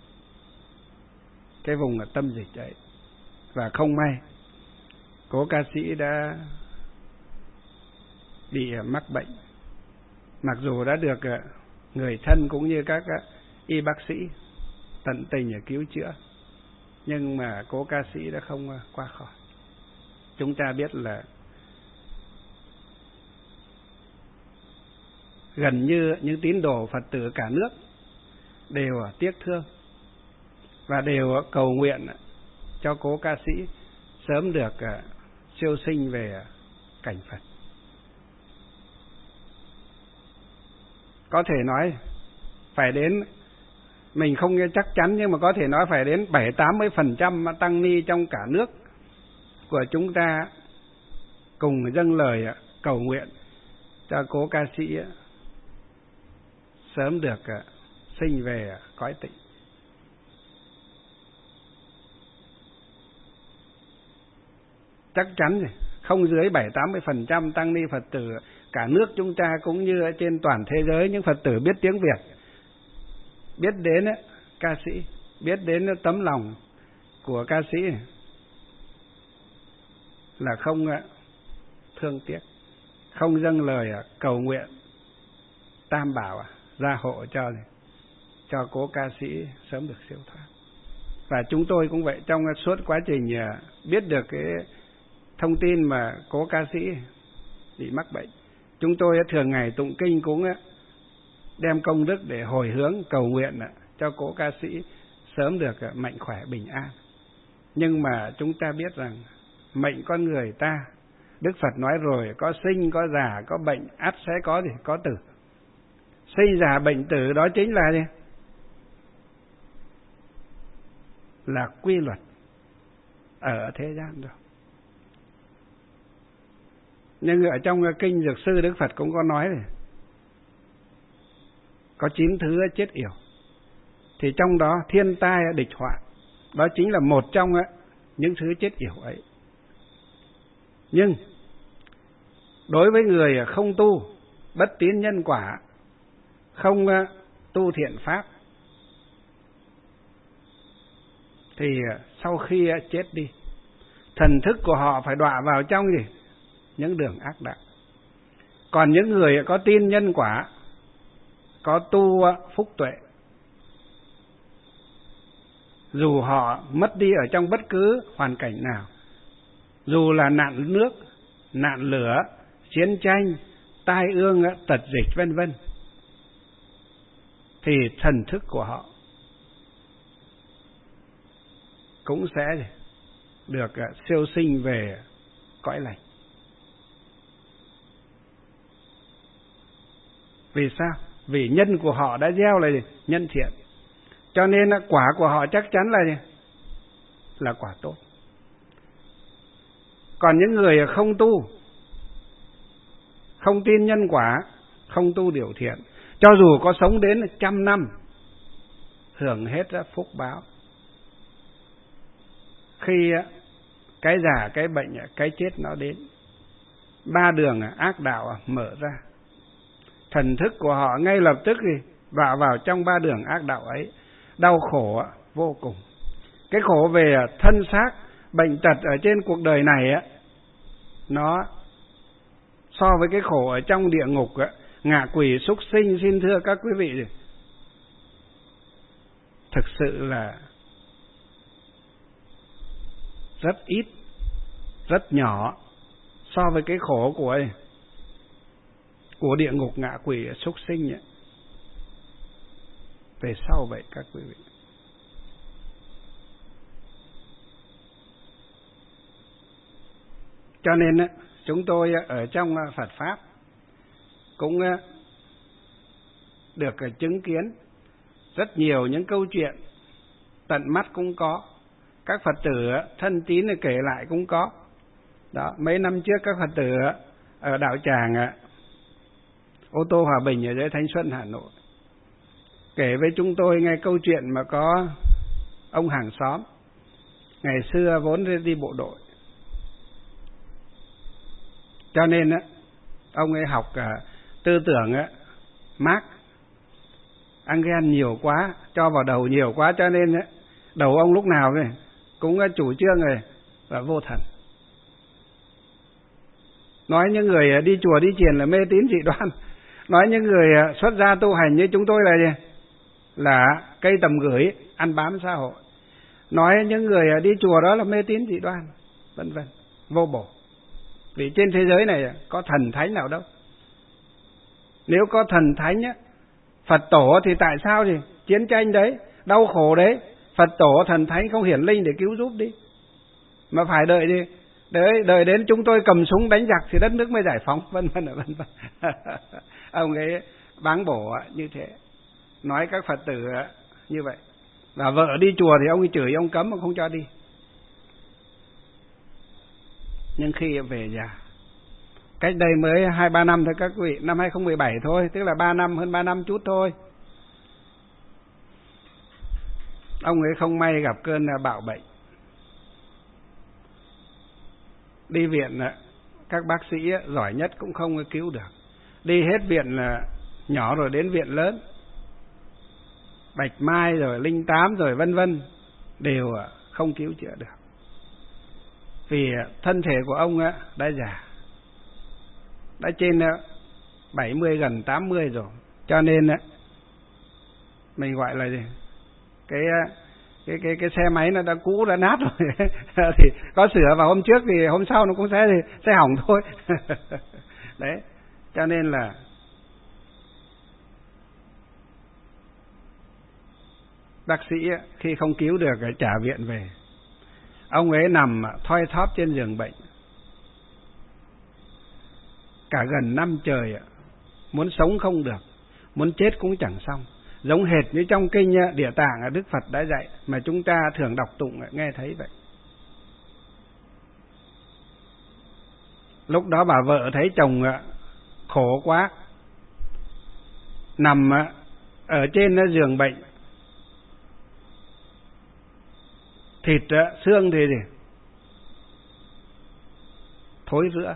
cái vùng tâm dịch ấy. Và không may cố ca sĩ đã bị mắc bệnh, mặc dù đã được người thân cũng như các y bác sĩ tận tình cứu chữa, nhưng mà cố ca sĩ đã không qua khỏi. Chúng ta biết là gần như những tín đồ Phật tử cả nước đều tiếc thương và đều cầu nguyện cho cố ca sĩ sớm được siêu sinh về cảnh Phật. Có thể nói phải đến, mình không chắc chắn, nhưng mà có thể nói phải đến bảy tám mươi phần trăm tăng ni trong cả nước của chúng ta cùng dâng lời cầu nguyện cho cố ca sĩ sớm được sinh về cõi tịnh. Chắc chắn rồi, không dưới bảy tám mươi phần trăm tăng ni Phật tử cả nước chúng ta cũng như ở trên toàn thế giới, những Phật tử biết tiếng Việt, biết đến ca sĩ, biết đến tấm lòng của ca sĩ là không thương tiếc, không dâng lời cầu nguyện Tam Bảo gia hộ cho cho cố ca sĩ sớm được siêu thoát. Và chúng tôi cũng vậy, trong suốt quá trình biết được cái thông tin mà cố ca sĩ bị mắc bệnh, chúng tôi thường ngày tụng kinh cũng đem công đức để hồi hướng cầu nguyện cho cố ca sĩ sớm được mạnh khỏe bình an. Nhưng mà chúng ta biết rằng mệnh con người ta, Đức Phật nói rồi, có sinh, có già, có bệnh, ắt sẽ có gì? Có tử. Sinh già bệnh tử đó chính là gì? Là quy luật ở thế gian rồi. Nhưng ở trong kinh Dược Sư, Đức Phật cũng có nói rồi, có chín thứ chết yểu. Thì trong đó thiên tai địch họa, đó chính là một trong những thứ chết yểu ấy. Nhưng đối với người không tu, bất tín nhân quả, không tu thiện pháp, thì sau khi chết đi, thần thức của họ phải đọa vào trong gì? Những đường ác đạo. Còn những người có tin nhân quả, có tu phúc tuệ, dù họ mất đi ở trong bất cứ hoàn cảnh nào, dù là nạn nước, nạn lửa, chiến tranh, tai ương, tật dịch vân vân, thì thần thức của họ cũng sẽ được siêu sinh về cõi lành. Vì sao? Vì nhân của họ đã gieo là gì? Nhân thiện. Cho nên quả của họ chắc chắn là gì? Là quả tốt. Còn những người không tu, không tin nhân quả, không tu điều thiện, cho dù có sống đến trăm năm, hưởng hết phúc báo, khi cái già, cái bệnh, cái chết nó đến, ba đường ác đạo mở ra, thần thức của họ ngay lập tức thì vào vào trong ba đường ác đạo ấy, đau khổ vô cùng. Cái khổ về thân xác, bệnh tật ở trên cuộc đời này á, nó so với cái khổ ở trong địa ngục á, ngạ quỷ súc sinh, xin thưa các quý vị, thực sự là rất ít, rất nhỏ so với cái khổ của ấy, của địa ngục, ngạ quỷ, súc sinh ấy. Về sau vậy các quý vị. Cho nên chúng tôi ở trong Phật Pháp cũng được chứng kiến rất nhiều những câu chuyện tận mắt cũng có, các Phật tử thân tín kể lại cũng có. Đó, mấy năm trước các Phật tử ở đạo tràng Ô Tô Hòa Bình ở dưới Thanh Xuân, Hà Nội kể với chúng tôi nghe câu chuyện mà có ông hàng xóm ngày xưa vốn đi bộ đội, cho nên ông ấy học tư tưởng Mác, Engel nhiều quá, cho vào đầu nhiều quá, cho nên đầu ông lúc nào cũng chủ trương rồi là vô thần. Nói những người đi chùa đi chiền là mê tín dị đoan, nói những người xuất gia tu hành như chúng tôi là gì? Là cây tầm gửi, ăn bám xã hội. Nói những người đi chùa đó là mê tín dị đoan, vân vân, vô bổ. Vì trên thế giới này có thần thánh nào đâu. Nếu có thần thánh á, Phật tổ thì tại sao thì chiến tranh đấy, đau khổ đấy, Phật tổ thần thánh không hiển linh để cứu giúp đi, mà phải đợi đi, đợi, đợi đến chúng tôi cầm súng đánh giặc thì đất nước mới giải phóng, vân vân vân vân. Ông ấy báng bổ như thế, nói các Phật tử như vậy. Và vợ đi chùa thì ông ấy chửi, ông cấm, ông không cho đi. Nhưng khi về già, cách đây mới hai ba năm thôi các vị, năm hai không một bảy thôi, tức là ba năm, hơn ba năm chút thôi. Ông ấy không may gặp cơn bạo bệnh. Đi viện, các bác sĩ giỏi nhất cũng không cứu được. Đi hết viện là nhỏ rồi đến viện lớn, Bạch Mai rồi Linh Tám rồi vân vân, đều không cứu chữa được. Vì thân thể của ông đã già, đã trên bảy mươi gần tám mươi rồi, cho nên mình gọi là gì? Cái cái cái cái xe máy nó đã cũ, đã nát rồi thì có sửa vào hôm trước thì hôm sau nó cũng sẽ sẽ hỏng thôi. Đấy, cho nên là bác sĩ khi không cứu được trả viện về. Ông ấy nằm thoi thóp trên giường bệnh cả gần năm trời, muốn sống không được, muốn chết cũng chẳng xong. Giống hệt như trong kinh Địa Tạng Đức Phật đã dạy, mà chúng ta thường đọc tụng nghe thấy vậy. Lúc đó bà vợ thấy chồng khổ quá, nằm ở trên giường bệnh, thịt xương thì gì? Thối rữa,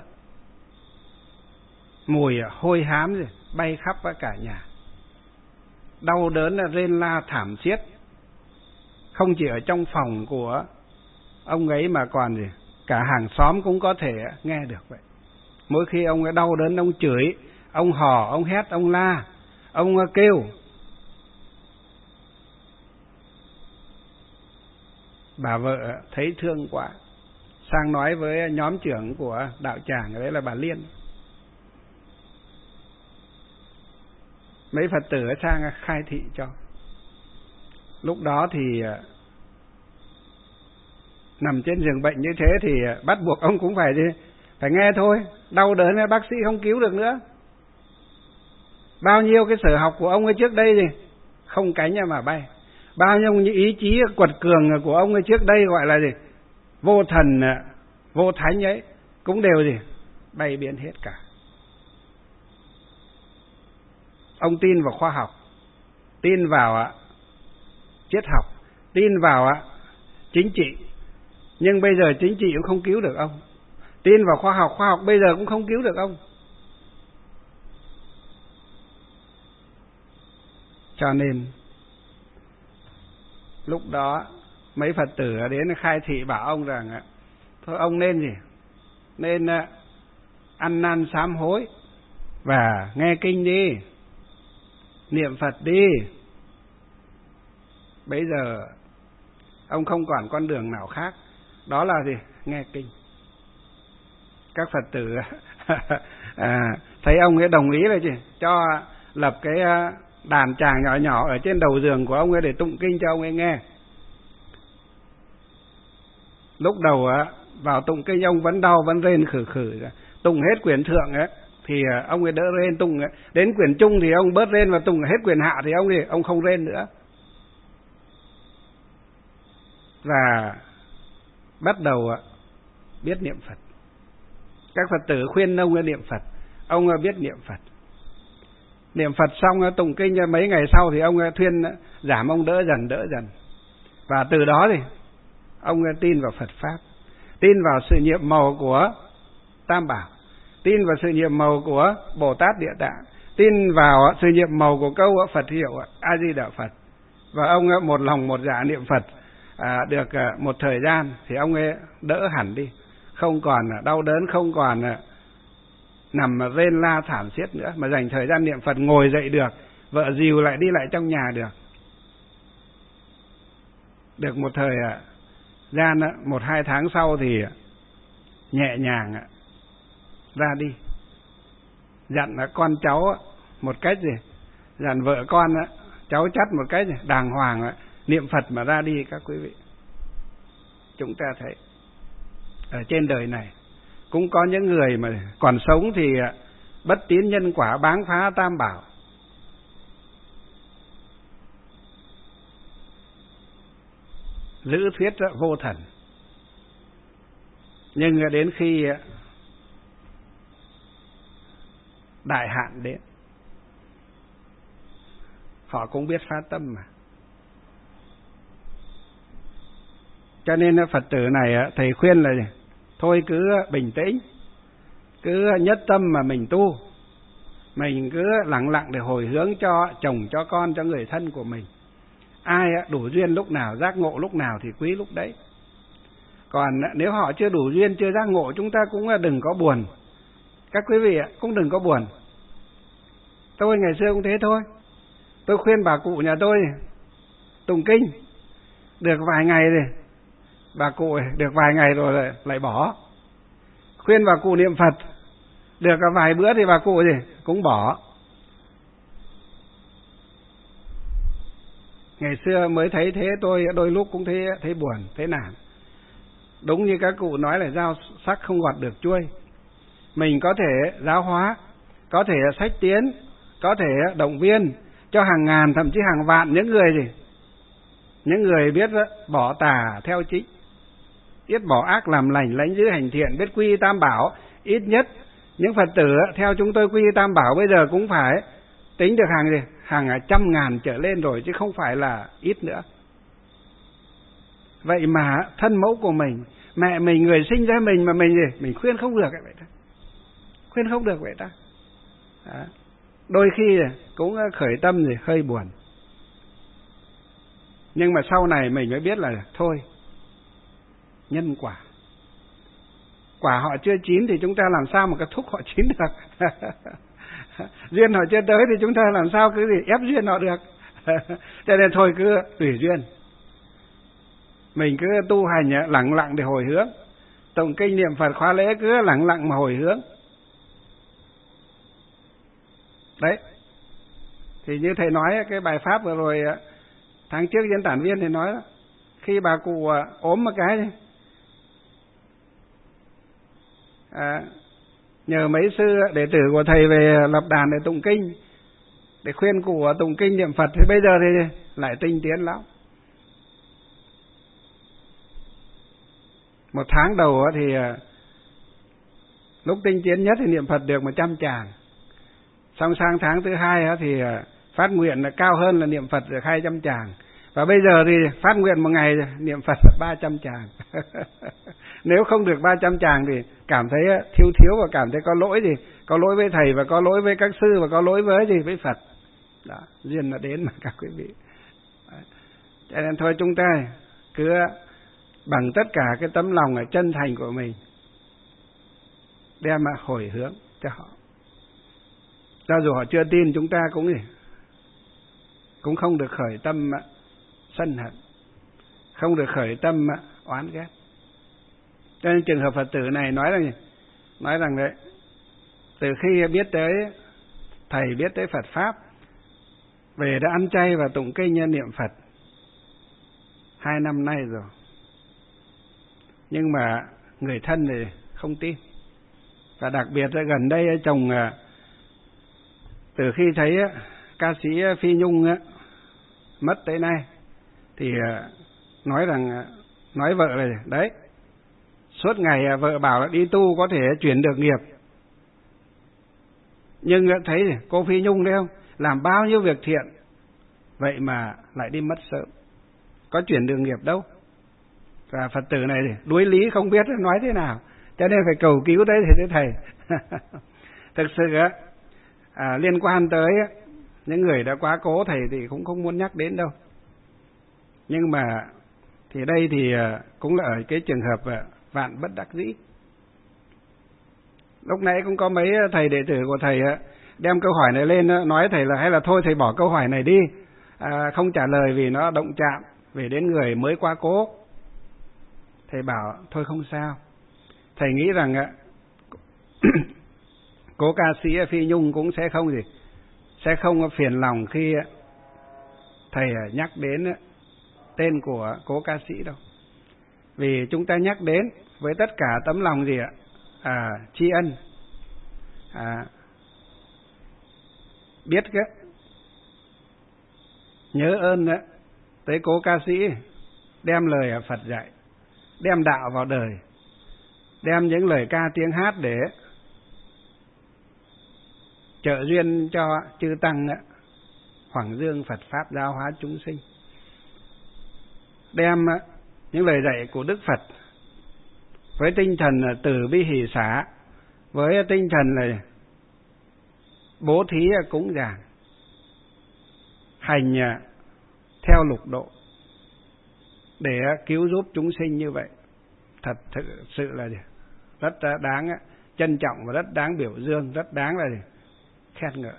mùi hôi hám gì bay khắp cả nhà, đau đớn là rên la thảm thiết, không chỉ ở trong phòng của ông ấy mà còn gì cả hàng xóm cũng có thể nghe được vậy. Mỗi khi ông ấy đau đớn, ông chửi, ông hò, ông hét, ông la, ông kêu. Bà vợ thấy thương quá, sang nói với nhóm trưởng của đạo tràng, đấy là bà Liên. Mấy Phật tử sang khai thị cho. Lúc đó thì nằm trên giường bệnh như thế thì bắt buộc ông cũng phải phải nghe thôi. Đau đớn bác sĩ không cứu được nữa. Bao nhiêu cái sở học của ông ấy trước đây gì không cánh mà bay. Bao nhiêu những ý chí quật cường của ông ấy trước đây gọi là gì vô thần vô thánh ấy cũng đều gì bay biến hết cả. Ông tin vào khoa học, tin vào triết học, tin vào chính trị, nhưng bây giờ chính trị cũng không cứu được ông. Tin vào khoa học, khoa học bây giờ cũng không cứu được ông. Cho nên lúc đó mấy Phật tử đến khai thị bảo ông rằng thôi ông nên gì nên ăn năn sám hối và nghe kinh đi, niệm Phật đi. Bây giờ ông không còn con đường nào khác, đó là gì nghe kinh. Các Phật tử à, thấy ông ấy đồng ý là gì cho lập cái đàn tràng nhỏ nhỏ ở trên đầu giường của ông ấy để tụng kinh cho ông ấy nghe. Lúc đầu vào tụng kinh ông vẫn đau, vẫn rên khử khử, tụng hết quyển thượng ấy thì ông ấy đỡ rên, tụng đến quyển trung thì ông bớt rên, và tụng hết quyển hạ thì ông thì ông không rên nữa. Và bắt đầu biết niệm Phật. Các Phật tử khuyên ông ấy niệm Phật, ông ấy biết niệm Phật. Niệm Phật xong tụng kinh mấy ngày sau thì ông ấy thuyên giảm, ông đỡ dần đỡ dần. Và từ đó thì ông ấy tin vào Phật Pháp, tin vào sự nhiệm màu của Tam Bảo, tin vào sự nhiệm màu của Bồ Tát Địa Tạng, tin vào sự nhiệm màu của câu Phật hiệu A Di Đà Phật. Và ông ấy một lòng một dạ niệm Phật à, được một thời gian thì ông ấy đỡ hẳn đi, không còn đau đớn, không còn nằm rên la thảm thiết nữa, mà dành thời gian niệm Phật, ngồi dậy được, vợ dìu lại đi lại trong nhà được. Được một thời gian, một hai tháng sau thì nhẹ nhàng ra đi, dặn con cháu một cách gì, dặn vợ con cháu chắt một cách gì, đàng hoàng niệm Phật mà ra đi. Các quý vị, chúng ta thấy ở trên đời này cũng có những người mà còn sống thì bất tín nhân quả, báng phá Tam Bảo. Giữ thuyết vô thần. Nhưng đến khi đại hạn đến, họ cũng biết phát tâm mà. Cho nên Phật tử này thầy khuyên là thôi cứ bình tĩnh, cứ nhất tâm mà mình tu, mình cứ lặng lặng để hồi hướng cho chồng, cho con, cho người thân của mình. Ai đủ duyên lúc nào, giác ngộ lúc nào thì quý lúc đấy. Còn nếu họ chưa đủ duyên, chưa giác ngộ, chúng ta cũng đừng có buồn. Các quý vị cũng đừng có buồn. Tôi ngày xưa cũng thế thôi. Tôi khuyên bà cụ nhà tôi tụng kinh được vài ngày rồi, bà cụ được vài ngày rồi lại, lại bỏ. Khuyên bà cụ niệm Phật được vài bữa thì bà cụ gì cũng bỏ. Ngày xưa mới thấy thế, tôi đôi lúc cũng thấy thấy buồn, thấy nản. Đúng như các cụ nói là dao sắc không gọt được chuôi. Mình có thể giáo hóa, có thể sách tiến, có thể động viên cho hàng ngàn thậm chí hàng vạn những người gì, những người biết bỏ tà theo chính, biết bỏ ác làm lành, lãnh giữ hành thiện, biết quy y tam bảo. Ít nhất những Phật tử theo chúng tôi quy y tam bảo bây giờ cũng phải tính được hàng gì, hàng trăm ngàn trở lên rồi, chứ không phải là ít nữa. Vậy mà thân mẫu của mình, mẹ mình, người sinh ra mình mà mình gì, mình khuyên không được vậy ta, khuyên không được vậy ta. Đó. Đôi khi cũng khởi tâm thì hơi buồn, nhưng mà sau này mình mới biết là thôi, nhân quả, quả họ chưa chín thì chúng ta làm sao mà cái thúc họ chín được. Duyên họ chưa tới thì chúng ta làm sao cứ gì ép duyên họ được. Cho nên thôi cứ tùy duyên, mình cứ tu hành lặng lặng để hồi hướng, tụng kinh niệm Phật khóa lễ cứ lặng lặng mà hồi hướng. Đấy, thì như thầy nói cái bài pháp vừa rồi tháng trước diễn tản viên thì nói đó, khi bà cụ ốm một cái à, nhờ mấy sư đệ tử của thầy về lập đàn để tụng kinh, để khuyên cụ tụng kinh niệm Phật, thì bây giờ thì lại tinh tiến lắm. Một tháng đầu thì lúc tinh tiến nhất thì niệm Phật được một trăm tràng, xong sang tháng thứ hai thì phát nguyện là cao hơn là niệm Phật được hai trăm tràng, và bây giờ thì phát nguyện một ngày niệm Phật ba trăm tràng. Nếu không được ba trăm tràng thì cảm thấy thiếu thiếu và cảm thấy có lỗi gì, có lỗi với thầy và có lỗi với các sư và có lỗi với gì với Phật. Đó, duyên nó đến mà các quý vị. Cho nên thôi chúng ta cứ bằng tất cả cái tấm lòng ở chân thành của mình đem mà hồi hướng cho họ. Cho dù họ chưa tin, chúng ta cũng gì cũng không được khởi tâm sân hận, không được khởi tâm oán ghét. Cho nên trường hợp Phật tử này nói rằng nói rằng đấy, từ khi biết tới thầy, biết tới Phật pháp, về đã ăn chay và tụng kinh niệm Phật hai năm nay rồi, nhưng mà người thân thì không tin. Và đặc biệt là gần đây chồng từ khi thấy ca sĩ Phi Nhung mất tới nay thì nói rằng nói vợ là đấy, suốt ngày vợ bảo là đi tu có thể chuyển được nghiệp, nhưng thấy cô Phi Nhung đấy không, làm bao nhiêu việc thiện vậy mà lại đi mất sớm, có chuyển được nghiệp đâu. Và Phật tử này thì đuối lý không biết nói thế nào, cho nên phải cầu cứu tới thì thầy. Thực sự à, liên quan tới những người đã quá cố thầy thì cũng không muốn nhắc đến đâu, nhưng mà thì đây thì cũng là ở cái trường hợp vạn bất đắc dĩ. Lúc nãy cũng có mấy thầy đệ tử của thầy đem câu hỏi này lên, nói thầy là hay là thôi thầy bỏ câu hỏi này đi, à, không trả lời vì nó động chạm về đến người mới quá cố. Thầy bảo thôi không sao, thầy nghĩ rằng cố ca sĩ Phi Nhung cũng sẽ không gì sẽ không phiền lòng khi thầy nhắc đến tên của cố ca sĩ đâu, vì chúng ta nhắc đến với tất cả tấm lòng gì ạ, à, tri ân, à, biết cái nhớ ơn đó, tới cố ca sĩ đem lời Phật dạy, đem đạo vào đời, đem những lời ca tiếng hát để trợ duyên cho chư tăng hoằng dương Phật pháp giáo hóa chúng sinh, đem những lời dạy của Đức Phật với tinh thần từ bi hỷ xả, với tinh thần là bố thí cúng dường, hành theo lục độ để cứu giúp chúng sinh như vậy, thật thực sự là rất đáng trân trọng và rất đáng biểu dương, rất đáng là khen ngợi.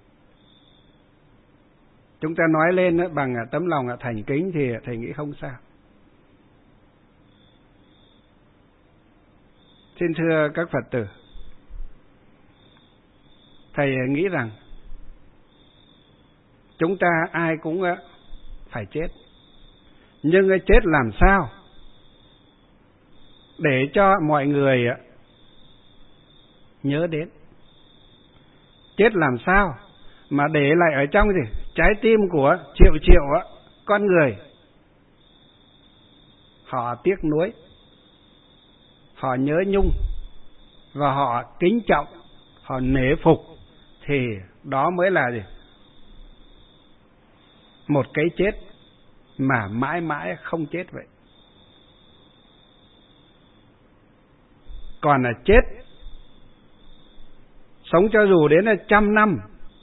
Chúng ta nói lên bằng tấm lòng thành kính thì thầy nghĩ không sao. Xin thưa các Phật tử, thầy nghĩ rằng chúng ta ai cũng phải chết, nhưng chết làm sao để cho mọi người nhớ đến? Chết làm sao mà để lại ở trong gì trái tim của triệu triệu con người, họ tiếc nuối, họ nhớ nhung và họ kính trọng, họ nể phục, thì đó mới là gì? Một cái chết mà mãi mãi không chết vậy. Còn là chết sống cho dù đến là trăm năm,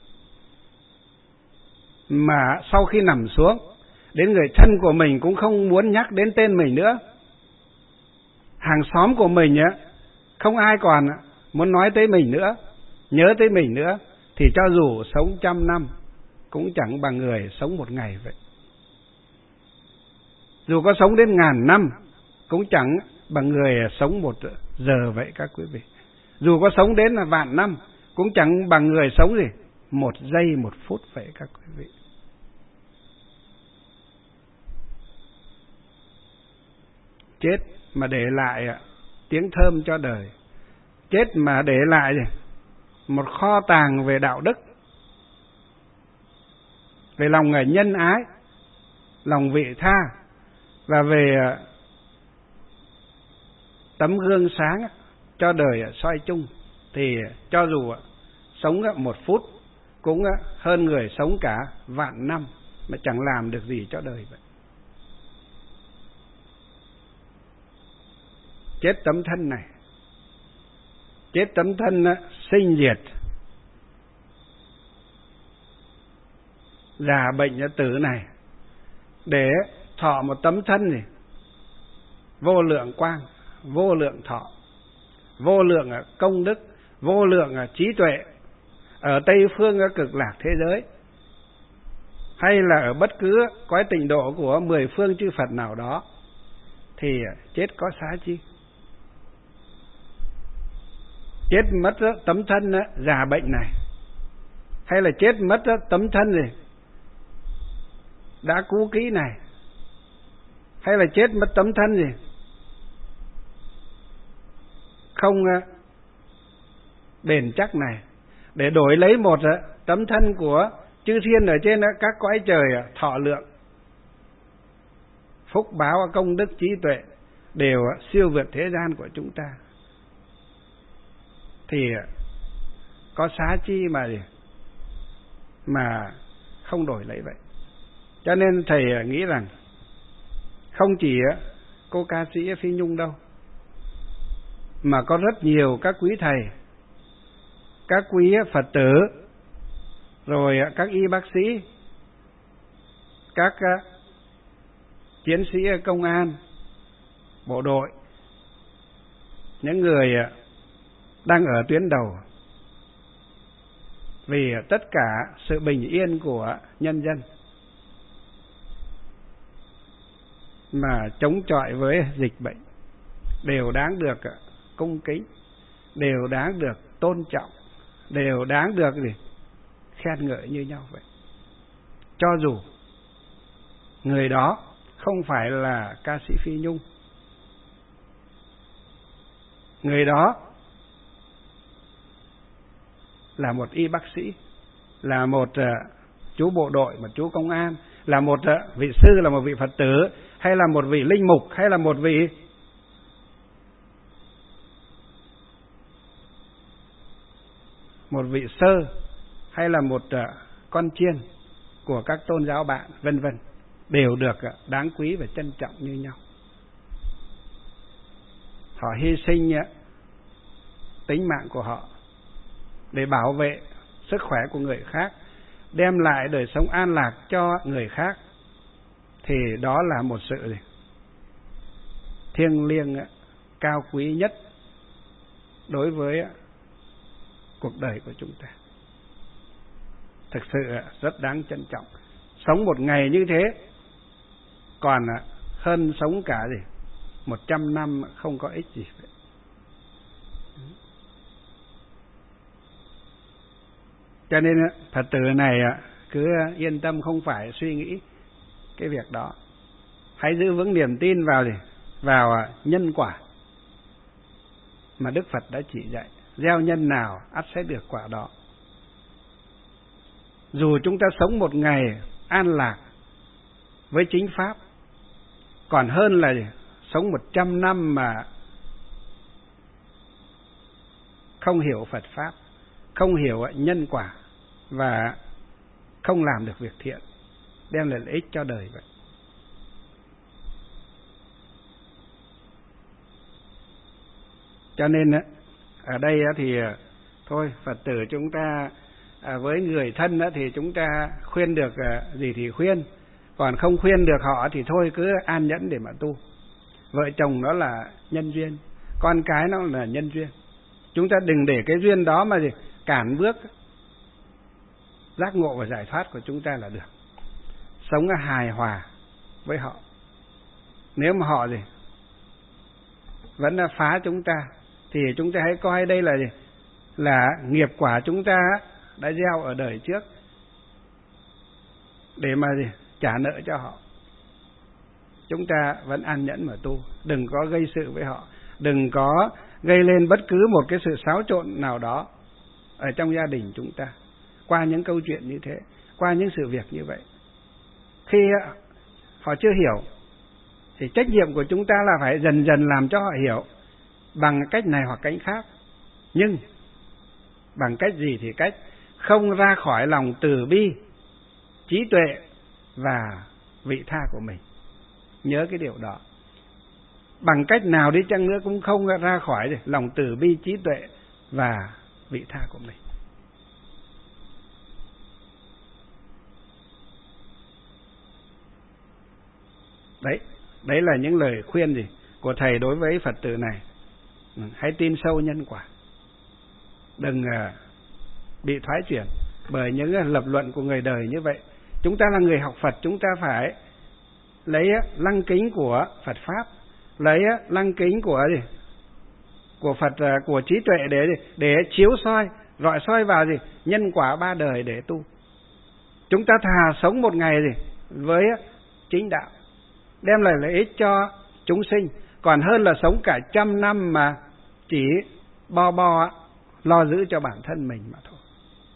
mà sau khi nằm xuống, đến người thân của mình cũng không muốn nhắc đến tên mình nữa. Hàng xóm của mình á, không ai còn muốn nói tới mình nữa, nhớ tới mình nữa, thì cho dù sống trăm năm cũng chẳng bằng người sống một ngày vậy. Dù có sống đến ngàn năm cũng chẳng bằng người sống một giờ vậy các quý vị. Dù có sống đến là vạn năm cũng chẳng bằng người sống gì một giây một phút vậy các quý vị. Chết mà để lại tiếng thơm cho đời, chết mà để lại một kho tàng về đạo đức, về lòng nhân ái, lòng vị tha, và về tấm gương sáng cho đời soi chung, thì cho dù sống một phút cũng hơn người sống cả vạn năm mà chẳng làm được gì cho đời vậy. Chết tấm thân này, chết tấm thân sinh diệt, già bệnh tử này, để thọ một tấm thân này vô lượng quang, vô lượng thọ, vô lượng công đức, vô lượng trí tuệ ở Tây phương cực lạc thế giới, hay là ở bất cứ cõi tịnh độ của mười phương chư Phật nào đó, thì chết có xá chi. Chết mất tấm thân già bệnh này, hay là chết mất tấm thân này đã cũ kỹ này, hay là chết mất tấm thân gì không bền chắc này, để đổi lấy một tấm thân của chư thiên ở trên các cõi trời thọ lượng, phúc báo công đức trí tuệ đều siêu vượt thế gian của chúng ta, thì có xá chi mà gì mà không đổi lấy vậy. Cho nên thầy nghĩ rằng không chỉ cô ca sĩ Phi Nhung đâu, mà có rất nhiều các quý thầy, các quý Phật tử, rồi các y bác sĩ, các chiến sĩ công an, bộ đội, những người đang ở tuyến đầu vì tất cả sự bình yên của nhân dân, mà chống chọi với dịch bệnh, đều đáng được cung kính, đều đáng được tôn trọng, đều đáng được gì khen ngợi như nhau vậy. Cho dù người đó không phải là ca sĩ Phi Nhung, người đó là một y bác sĩ, là một uh, chú bộ đội, một chú công an, là một uh, vị sư, là một vị Phật tử, hay là một vị linh mục, hay là một vị một vị sơ hay là một uh, con chiên của các tôn giáo bạn, vân vân, đều được uh, đáng quý và trân trọng như nhau. Họ hy sinh uh, tính mạng của họ để bảo vệ sức khỏe của người khác, đem lại đời sống an lạc cho người khác, thì đó là một sự gì? Thiêng liêng cao quý nhất đối với cuộc đời của chúng ta. Thực sự rất đáng trân trọng. Sống một ngày như thế còn hơn sống cả gì một trăm năm không có ích gì vậy. Cho nên Phật tử này cứ yên tâm, không phải suy nghĩ cái việc đó. Hãy giữ vững niềm tin vào gì? Vào nhân quả mà Đức Phật đã chỉ dạy. Gieo nhân nào ắt sẽ được quả đó. Dù chúng ta sống một ngày an lạc với chính pháp, còn hơn là gì? Sống một trăm năm mà không hiểu Phật pháp, không hiểu nhân quả và không làm được việc thiện, đem lại lợi ích cho đời vậy. Cho nên ở đây thì thôi, Phật tử chúng ta với người thân thì chúng ta khuyên được gì thì khuyên, còn không khuyên được họ thì thôi cứ an nhẫn để mà tu. Vợ chồng đó là nhân duyên, con cái nó là nhân duyên. Chúng ta đừng để cái duyên đó mà gì cản bước giác ngộ và giải thoát của chúng ta là được. Sống hài hòa với họ. Nếu mà họ gì vẫn là phá chúng ta thì chúng ta hãy coi đây là gì? Là nghiệp quả chúng ta đã gieo ở đời trước để mà gì? Trả nợ cho họ. Chúng ta vẫn an nhẫn mà tu, đừng có gây sự với họ, đừng có gây lên bất cứ một cái sự xáo trộn nào đó ở trong gia đình chúng ta qua những câu chuyện như thế, qua những sự việc như vậy. Khi họ chưa hiểu thì trách nhiệm của chúng ta là phải dần dần làm cho họ hiểu bằng cách này hoặc cách khác. Nhưng bằng cách gì thì cách, không ra khỏi lòng từ bi, trí tuệ và vị tha của mình. Nhớ cái điều đó. Bằng cách nào đi chăng nữa cũng không ra khỏi lòng từ bi, trí tuệ và vị tha của mình. Đấy, đấy là những lời khuyên gì của Thầy đối với Phật tử này. Hãy tin sâu nhân quả. Đừng uh, bị thoái chuyển bởi những uh, lập luận của người đời như vậy. Chúng ta là người học Phật, chúng ta phải lấy uh, lăng kính của Phật Pháp, lấy uh, lăng kính của gì? Của Phật, uh, của trí tuệ để để chiếu soi, rọi soi vào gì? Nhân quả ba đời để tu. Chúng ta thà sống một ngày gì? Với uh, chính đạo, đem lại lợi ích cho chúng sinh, còn hơn là sống cả trăm năm mà chỉ bo bo lo giữ cho bản thân mình mà thôi.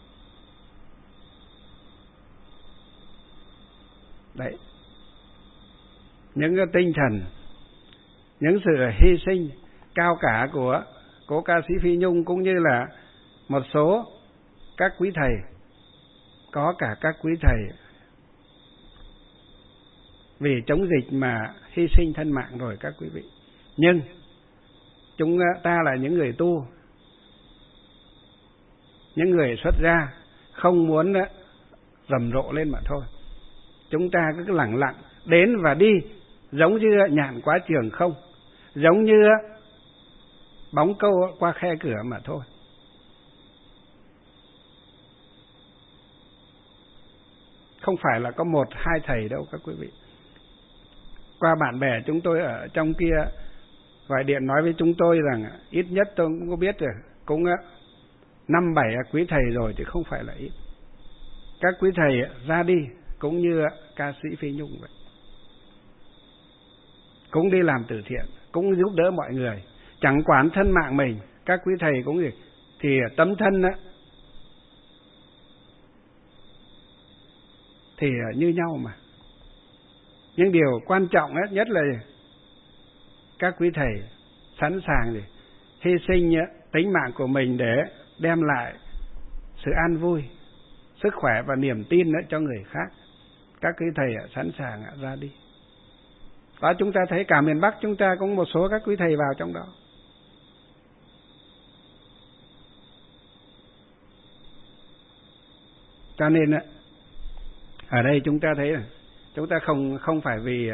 Đấy, những cái tinh thần, những sự hy sinh cao cả của cố ca sĩ Phi Nhung, cũng như là một số các quý thầy, có cả các quý thầy vì chống dịch mà hy sinh thân mạng rồi các quý vị. Nhưng chúng ta là những người tu, những người xuất gia, không muốn rầm rộ lên mà thôi. Chúng ta cứ lặng lặng đến và đi, giống như nhạn qua trường không, giống như bóng câu qua khe cửa mà thôi. Không phải là có một hai thầy đâu các quý vị. Qua bạn bè chúng tôi ở trong kia gọi điện nói với chúng tôi rằng ít nhất tôi cũng có biết rồi, cũng năm bảy quý thầy rồi chứ không phải là ít. Các quý thầy ra đi cũng như ca sĩ Phi Nhung vậy, cũng đi làm từ thiện, cũng giúp đỡ mọi người, chẳng quản thân mạng mình. Các quý thầy cũng gì thì tấm thân á thì như nhau mà. Nhưng điều quan trọng nhất là các quý thầy sẵn sàng gì hy sinh tính mạng của mình để đem lại sự an vui, sức khỏe và niềm tin nữa cho người khác. Các quý thầy sẵn sàng ra đi. Đó, chúng ta thấy cả miền Bắc chúng ta cũng một số các quý thầy vào trong đó. Cho nên ở đây chúng ta thấy là chúng ta không không phải vì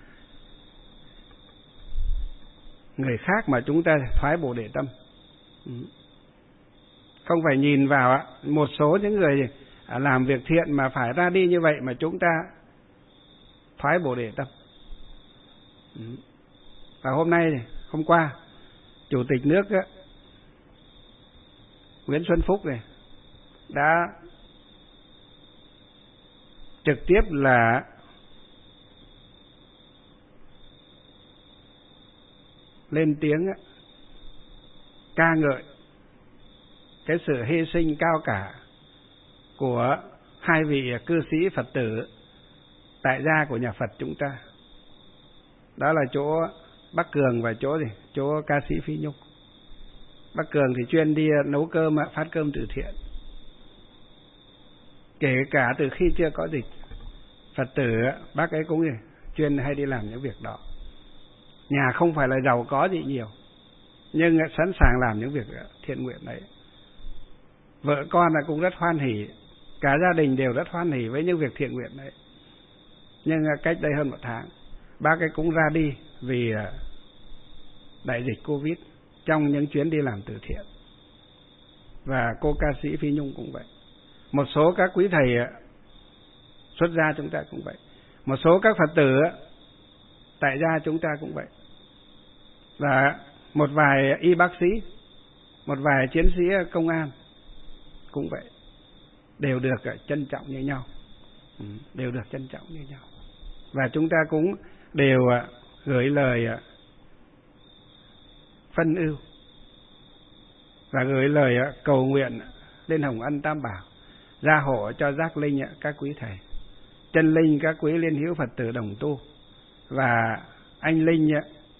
người khác mà chúng ta thoái Bồ Đề tâm. Không phải nhìn vào một số những người làm việc thiện mà phải ra đi như vậy mà chúng ta thoái Bồ Đề tâm. Và hôm nay, hôm qua, Chủ tịch nước Nguyễn Xuân Phúc này đã trực tiếp là lên tiếng ca ngợi cái sự hy sinh cao cả của hai vị cư sĩ Phật tử tại gia của nhà Phật chúng ta. Đó là chỗ Bắc Cường và chỗ gì? Chỗ ca sĩ Phi Nhung. Bắc Cường thì chuyên đi nấu cơm, phát cơm từ thiện. Kể cả từ khi chưa có dịch, Phật tử bác ấy cũng chuyên hay đi làm những việc đó. Nhà không phải là giàu có gì nhiều, nhưng sẵn sàng làm những việc thiện nguyện đấy. Vợ con là cũng rất hoan hỉ, cả gia đình đều rất hoan hỉ với những việc thiện nguyện đấy. Nhưng cách đây hơn một tháng, bác ấy cũng ra đi vì đại dịch Covid trong những chuyến đi làm từ thiện. Và cô ca sĩ Phi Nhung cũng vậy. Một số các quý thầy xuất gia chúng ta cũng vậy. Một số các Phật tử tại gia chúng ta cũng vậy. Và một vài y bác sĩ, một vài chiến sĩ công an cũng vậy. Đều được trân trọng như nhau. Đều được trân trọng như nhau. Và chúng ta cũng đều gửi lời phân ưu và gửi lời cầu nguyện lên Hồng Ân Tam Bảo gia hộ cho giác linh các quý thầy, chân linh các quý liên hữu Phật tử đồng tu, và anh linh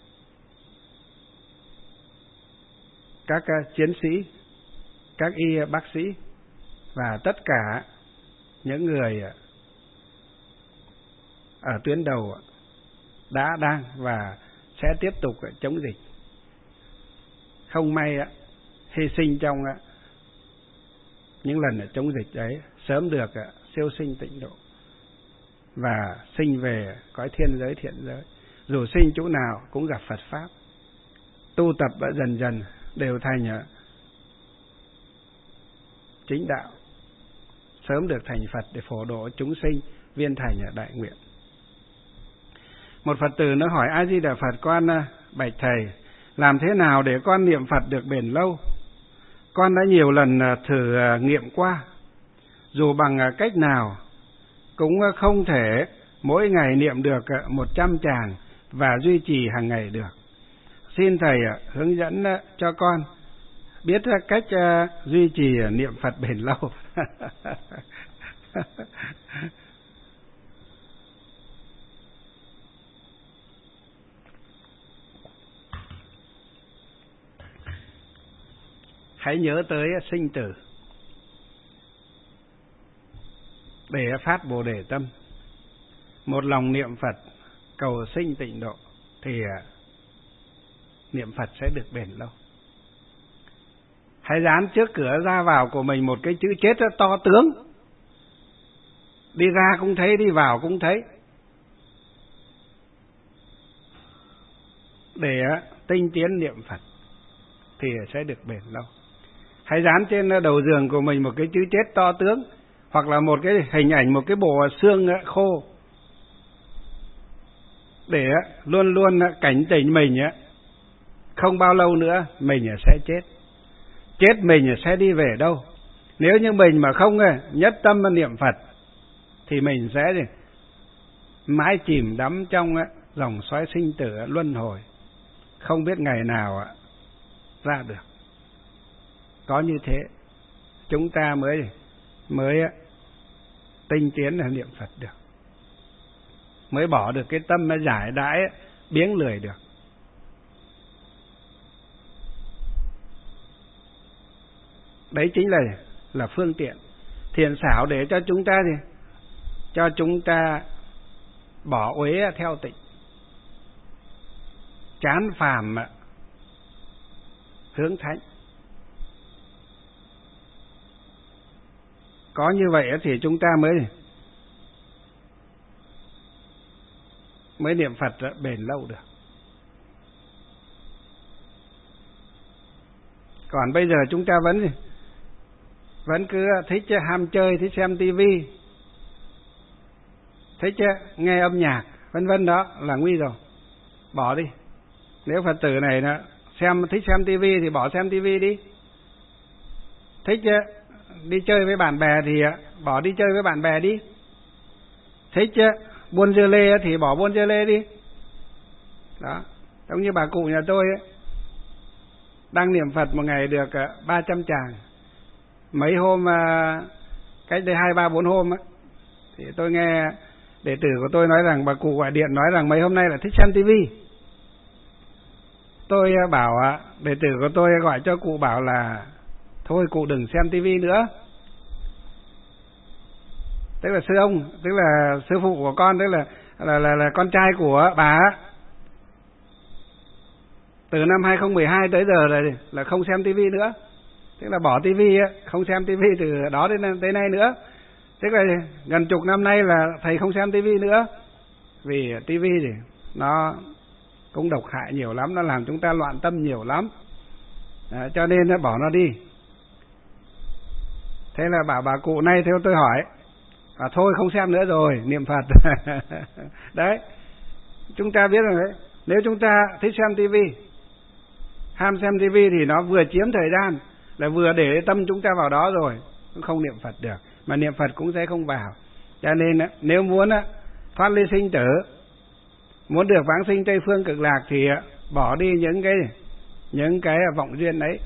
các chiến sĩ, các y bác sĩ và tất cả những người ở tuyến đầu đã, đang và sẽ tiếp tục chống dịch. Không may hy sinh trong những lần chống dịch đấy, sớm được siêu sinh tịnh độ và sinh về cõi thiên giới thiện giới. Dù sinh chỗ nào cũng gặp Phật Pháp, tu tập dần dần đều thành chính đạo, sớm được thành Phật để phổ độ chúng sinh, viên thành đại nguyện. Một Phật tử nó hỏi: A Di Đà Phật, con bạch thầy, làm thế nào để con niệm Phật được bền lâu? Con đã nhiều lần thử nghiệm qua, dù bằng cách nào cũng không thể mỗi ngày niệm được một trăm tràng và duy trì hàng ngày được. Xin thầy hướng dẫn cho con biết cách duy trì niệm Phật bền lâu. Hãy nhớ tới sinh tử để phát Bồ Đề tâm, một lòng niệm Phật cầu sinh tịnh độ thì niệm Phật sẽ được bền lâu. Hãy dán trước cửa ra vào của mình một cái chữ chết rất to tướng, đi ra cũng thấy, đi vào cũng thấy, để tinh tiến niệm Phật thì sẽ được bền lâu. Hãy dán trên đầu giường của mình một cái chữ chết to tướng, hoặc là một cái hình ảnh, một cái bộ xương khô, để luôn luôn cảnh tỉnh mình không bao lâu nữa mình sẽ chết. Chết mình sẽ đi về đâu? Nếu như mình mà không nhất tâm niệm Phật thì mình sẽ mãi chìm đắm trong dòng xoáy sinh tử luân hồi, không biết ngày nào ra được. Có như thế chúng ta mới mới tinh tiến là niệm Phật được, mới bỏ được cái tâm giải đãi biếng lười được. Đấy chính là là phương tiện, thiện xảo để cho chúng ta gì? Cho chúng ta bỏ uế theo tịnh, chán phàm hướng thánh. Có như vậy thì chúng ta mới mới niệm Phật bền lâu được. Còn bây giờ chúng ta vẫn gì? Vẫn cứ thích ham chơi, thích xem tivi, thích nghe âm nhạc, vân vân, đó là nguy rồi. Bỏ đi. Nếu Phật tử này đó, xem thích xem tivi thì bỏ xem tivi đi. Thích đi chơi với bạn bè thì bỏ đi chơi với bạn bè đi. Thích buôn dưa lê thì bỏ buôn dưa lê đi. Đó, giống như bà cụ nhà tôi ấy, đang niệm Phật một ngày được ba trăm tràng. Mấy hôm, cách đây hai ba bốn hôm ấy, thì tôi nghe đệ tử của tôi nói rằng, bà cụ gọi điện nói rằng mấy hôm nay là thích xem tivi. Tôi bảo đệ tử của tôi gọi cho cụ bảo là thôi cụ đừng xem tivi nữa. Tức là sư ông, tức là sư phụ của con, tức là là là, là con trai của bà, từ năm hai không một hai tới giờ là là không xem tivi nữa. Tức là bỏ tivi, không xem tivi từ đó đến tới nay nữa. Tức là gần chục năm nay là thầy không xem tivi nữa. Vì tivi thì nó cũng độc hại nhiều lắm, nó làm chúng ta loạn tâm nhiều lắm. Đó, cho nên nó bỏ nó đi. Thế là bảo bà cụ này theo tôi hỏi, à, thôi không xem nữa rồi, niệm Phật. Đấy, chúng ta biết rồi đấy. Nếu chúng ta thích xem tivi, ham xem tivi thì nó vừa chiếm thời gian, là vừa để tâm chúng ta vào đó rồi, cũng không niệm Phật được, mà niệm Phật cũng sẽ không vào. Cho nên nếu muốn thoát ly sinh tử, muốn được vãng sinh Tây Phương Cực Lạc thì bỏ đi những cái những cái vọng duyên ấy,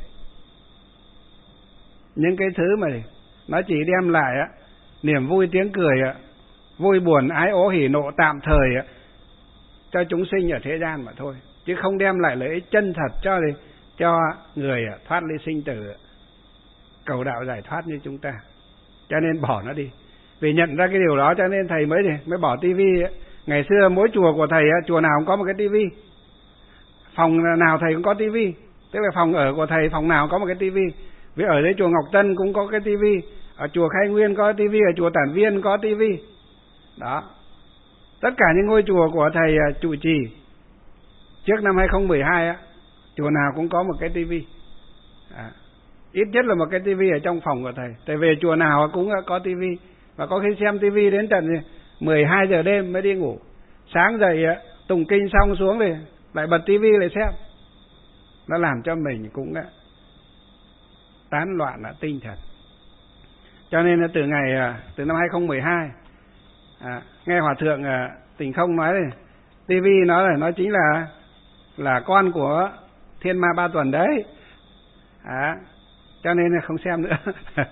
những cái thứ mà nó chỉ đem lại niềm vui tiếng cười, vui buồn ái ố hỉ nộ tạm thời cho chúng sinh ở thế gian mà thôi, chứ không đem lại lợi ích chân thật cho cho người thoát ly sinh tử, cầu đạo giải thoát như chúng ta. Cho nên bỏ nó đi. Vì nhận ra cái điều đó cho nên thầy mới mới bỏ tivi. Ngày xưa mỗi chùa của thầy, chùa nào cũng có một cái tivi, phòng nào thầy cũng có tivi. Tức là phòng ở của thầy phòng nào có một cái tivi. Vì ở đây chùa Ngọc Tân cũng có cái tivi, ở chùa Khai Nguyên có tivi, ở chùa Tản Viên có tivi. Đó. Tất cả những ngôi chùa của thầy trụ trì trước năm hai không một hai á, chùa nào cũng có một cái tivi. À, ít nhất là một cái tivi ở trong phòng của thầy. Thầy về chùa nào cũng có tivi, và có khi xem tivi đến tận mười hai giờ đêm mới đi ngủ. Sáng dậy tụng kinh xong xuống thì lại bật tivi lại xem. Nó làm cho mình cũng tán loạn là tinh thần. Cho nên là từ ngày từ năm hai không một hai, à, nghe Hòa thượng Tình Không nói này, tivi nó là nó chính là là con của Thiên Ma Ba Tuần đấy. À, cho nên là không xem nữa.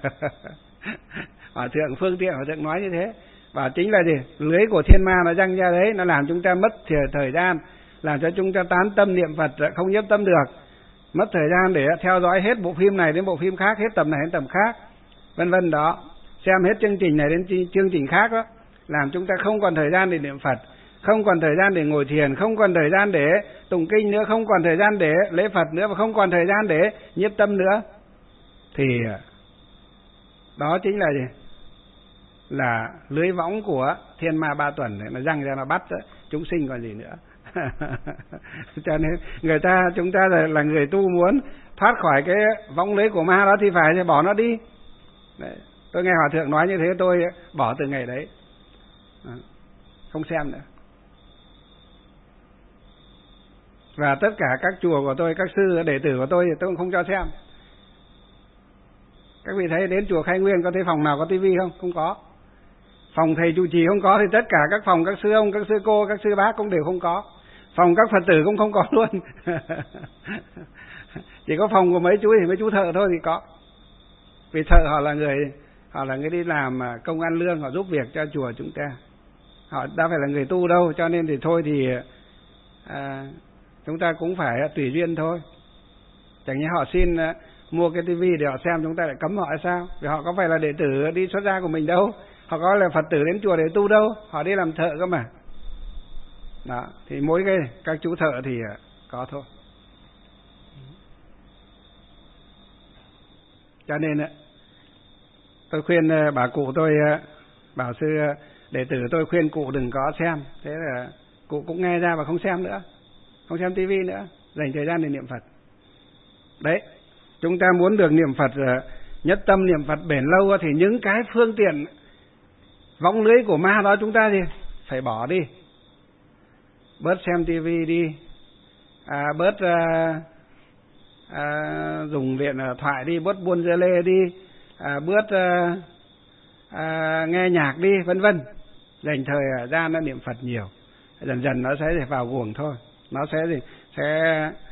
Hòa thượng Phương Tiện Hòa thượng nói như thế, và chính là gì? Lưới của thiên ma nó răng ra đấy, nó làm chúng ta mất thời gian, làm cho chúng ta tán tâm niệm Phật, không nhiếp tâm được, mất thời gian để theo dõi hết bộ phim này đến bộ phim khác, hết tầm này đến tầm khác, vân vân đó, xem hết chương trình này đến chương trình khác đó, làm chúng ta không còn thời gian để niệm Phật, không còn thời gian để ngồi thiền, không còn thời gian để tụng kinh nữa, không còn thời gian để lễ Phật nữa, và không còn thời gian để nhiếp tâm nữa. Thì đó chính là gì? Là lưới võng của Thiên Ma Ba Tuần này, nó răng ra nó bắt đó, chúng sinh còn gì nữa. Cho nên người ta, chúng ta là, là người tu muốn thoát khỏi cái võng lưới của ma đó thì phải thì bỏ nó đi. Đấy, tôi nghe Hòa thượng nói như thế, tôi bỏ từ ngày đấy, không xem nữa. Và tất cả các chùa của tôi, các sư đệ tử của tôi tôi cũng không cho xem. Các vị thấy đến chùa Khai Nguyên có thấy phòng nào có tivi không? Không có. Phòng thầy trụ trì không có, thì tất cả các phòng các sư ông, các sư cô, các sư bác cũng đều không có. Phòng các Phật tử cũng không có luôn. Chỉ có phòng của mấy chú thì mấy chú thợ thôi thì có. Vì thợ họ là người họ là người đi làm công ăn lương, họ giúp việc cho chùa chúng ta. Họ đã phải là người tu đâu, cho nên thì thôi thì à, chúng ta cũng phải tùy duyên thôi. Chẳng như họ xin mua cái tivi để họ xem, chúng ta lại cấm họ hay sao? Vì họ có phải là đệ tử đi xuất gia của mình đâu, họ có là Phật tử đến chùa để tu đâu, họ đi làm thợ cơ mà. Đó, thì mỗi cái các chú thợ thì có thôi. Cho nên tôi khuyên bà cụ tôi, bảo sư đệ tử tôi khuyên cụ đừng có xem, thế là cụ cũng nghe ra và không xem nữa, không xem tivi nữa, dành thời gian để niệm Phật. Đấy, chúng ta muốn được niệm Phật nhất tâm, niệm Phật bền lâu thì những cái phương tiện võng lưới của ma đó chúng ta gì phải bỏ đi, bớt xem tivi đi, à, bớt à, à, dùng điện thoại đi, bớt buôn dơ lê đi, à, bớt à, à, nghe nhạc đi, vân vân, dành thời gian nó niệm Phật nhiều, dần dần nó sẽ vào guồng thôi, nó sẽ gì sẽ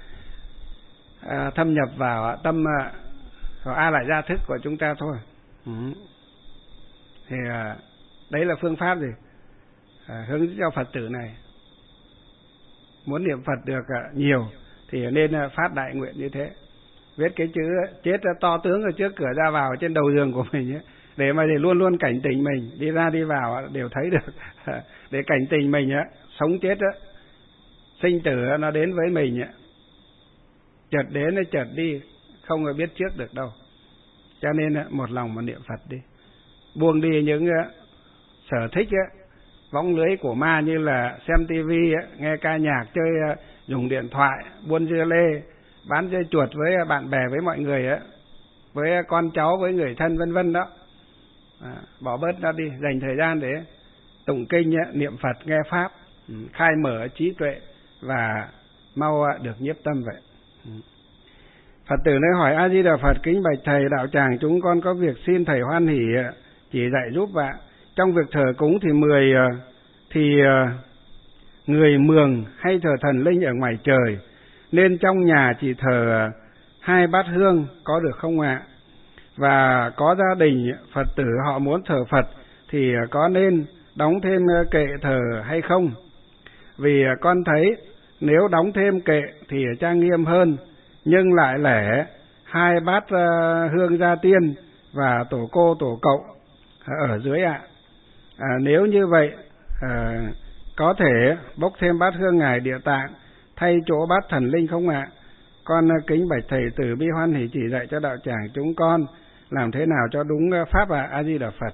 à, thâm nhập vào tâm vào a lại gia thức của chúng ta thôi. Ừ. Thì à, đấy là phương pháp gì à, hướng cho Phật tử này muốn niệm Phật được à, nhiều thì nên à, phát đại nguyện như thế, viết cái chữ chết to tướng ở trước cửa ra vào trên đầu giường của mình ấy, để mà để luôn luôn cảnh tỉnh mình, đi ra đi vào đều thấy được để cảnh tỉnh mình á, sống chết á, sinh tử nó đến với mình á, chợt đến nó chợt đi, không có biết trước được đâu. Cho nên một lòng mà niệm Phật đi, buông đi những sở thích á, võng lưới của ma như là xem tivi, nghe ca nhạc, chơi dùng điện thoại, buôn dưa lê, bán dưa chuột với bạn bè, với mọi người á, với con cháu, với người thân vân vân đó. À, bỏ bớt nó đi, dành thời gian để tụng kinh, niệm Phật, nghe pháp, khai mở trí tuệ và mau được nhiếp tâm vậy. Phật tử nơi hỏi: A Di Đà Phật, kính bạch thầy, đạo tràng chúng con có việc xin thầy hoan hỷ chỉ dạy giúp ạ. Trong việc thờ cúng thì mười thì người mường hay thờ thần linh ở ngoài trời, nên trong nhà chỉ thờ hai bát hương có được không ạ? Và có gia đình Phật tử họ muốn thờ Phật thì có nên đóng thêm kệ thờ hay không? Vì con thấy nếu đóng thêm kệ thì trang nghiêm hơn, nhưng lại lẻ hai bát hương gia tiên và tổ cô tổ cậu ở dưới ạ. À, nếu như vậy à, có thể bốc thêm bát hương ngài Địa Tạng thay chỗ bát thần linh không ạ? Con kính bạch thầy từ bi hoan hỷ chỉ dạy cho đạo tràng chúng con làm thế nào cho đúng pháp ạ. A Di Đà Phật.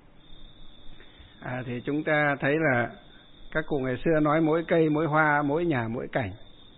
À, thì chúng ta thấy là các cụ ngày xưa nói mỗi cây mỗi hoa, mỗi nhà mỗi cảnh,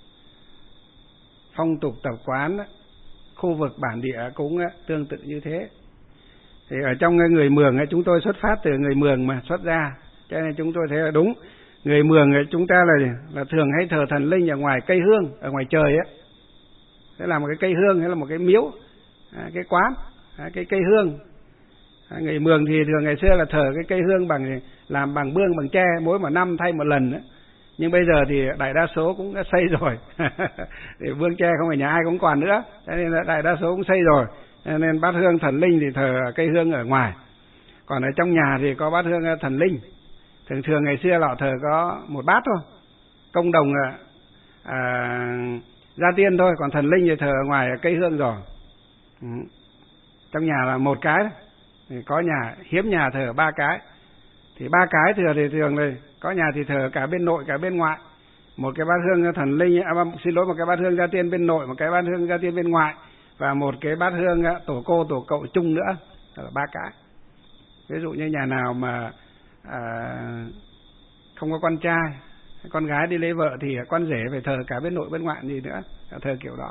phong tục tập quán, khu vực bản địa cũng tương tự như thế. Thì ở trong người Mường chúng tôi xuất phát từ người Mường mà xuất ra, cho nên chúng tôi thấy là đúng. Người Mường chúng ta là là thường hay thờ thần linh ở ngoài cây hương, ở ngoài trời ấy. Thế là một cái cây hương hay là một cái miếu, cái quán, cái cây hương. Người Mường thì thường ngày xưa là thờ cái cây hương bằng làm bằng bương, bằng tre, mỗi một năm thay một lần ấy. Nhưng bây giờ thì đại đa số cũng đã xây rồi. Thì bương tre không phải nhà ai cũng còn nữa, cho nên là đại đa số cũng xây rồi. Nên bát hương thần linh thì thờ cây hương ở ngoài, còn ở trong nhà thì có bát hương thần linh. Thường thường ngày xưa họ thờ có một bát thôi, công đồng à, gia tiên thôi, còn thần linh thì thờ ở ngoài cây hương rồi. Ừ. Trong nhà là một cái, thì có nhà hiếm nhà thờ ba cái, thì ba cái thừa thì thường này có nhà thì thờ cả bên nội cả bên ngoại. Một cái bát hương thần linh, à, xin lỗi, một cái bát hương gia tiên bên nội, một cái bát hương gia tiên bên ngoại, và một cái bát hương tổ cô tổ cậu chung nữa, là ba cái. Ví dụ như nhà nào mà à, không có con trai, con gái đi lấy vợ thì con rể phải thờ cả bên nội bên ngoại gì nữa, thờ kiểu đó.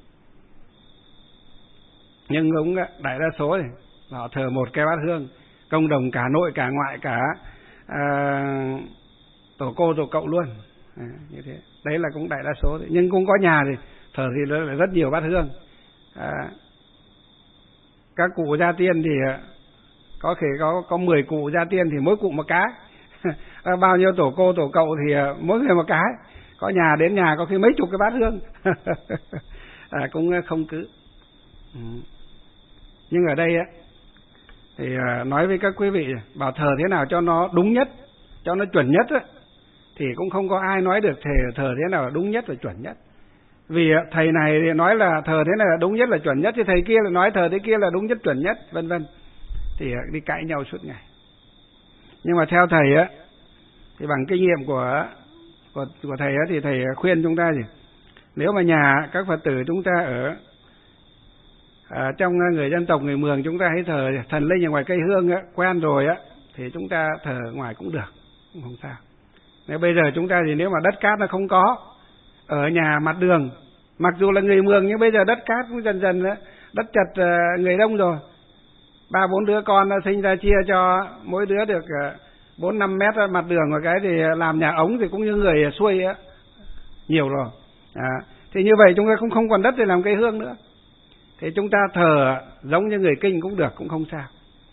Nhưng cũng đại đa số thì họ thờ một cái bát hương công đồng cả nội cả ngoại cả à, tổ cô tổ cậu luôn, à, như thế. Đấy là cũng đại đa số. Nhưng cũng có nhà thì thờ thì là rất nhiều bát hương. À, các cụ gia tiên thì có thể có có mười cụ gia tiên thì mỗi cụ một cái. Bao nhiêu tổ cô tổ cậu thì mỗi người một cái. Có nhà đến nhà có khi mấy chục cái bát hương. À, cũng không cứ. Ừ. Nhưng ở đây á thì nói với các quý vị, bảo thờ thế nào cho nó đúng nhất, cho nó chuẩn nhất á, thì cũng không có ai nói được thờ, thờ thế nào là đúng nhất và chuẩn nhất. Vì thầy này thì nói là thờ thế này là đúng nhất, là chuẩn nhất, thì thầy kia là nói thờ thế kia là đúng nhất, chuẩn nhất, vân vân. Thì đi cãi nhau suốt ngày. Nhưng mà theo thầy á, thì bằng kinh nghiệm của của, của thầy á, thì thầy khuyên chúng ta gì? Nếu mà nhà các Phật tử chúng ta ở, ở trong người dân tộc, người Mường, chúng ta hay thờ thần linh ở ngoài cây hương á, quen rồi á, thì chúng ta thờ ngoài cũng được, cũng không sao. Nếu bây giờ chúng ta thì nếu mà đất cát nó không có, ở nhà mặt đường, mặc dù là người Mường nhưng bây giờ đất cát cũng dần dần đó, đất chật người đông rồi, ba bốn đứa con sinh ra chia cho mỗi đứa được bốn năm mét mặt đường, một cái thì làm nhà ống thì cũng như người xuôi á, nhiều rồi. À, thì như vậy chúng ta cũng không còn đất để làm cây hương nữa, thì chúng ta thờ giống như người Kinh cũng được, cũng không sao.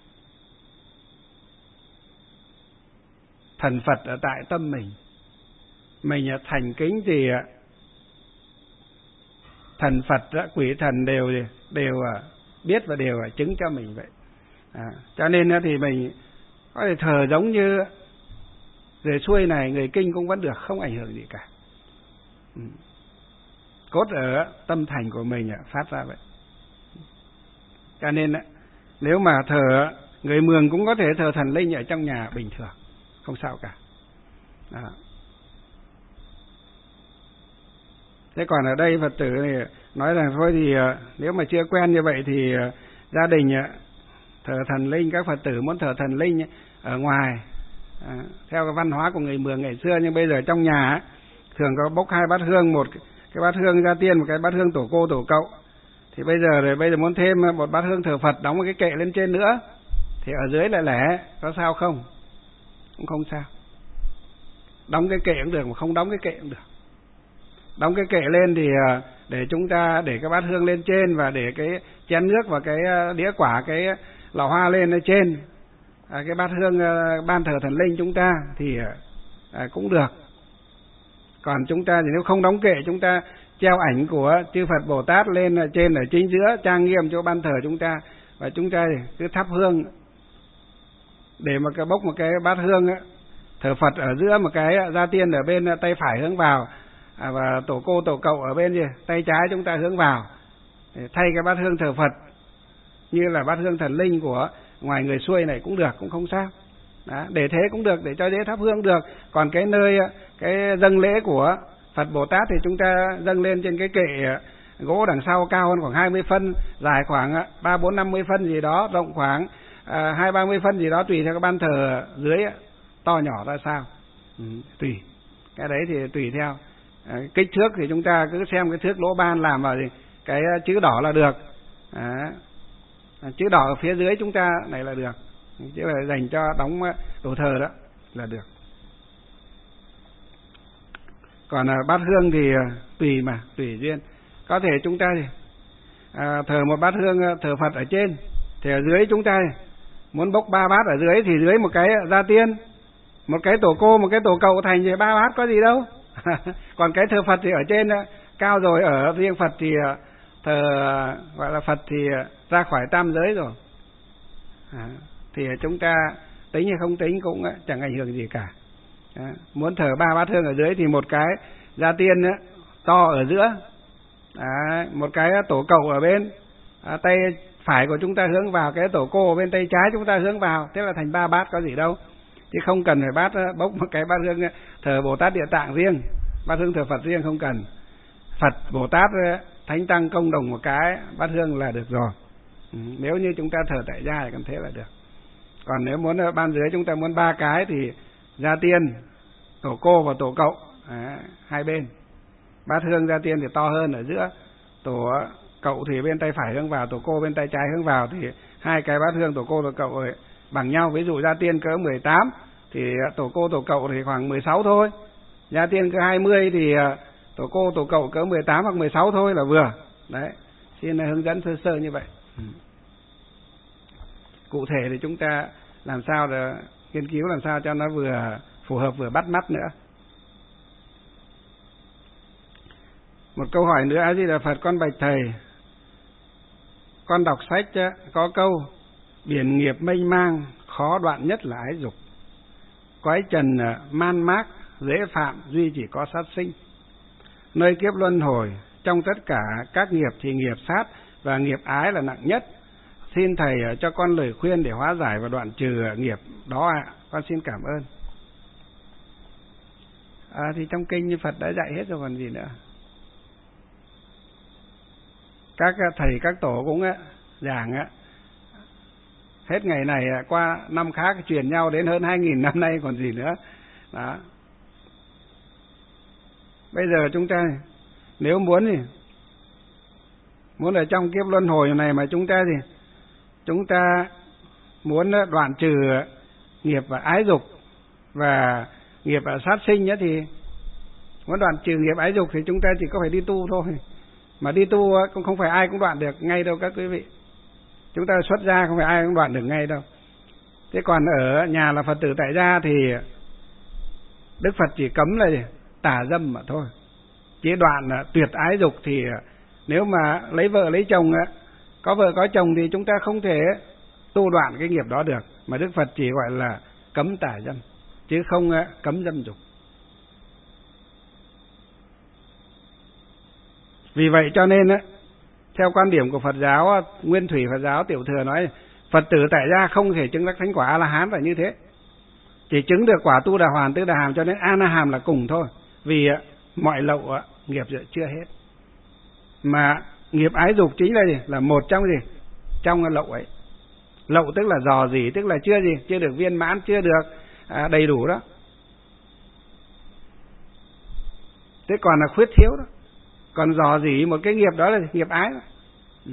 Thần Phật ở tại tâm mình, mình thành kính thì thần Phật, quỷ thần đều đều biết và đều chứng cho mình vậy. À, cho nên thì mình có thể thờ giống như người xuôi này, người Kinh cũng vẫn được, không ảnh hưởng gì cả. Ừ. Cốt ở tâm thành của mình phát ra vậy. Cho nên nếu mà thờ, người Mường cũng có thể thờ thần linh ở trong nhà bình thường, không sao cả. Đó. Thế còn ở đây Phật tử thì nói rằng thôi thì nếu mà chưa quen như vậy thì gia đình thờ thần linh, các Phật tử muốn thờ thần linh ở ngoài, à, theo cái văn hóa của người Mường ngày xưa, nhưng bây giờ trong nhà thường có bốc hai bát hương, một cái bát hương gia tiên, một cái bát hương tổ cô tổ cậu. Thì bây giờ rồi bây giờ muốn thêm một bát hương thờ Phật, đóng một cái kệ lên trên nữa, thì ở dưới lại lẻ, có sao không? Cũng không sao. Đóng cái kệ cũng được, mà không đóng cái kệ cũng được. Đóng cái kệ lên thì để chúng ta để cái bát hương lên trên, và để cái chén nước và cái đĩa quả, cái lò hoa lên ở trên, à, cái bát hương ban thờ thần linh chúng ta thì à, cũng được. Còn chúng ta thì nếu không đóng kệ, chúng ta treo ảnh của chư Phật Bồ Tát lên ở trên, ở chính giữa, trang nghiêm chỗ ban thờ chúng ta, và chúng ta cứ thắp hương, để mà cái bốc một cái bát hương ấy, thờ Phật ở giữa, một cái gia tiên ở bên tay phải hướng vào, à, và tổ cô tổ cậu ở bên gì tay trái chúng ta hướng vào, để thay cái bát hương thờ Phật như là bát hương thần linh của ngoài người xuôi này cũng được, cũng không sao. Đó, để thế cũng được, để cho dễ thắp hương được. Còn cái nơi cái dâng lễ của Phật Bồ Tát thì chúng ta dâng lên trên cái kệ gỗ đằng sau, cao hơn khoảng hai mươi phân, dài khoảng ba bốn năm mươi phân gì đó, rộng khoảng hai ba mươi phân gì đó, tùy theo cái ban thờ dưới to nhỏ ra sao. Ừ, tùy cái đấy thì tùy theo à, kích thước thì chúng ta cứ xem cái thước lỗ ban làm vào thì cái chữ đỏ là được. À, chữ đỏ ở phía dưới chúng ta này là được, chứ là dành cho đóng đồ thờ đó là được. Còn à, bát hương thì à, tùy mà, tùy duyên. Có thể chúng ta thì à, thờ một bát hương thờ Phật ở trên, thì ở dưới chúng ta muốn bốc ba bát ở dưới, thì dưới một cái gia tiên, một cái tổ cô, một cái tổ cậu, thành thì ba bát có gì đâu. Còn cái thờ Phật thì ở trên cao rồi, ở riêng Phật thì thờ gọi là Phật thì ra khỏi tam giới rồi. À, thì chúng ta tính hay không tính cũng chẳng ảnh hưởng gì cả. À, muốn thờ ba bát hương ở dưới thì một cái gia tiên ấy, to ở giữa, à, một cái tổ cậu ở bên à, tay phải của chúng ta hướng vào, cái tổ cô ở bên tay trái chúng ta hướng vào, thế là thành ba bát, có gì đâu. Chứ không cần phải bát bốc một cái bát hương thờ Bồ Tát Địa Tạng riêng, bát hương thờ Phật riêng, không cần. Phật Bồ Tát Thánh Tăng công đồng một cái bát hương là được rồi. Ừ, nếu như chúng ta thờ tại gia thì cần thế là được. Còn nếu muốn ở ban dưới chúng ta muốn ba cái thì gia tiên, tổ cô và tổ cậu à, hai bên. Bát hương gia tiên thì to hơn ở giữa, tổ cậu thì bên tay phải hướng vào, tổ cô bên tay trái hướng vào, thì hai cái bát hương tổ cô tổ cậu ấy bằng nhau. Ví dụ gia tiên cỡ mười tám thì tổ cô tổ cậu thì khoảng mười sáu thôi. Gia tiên cỡ hai mươi thì tổ cô tổ cậu cỡ mười tám hoặc mười sáu thôi là vừa. Đấy, xin hướng dẫn sơ sơ như vậy. Ừ. Cụ thể thì chúng ta làm sao để nghiên cứu làm sao cho nó vừa phù hợp vừa bắt mắt nữa. Một câu hỏi nữa, A Di Đà Phật, con bạch thầy, con đọc sách có câu biển nghiệp mênh mang, khó đoạn nhất là ái dục. Cõi trần man mác, dễ phạm, duy chỉ có sát sinh. Nơi kiếp luân hồi, trong tất cả các nghiệp thì nghiệp sát và nghiệp ái là nặng nhất. Xin Thầy cho con lời khuyên để hóa giải và đoạn trừ nghiệp đó ạ. À. Con xin cảm ơn. À, thì trong kinh như Phật đã dạy hết rồi còn gì nữa. Các thầy các tổ cũng giảng á, hết ngày này qua năm khác truyền nhau đến hơn hai nghìn năm nay còn gì nữa. Đó. Bây giờ chúng ta nếu muốn thì muốn ở trong kiếp luân hồi này mà chúng ta thì chúng ta muốn đoạn trừ nghiệp và ái dục và nghiệp và sát sinh nhé, thì muốn đoạn trừ nghiệp ái dục thì chúng ta chỉ có phải đi tu thôi. Mà đi tu cũng không phải ai cũng đoạn được ngay đâu các quý vị. Chúng ta xuất gia không phải ai cũng đoạn được ngay đâu. Thế còn ở nhà là Phật tử tại gia thì Đức Phật chỉ cấm là gì? Tà dâm mà thôi. Chỉ đoạn tuyệt ái dục thì nếu mà lấy vợ lấy chồng, có vợ có chồng thì chúng ta không thể tu đoạn cái nghiệp đó được. Mà Đức Phật chỉ gọi là cấm tà dâm, chứ không cấm dâm dục. Vì vậy cho nên theo quan điểm của Phật giáo, Nguyên Thủy Phật giáo Tiểu Thừa nói Phật tử tại gia không thể chứng đắc thánh quả A-la-hán là như thế. Chỉ chứng được quả Tu Đà Hoàn Tứ Đà Hàm, cho nên A-na-hàm là cùng thôi. Vì mọi lậu nghiệp chưa hết. Mà nghiệp ái dục chính là gì? Là một trong gì? Trong lậu ấy. Lậu tức là dò dỉ, tức là chưa gì? Chưa được viên mãn, chưa được à, đầy đủ đó. Thế còn là khuyết thiếu đó. Còn dò dỉ một cái nghiệp đó là nghiệp ái đó. Ừ.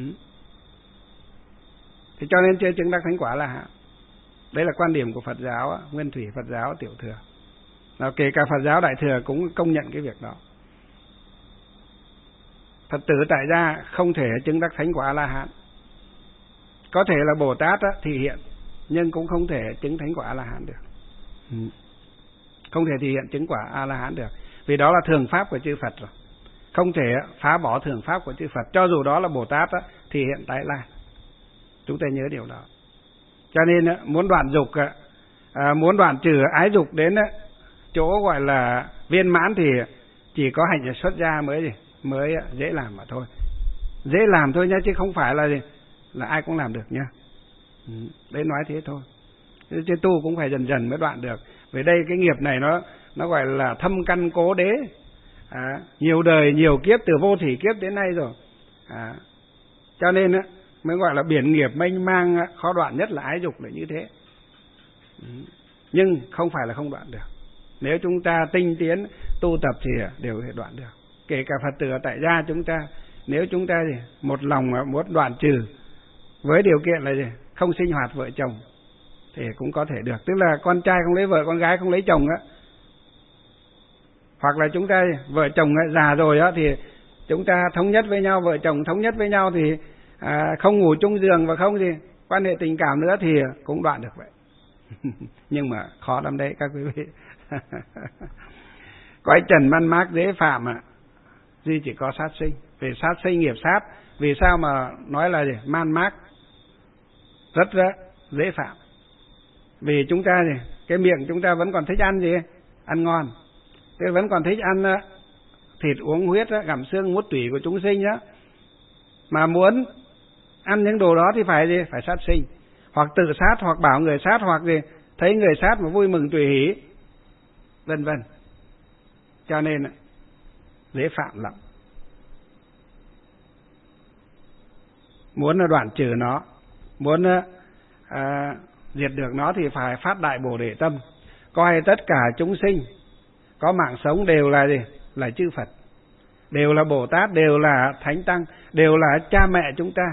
Thì cho nên chưa chứng đắc thánh quả là hạ. Đấy là quan điểm của Phật giáo, Nguyên Thủy Phật giáo Tiểu Thừa. Nào, kể cả Phật giáo Đại Thừa cũng công nhận cái việc đó. Phật tử tại gia không thể chứng đắc thánh quả A-la-hán. Có thể là Bồ Tát á, thị hiện, nhưng cũng không thể chứng thánh quả A-la-hán được. Ừ. Không thể thị hiện chứng quả A-la-hán được. Vì đó là thường pháp của chư Phật rồi. Không thể phá bỏ thường pháp của chư Phật. Cho dù đó là Bồ Tát á, thì hiện tại là. Chúng ta nhớ điều đó. Cho nên á, muốn đoạn dục, à, muốn đoạn trừ ái dục đến á, chỗ gọi là viên mãn thì chỉ có hành xuất gia mới gì mới dễ làm mà thôi. Dễ làm thôi nhá, chứ không phải là gì là ai cũng làm được nhá. Ừ, đấy nói thế thôi. Chứ tu cũng phải dần dần mới đoạn được. Vì đây cái nghiệp này nó nó gọi là thâm căn cố đế. À, nhiều đời nhiều kiếp từ vô thủy kiếp đến nay rồi. À, cho nên á mới gọi là biển nghiệp mênh mang, khó đoạn nhất là ái dục là như thế. Ừ, nhưng không phải là không đoạn được. Nếu chúng ta tinh tiến tu tập thì đều có thể đoạn được. Kể cả Phật tử tại gia chúng ta, nếu chúng ta thì một lòng muốn đoạn trừ với điều kiện là gì? Không sinh hoạt vợ chồng thì cũng có thể được. Tức là con trai không lấy vợ, con gái không lấy chồng á. Hoặc là chúng ta vợ chồng già rồi á thì chúng ta thống nhất với nhau, vợ chồng thống nhất với nhau thì à, không ngủ chung giường và không gì quan hệ tình cảm nữa thì cũng đoạn được vậy. Nhưng mà khó lắm đấy các quý vị. Cõi trần man mác dễ phạm ạ. Duy chỉ có sát sinh. Về sát sinh nghiệp sát. Vì sao mà nói là gì? Man mác rất rất dễ phạm. Vì chúng ta gì? Cái miệng chúng ta vẫn còn thích ăn gì? Ăn ngon. Thế vẫn còn thích ăn thịt uống huyết, gặm xương mút tủy của chúng sinh đó. Mà muốn ăn những đồ đó thì phải gì? Phải sát sinh. Hoặc tự sát, hoặc bảo người sát, hoặc gì? Thấy người sát mà vui mừng tùy hỷ, vân vân. Cho nên dễ phạm lắm. Muốn đoạn trừ nó, muốn à, diệt được nó thì phải phát đại Bồ Đề tâm, coi tất cả chúng sinh có mạng sống đều là gì? Là chư Phật, đều là Bồ Tát, đều là Thánh Tăng, đều là cha mẹ chúng ta,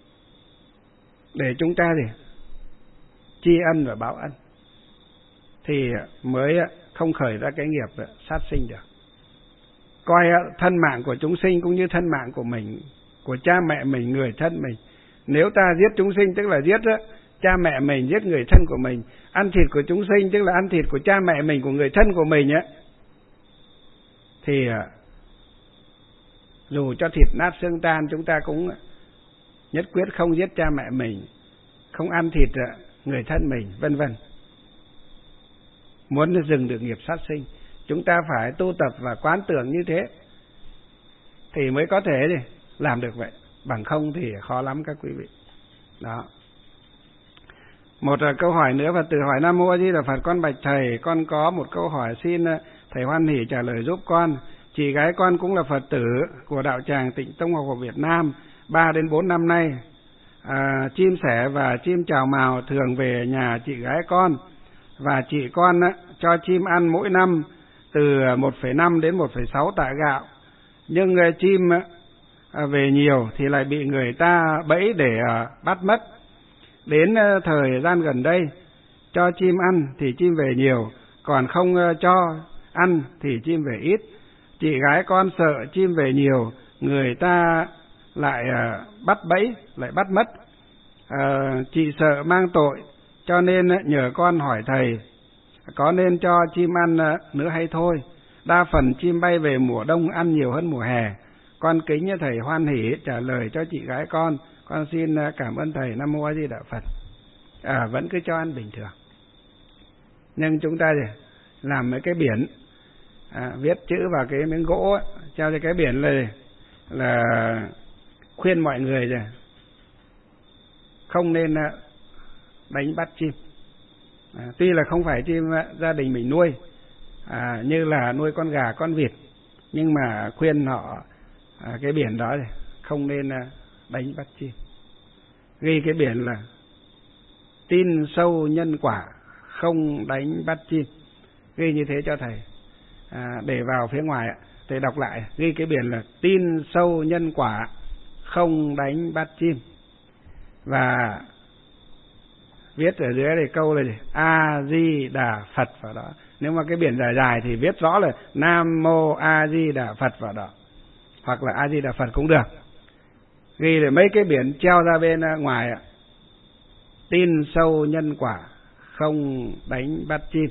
để chúng ta gì? Tri ân và báo ân, thì mới không khởi ra cái nghiệp sát sinh được. Coi thân mạng của chúng sinh cũng như thân mạng của mình, của cha mẹ mình, người thân mình. Nếu ta giết chúng sinh tức là giết cha mẹ mình, giết người thân của mình. Ăn thịt của chúng sinh tức là ăn thịt của cha mẹ mình, của người thân của mình ấy. Thì dù cho thịt nát xương tan, chúng ta cũng nhất quyết không giết cha mẹ mình, không ăn thịt người thân mình, vân vân. Muốn dừng được nghiệp sát sinh, chúng ta phải tu tập và quán tưởng như thế. thì mới có thể gì làm được vậy, bằng không thì khó lắm các quý vị. Đó. Một uh, câu hỏi nữa, Phật tử hỏi: Nam Mô A Di Đà Phật, con bạch thầy, con có một câu hỏi xin uh, thầy hoan hỷ trả lời giúp con. Chị gái con cũng là Phật tử của đạo tràng Tịnh Tông Học Phật Việt Nam, ba đến bốn năm nay. À, chim sẻ và chim chào mào thường về nhà chị gái con, và chị con uh, cho chim ăn mỗi năm từ một phẩy năm đến một phẩy sáu tạ gạo. Nhưng uh, chim uh, về nhiều thì lại bị người ta bẫy để uh, bắt mất. Đến thời gian gần đây, cho chim ăn thì chim về nhiều, còn không cho ăn thì chim về ít. Chị gái con sợ chim về nhiều, người ta lại bắt bẫy, lại bắt mất. À, chị sợ mang tội, cho nên nhờ con hỏi thầy, có nên cho chim ăn nữa hay thôi? Đa phần chim bay về mùa đông ăn nhiều hơn mùa hè. Con kính thầy hoan hỷ trả lời cho chị gái con. Con xin cảm ơn thầy. Nam Mô A Di Đà Phật. À, vẫn cứ cho ăn bình thường. Nhưng chúng ta thì làm mấy cái biển, à, viết chữ vào cái miếng gỗ ấy, treo cho cái biển là, là khuyên mọi người rồi không nên đánh bắt chim. À, tuy là không phải chim gia đình mình nuôi, à, như là nuôi con gà, con vịt, nhưng mà khuyên họ à, cái biển đó thì không nên đánh bắt chim. Ghi cái biển là tin sâu nhân quả, không đánh bắt chim. Ghi như thế cho thầy, à, để vào phía ngoài thầy đọc lại. Ghi cái biển là tin sâu nhân quả, không đánh bắt chim. Và viết ở dưới này câu là gì? A Di Đà Phật vào đó. Nếu mà cái biển dài dài thì viết rõ là Nam Mô A Di Đà Phật vào đó, hoặc là A Di Đà Phật cũng được. Ghi là mấy cái biển treo ra bên ngoài ạ. Tin sâu nhân quả, không đánh bắt chim,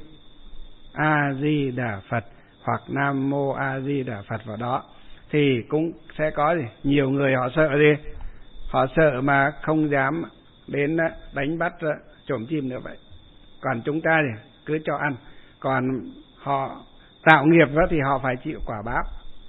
A Di Đà Phật hoặc Nam Mô A Di Đà Phật vào đó, thì cũng sẽ có gì? Nhiều người họ sợ gì? Họ sợ mà không dám đến đánh bắt trộm chim nữa vậy. Còn chúng ta thì cứ cho ăn. Còn họ tạo nghiệp đó thì họ phải chịu quả báo.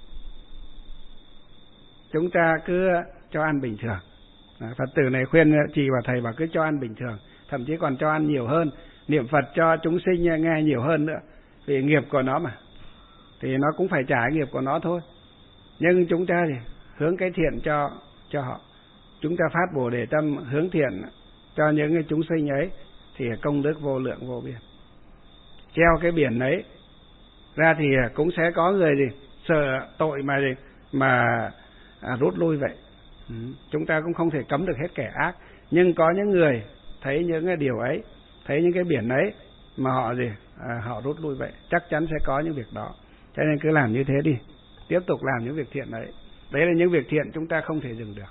Chúng ta cứ cho ăn bình thường. Phật tử này khuyên chị và thầy bảo cứ cho ăn bình thường, thậm chí còn cho ăn nhiều hơn, niệm Phật cho chúng sinh nghe nhiều hơn nữa, vì nghiệp của nó mà, thì nó cũng phải trả nghiệp của nó thôi. Nhưng chúng ta thì hướng cái thiện cho cho họ, chúng ta phát Bồ Đề tâm hướng thiện cho những cái chúng sinh ấy, thì công đức vô lượng vô biên. Treo cái biển ấy ra thì cũng sẽ có người gì sợ tội mà gì mà à, rút lui vậy. Ừ. Chúng ta cũng không thể cấm được hết kẻ ác, nhưng có những người thấy những cái điều ấy, thấy những cái biển ấy mà họ gì à, họ rút lui vậy. Chắc chắn sẽ có những việc đó, cho nên cứ làm như thế đi, tiếp tục làm những việc thiện đấy. Đấy là những việc thiện chúng ta không thể dừng được.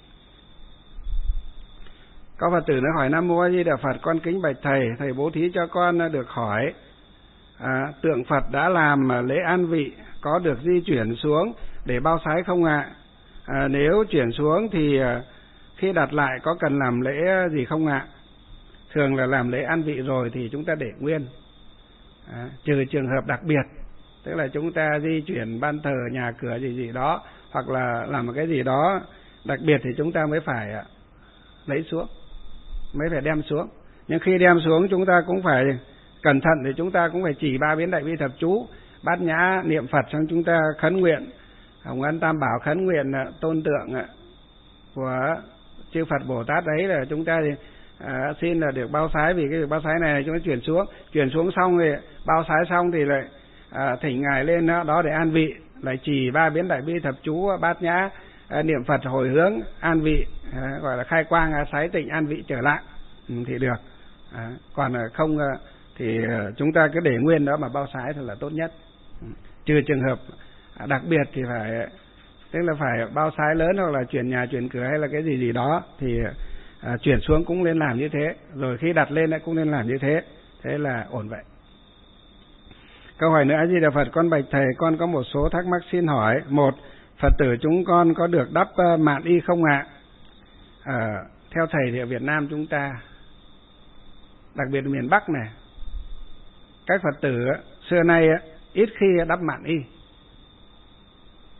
Có Phật tử nó hỏi: Nam Mô A Di Đà Phật, con kính bạch thầy, thầy bố thí cho con được hỏi, à, tượng Phật đã làm lễ an vị có được di chuyển xuống để bao sái không ạ? À, nếu chuyển xuống thì à, khi đặt lại có cần làm lễ gì không ạ? Thường là làm lễ an vị rồi thì chúng ta để nguyên, à, trừ trường hợp đặc biệt, tức là chúng ta di chuyển ban thờ, nhà cửa gì gì đó, hoặc là làm một cái gì đó đặc biệt thì chúng ta mới phải à, lấy xuống, mới phải đem xuống. Nhưng khi đem xuống chúng ta cũng phải cẩn thận, thì chúng ta cũng phải chỉ ba biến đại bi thập chú, bát nhã niệm Phật, xong chúng ta khấn nguyện Hồng Ân Tam Bảo, khấn nguyện tôn tượng của chư Phật Bồ Tát đấy, là chúng ta thì à, xin là được bao sái, vì cái việc bao sái này chúng ta chuyển xuống, chuyển xuống xong thì bao sái xong thì lại à, thỉnh ngài lên đó để an vị, lại chỉ ba biến đại bi thập chú, bát nhã à, niệm Phật hồi hướng an vị, à, gọi là khai quang à, sái tịnh an vị trở lại, ừ, thì được. À, còn không thì chúng ta cứ để nguyên đó mà bao sái thật là tốt nhất. Ừ. Trừ trường hợp đặc biệt thì phải, tức là phải bao sái lớn hoặc là chuyển nhà chuyển cửa hay là cái gì gì đó thì à, chuyển xuống cũng nên làm như thế, rồi khi đặt lên cũng nên làm như thế, thế là ổn vậy. Câu hỏi nữa: A Di Đà Phật, con bạch thầy, con có một số thắc mắc xin hỏi. Một, Phật tử chúng con có được đắp mạn y không ạ? À, theo thầy thì ở Việt Nam chúng ta, đặc biệt ở miền Bắc này, các Phật tử xưa nay ít khi đắp mạn y.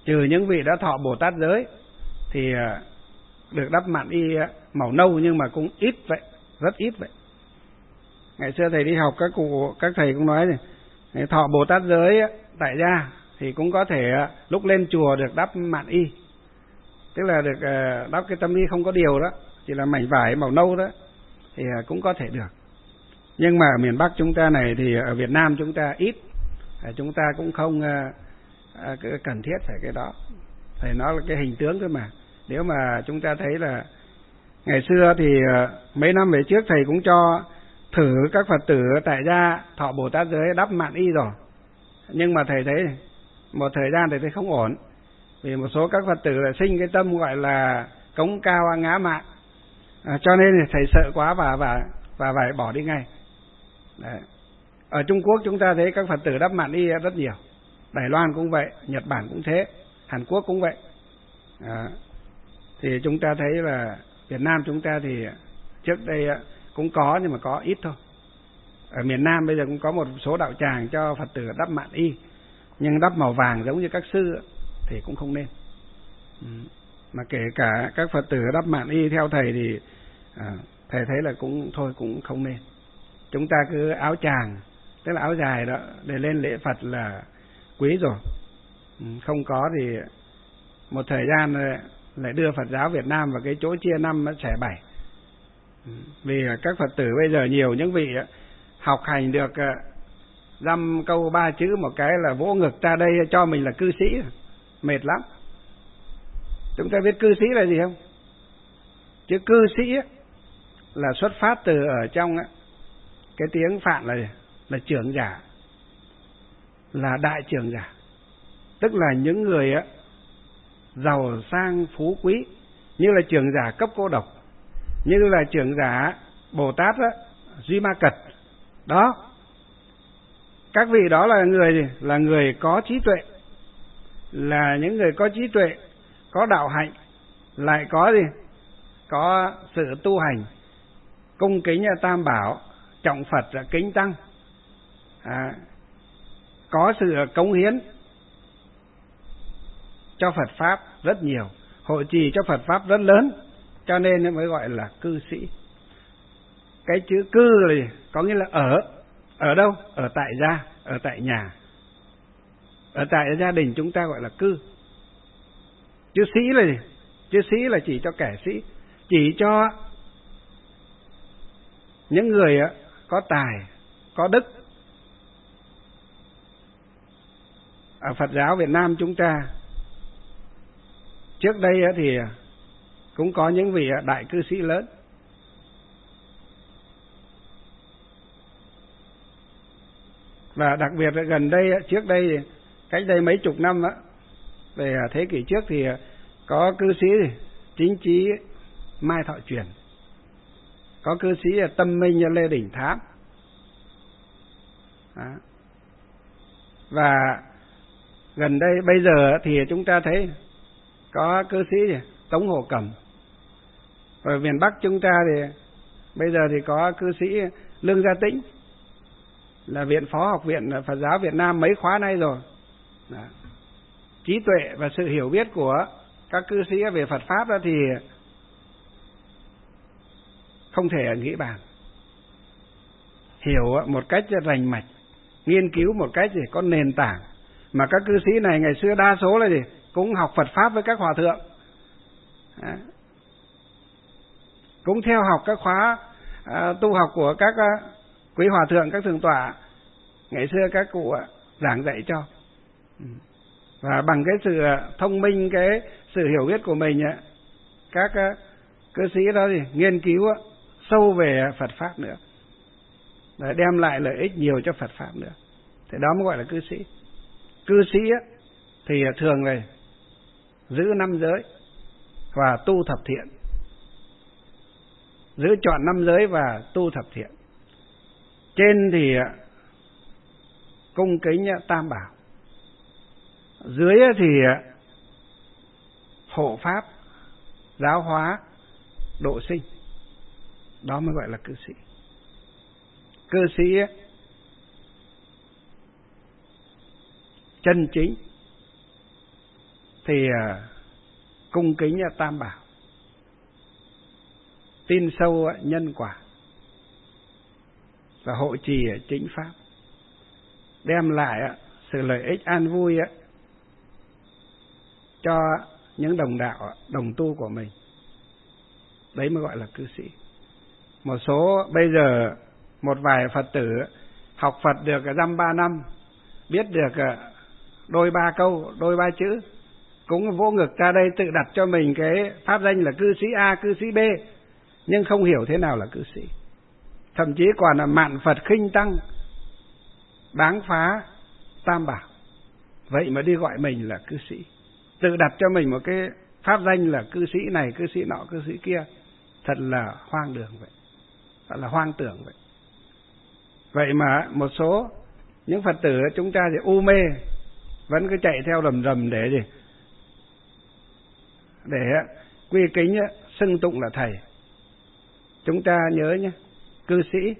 trừ những vị đã thọ Bồ Tát giới thì được đắp mạn y màu nâu, nhưng mà cũng ít vậy, rất ít vậy. Ngày xưa thầy đi học, các cụ các thầy cũng nói này, thọ Bồ Tát giới tại gia thì cũng có thể lúc lên chùa được đắp mạn y, tức là được đắp cái tâm y không có điều đó, chỉ là mảnh vải màu nâu đó, thì cũng có thể được. Nhưng mà ở miền Bắc chúng ta này thì ở Việt Nam chúng ta ít, chúng ta cũng không cần thiết phải cái đó. Thầy nói là cái hình tướng thôi mà. Nếu mà chúng ta thấy là ngày xưa thì mấy năm về trước thầy cũng cho thử các Phật tử tại gia thọ Bồ Tát giới đắp mạn y rồi, nhưng mà thầy thấy một thời gian thầy thấy không ổn, vì một số các Phật tử là sinh cái tâm gọi là cống cao ngã mạn, à, cho nên thầy sợ quá và và và phải bỏ đi ngay. Đấy. Ở Trung Quốc chúng ta thấy các Phật tử đắp mạn y rất nhiều, Đài Loan cũng vậy, Nhật Bản cũng thế, Hàn Quốc cũng vậy. À, thì chúng ta thấy là Việt Nam chúng ta thì trước đây cũng có, nhưng mà có ít thôi. Ở miền Nam bây giờ cũng có một số đạo tràng cho Phật tử đắp mạn y, nhưng đắp màu vàng giống như các sư thì cũng không nên. Mà kể cả các Phật tử đắp mạn y theo thầy thì à, thầy thấy là cũng thôi cũng không nên. Chúng ta cứ áo tràng, tức là áo dài đó, để lên lễ Phật là quý rồi. Không có thì một thời gian lại đưa Phật giáo Việt Nam vào cái chỗ chia năm xẻ bảy. Vì các Phật tử bây giờ nhiều những vị học hành được dăm câu ba chữ một cái là vỗ ngực ra đây cho mình là cư sĩ, mệt lắm. Chúng ta biết cư sĩ là gì không? Chứ cư sĩ là xuất phát từ ở trong cái tiếng Phạn là là trưởng giả, là đại trưởng giả, tức là những người giàu sang phú quý, như là trưởng giả Cấp Cô Độc, như là trưởng giả Bồ Tát đó, Duy Ma Cật đó. Các vị đó là người là người có trí tuệ, là những người có trí tuệ, có đạo hạnh, lại có gì? Có sự tu hành, cung kính Tam Bảo, trọng Phật, kính Tăng, à, có sự cống hiến cho Phật Pháp rất nhiều, hội trì cho Phật Pháp rất lớn, cho nên mới gọi là cư sĩ. Cái chữ cư là có nghĩa là ở. Ở đâu? Ở tại gia, ở tại nhà. Ở tại gia đình chúng ta gọi là cư. Chữ sĩ là gì? Chữ sĩ là chỉ cho kẻ sĩ, chỉ cho những người có tài, có đức. Ở Phật giáo Việt Nam chúng ta trước đây thì cũng có những vị đại cư sĩ lớn. Và đặc biệt là gần đây, trước đây, cách đây mấy chục năm á, về thế kỷ trước thì có cư sĩ Chính Trí Mai Thọ Truyền, có cư sĩ Tâm Minh Lê Đình Thám. Đó. Và gần đây bây giờ thì chúng ta thấy có cư sĩ Tống Hồ Cẩm. Ở miền Bắc chúng ta thì bây giờ thì có cư sĩ Lương Gia Tĩnh, là viện phó học viện Phật giáo Việt Nam mấy khóa nay rồi. Đó. Trí tuệ và sự hiểu biết của các cư sĩ về Phật Pháp đó thì không thể nghĩ bàn. Hiểu một cách rành mạch, nghiên cứu một cách gì có nền tảng. Mà các cư sĩ này ngày xưa đa số là gì? Cũng học Phật Pháp với các hòa thượng. Đó. Cũng theo học các khóa à, tu học của các à, quý hòa thượng, các thượng tọa ngày xưa các cụ à, giảng dạy cho. Và bằng cái sự thông minh, cái sự hiểu biết của mình, các à, cư sĩ đó thì nghiên cứu à, sâu về Phật Pháp nữa, để đem lại lợi ích nhiều cho Phật Pháp nữa. Thế đó mới gọi là cư sĩ. Cư sĩ á, thì thường là giữ năm giới và tu thập thiện, giữ chọn năm giới và tu thập thiện. Trên thì cung kính Tam Bảo, dưới thì hộ pháp, giáo hóa, độ sinh. Đó mới gọi là cư sĩ. Cư sĩ chân chính, thì cung kính Tam Bảo, tin sâu nhân quả và hộ trì chính pháp, đem lại sự lợi ích an vui cho những đồng đạo, đồng tu của mình. Đấy mới gọi là cư sĩ. Một số bây giờ một vài Phật tử học Phật được dăm ba năm, biết được đôi ba câu, đôi ba chữ, cũng vỗ ngực ra đây tự đặt cho mình cái pháp danh là cư sĩ A, cư sĩ B, nhưng không hiểu thế nào là cư sĩ. Thậm chí còn là mạn Phật khinh tăng, báng phá Tam Bảo, vậy mà đi gọi mình là cư sĩ, tự đặt cho mình một cái pháp danh là cư sĩ này, cư sĩ nọ, cư sĩ kia. Thật là hoang đường vậy, thật là hoang tưởng vậy. Vậy mà một số những Phật tử chúng ta thì u mê, vẫn cứ chạy theo rầm rầm để gì? Để quy kính xưng tụng là thầy. Chúng ta nhớ nhé, cư sĩ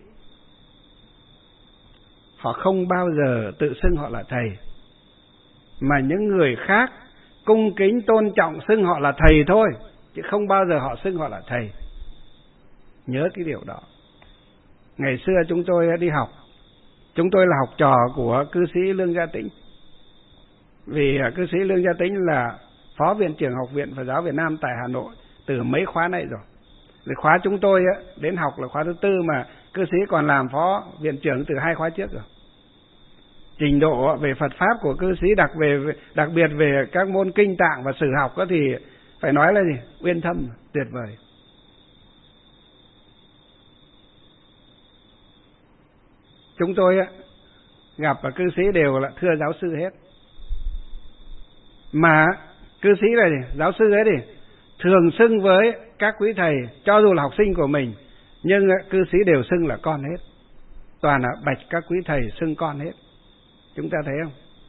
họ không bao giờ tự xưng họ là thầy, mà những người khác cung kính tôn trọng xưng họ là thầy thôi, chứ không bao giờ họ xưng họ là thầy. Nhớ cái điều đó. Ngày xưa chúng tôi đi học, chúng tôi là học trò của cư sĩ Lương Gia Tĩnh. Vì cư sĩ Lương Gia Tĩnh là phó viện trưởng Học viện Phật giáo Việt Nam tại Hà Nội từ mấy khóa này rồi. Vì khóa chúng tôi đến học là khóa thứ tư, mà cư sĩ còn làm phó viện trưởng từ hai khóa trước rồi. Trình độ về Phật pháp của cư sĩ, đặc về đặc biệt về các môn kinh tạng và sử học đó thì phải nói là gì? Uyên thâm, tuyệt vời. Chúng tôi gặp và cư sĩ đều là thưa giáo sư hết. Mà cư sĩ này, giáo sư ấy thì thường xưng với các quý thầy, cho dù là học sinh của mình, nhưng cư sĩ đều xưng là con hết. Toàn là bạch các quý thầy xưng con hết. Chúng ta thấy không?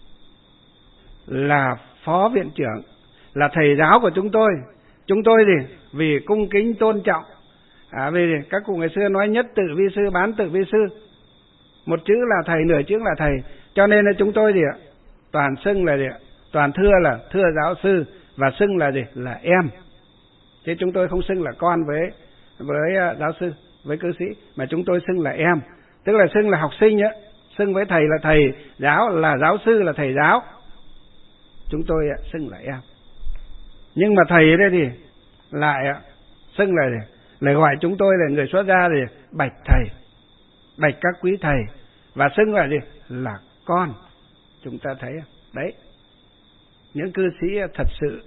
Là phó viện trưởng, là thầy giáo của chúng tôi. Chúng tôi thì vì cung kính tôn trọng, à, vì các cụ ngày xưa nói nhất tự vi sư, bán tự vi sư, một chữ là thầy, nửa chữ là thầy, cho nên là chúng tôi thì toàn xưng là gì? Toàn thưa là thưa giáo sư, và xưng là gì? Là em. Chứ chúng tôi không xưng là con với với giáo sư, với cư sĩ, mà chúng tôi xưng là em, tức là xưng là học sinh á, xưng với thầy là thầy giáo, là giáo sư là thầy giáo. Chúng tôi xưng là em. Nhưng mà thầy ở đây thì lại xưng là gì? Lại gọi chúng tôi là người xuất gia thì bạch thầy, bạch các quý thầy, và xưng là gì? Là con. Chúng ta thấy không? Đấy, những cư sĩ thật sự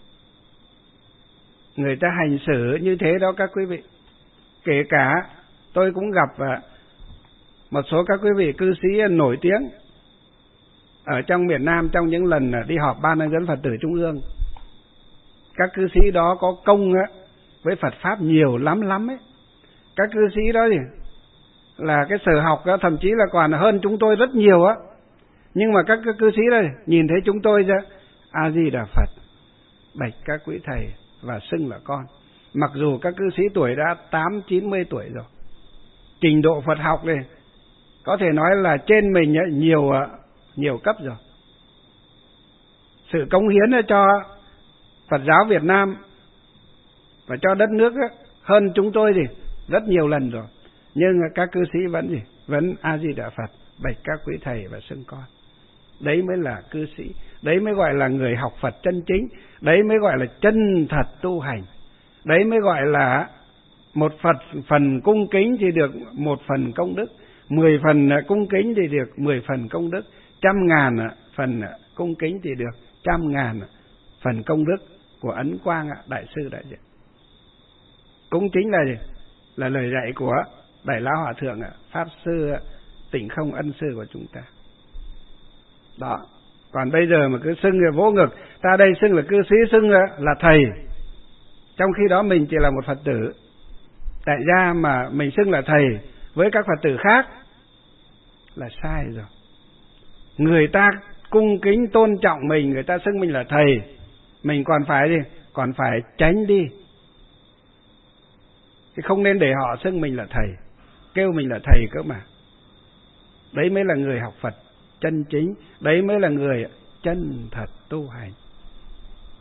người ta hành xử như thế đó các quý vị. Kể cả tôi cũng gặp một số các quý vị cư sĩ nổi tiếng ở trong miền Nam trong những lần đi họp Ban Hướng dẫn Phật tử Trung ương. Các cư sĩ đó có công với Phật pháp nhiều lắm lắm ấy. Các cư sĩ đó thì là cái sở học đó, thậm chí là còn hơn chúng tôi rất nhiều á. Nhưng mà các cư sĩ đó nhìn thấy chúng tôi ra, A Di Đà Phật, bạch các quý thầy, và xưng là con. Mặc dù các cư sĩ tuổi đã tám chín mươi tuổi rồi, trình độ Phật học này có thể nói là trên mình nhiều nhiều cấp rồi. Sự cống hiến cho Phật giáo Việt Nam và cho đất nước hơn chúng tôi thì rất nhiều lần rồi. Nhưng các cư sĩ vẫn gì? Vẫn A Di Đà Phật, bạch các quý thầy và xưng con. Đấy mới là cư sĩ, đấy mới gọi là người học Phật chân chính, đấy mới gọi là chân thật tu hành. Đấy mới gọi là một Phật phần cung kính thì được một phần công đức, mười phần cung kính thì được mười phần công đức, trăm ngàn phần cung kính thì được trăm ngàn phần công đức của Ấn Quang Đại sư đại diện. Cũng chính là gì? Là lời dạy của Đại Lão Hòa Thượng Pháp Sư Tịnh Không Ân Sư của chúng ta. Đó. Còn bây giờ mà cứ xưng vỗ ngực, ta đây xưng là cư sĩ, xưng là thầy, trong khi đó mình chỉ là một Phật tử tại gia mà mình xưng là thầy với các Phật tử khác là sai rồi. Người ta cung kính tôn trọng mình, người ta xưng mình là thầy, mình còn phải gì? Còn phải tránh đi, chứ không nên để họ xưng mình là thầy, kêu mình là thầy cơ mà. Đấy mới là người học Phật chân chính, đấy mới là người chân thật tu hành.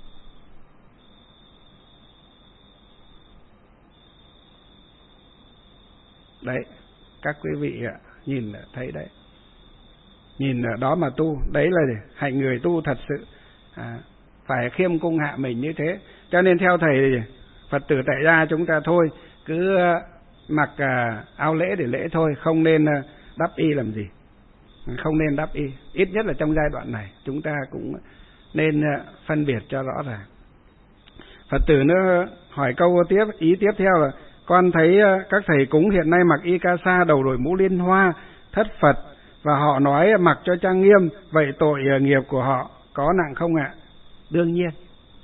Đấy, các quý vị nhìn thấy đấy. Nhìn ở đó mà tu, đấy là hạnh người tu thật sự. À, phải khiêm cung hạ mình như thế. Cho nên theo thầy thì Phật tử tại gia chúng ta thôi, cứ mặc à, áo lễ để lễ thôi, không nên đắp y làm gì. Không nên đắp y. Ít nhất là trong giai đoạn này, chúng ta cũng nên phân biệt cho rõ ràng. Phật tử nữa hỏi câu tiếp, ý tiếp theo là: con thấy các thầy cúng hiện nay mặc y ca sa, đầu đội mũ liên hoa, thất Phật, và họ nói mặc cho trang nghiêm, vậy tội nghiệp của họ có nặng không ạ? Đương nhiên.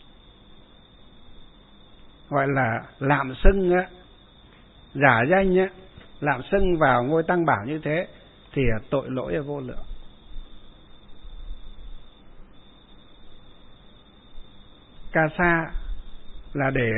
Gọi là lạm xưng, giả danh, lạm xưng vào ngôi tăng bảo như thế thì tội lỗi vô lượng. Ca sa là để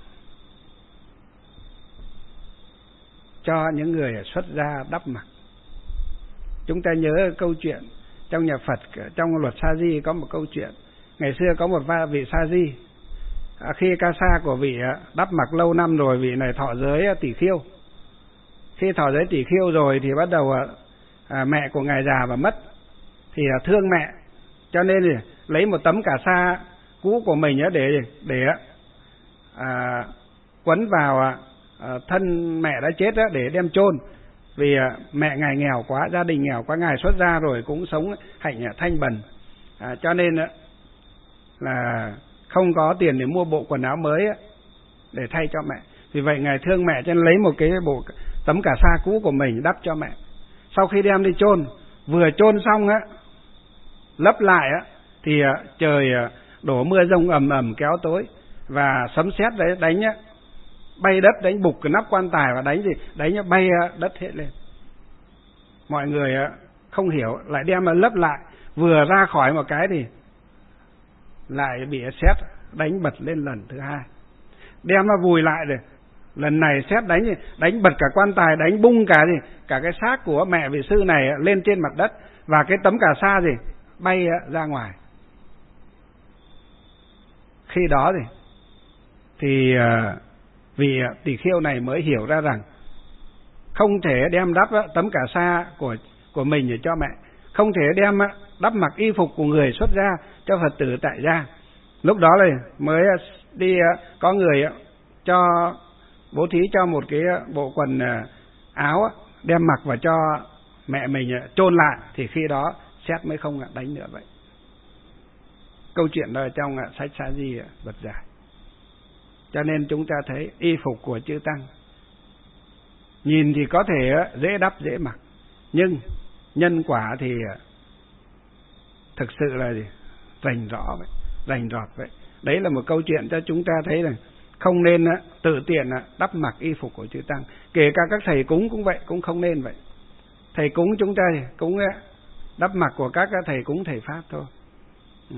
cho những người xuất gia đắp mặc. Chúng ta nhớ câu chuyện trong nhà Phật, trong luật Sa Di có một câu chuyện. Ngày xưa có một vị Sa Di, khi ca sa của vị đắp mặc lâu năm rồi, vị này thọ giới tỷ khiêu. Khi thọ giới tỷ khiêu rồi thì bắt đầu à, mẹ của ngài già và mất, thì à, thương mẹ, cho nên thì lấy một tấm cà sa cũ của mình để để à, quấn vào à, thân mẹ đã chết đó, để đem chôn. Vì à, mẹ ngài nghèo quá, gia đình nghèo quá, ngài xuất gia rồi cũng sống hạnh thanh bần, à, cho nên à, là không có tiền để mua bộ quần áo mới á, để thay cho mẹ. Vì vậy ngài thương mẹ cho nên lấy một cái bộ tấm cà sa cũ của mình đắp cho mẹ. Sau khi đem đi chôn, vừa chôn xong á, lấp lại á, thì trời đổ mưa rông ầm ầm kéo tối, và sấm sét đấy đánh á, bay đất, đánh bục cái nắp quan tài, và đánh gì đánh bay đất hết lên. Mọi người không hiểu, lại đem mà lấp lại, vừa ra khỏi một cái thì lại bị sét đánh bật lên lần thứ hai. Đem mà vùi lại rồi, lần này sét đánh gì đánh bật cả quan tài, đánh bung cả gì cả cái xác của mẹ vị sư này lên trên mặt đất, và cái tấm cà sa gì bay ra ngoài. Khi đó thì thì vị tỷ khiêu này mới hiểu ra rằng không thể đem đắp tấm cà sa của của mình để cho mẹ, không thể đem đắp mặc y phục của người xuất gia cho Phật tử tại gia. Lúc đó là mới đi có người cho bố thí cho một cái bộ quần áo đem mặc và cho mẹ mình chôn lại, thì khi đó sét mới không đánh nữa. Vậy câu chuyện đó trong sách Sa Di bật giải. Cho nên chúng ta thấy y phục của chư tăng nhìn thì có thể dễ đắp dễ mặc, nhưng nhân quả thì thực sự là gì? Rành rõ vậy, rành rọt vậy. Đấy là một câu chuyện cho chúng ta thấy rằng không nên tự tiện đắp mặc y phục của chư tăng. Kể cả các thầy cúng cũng vậy, cũng không nên vậy. Thầy cúng chúng ta cũng đắp mặc của các thầy cúng thầy Pháp thôi. Ừ.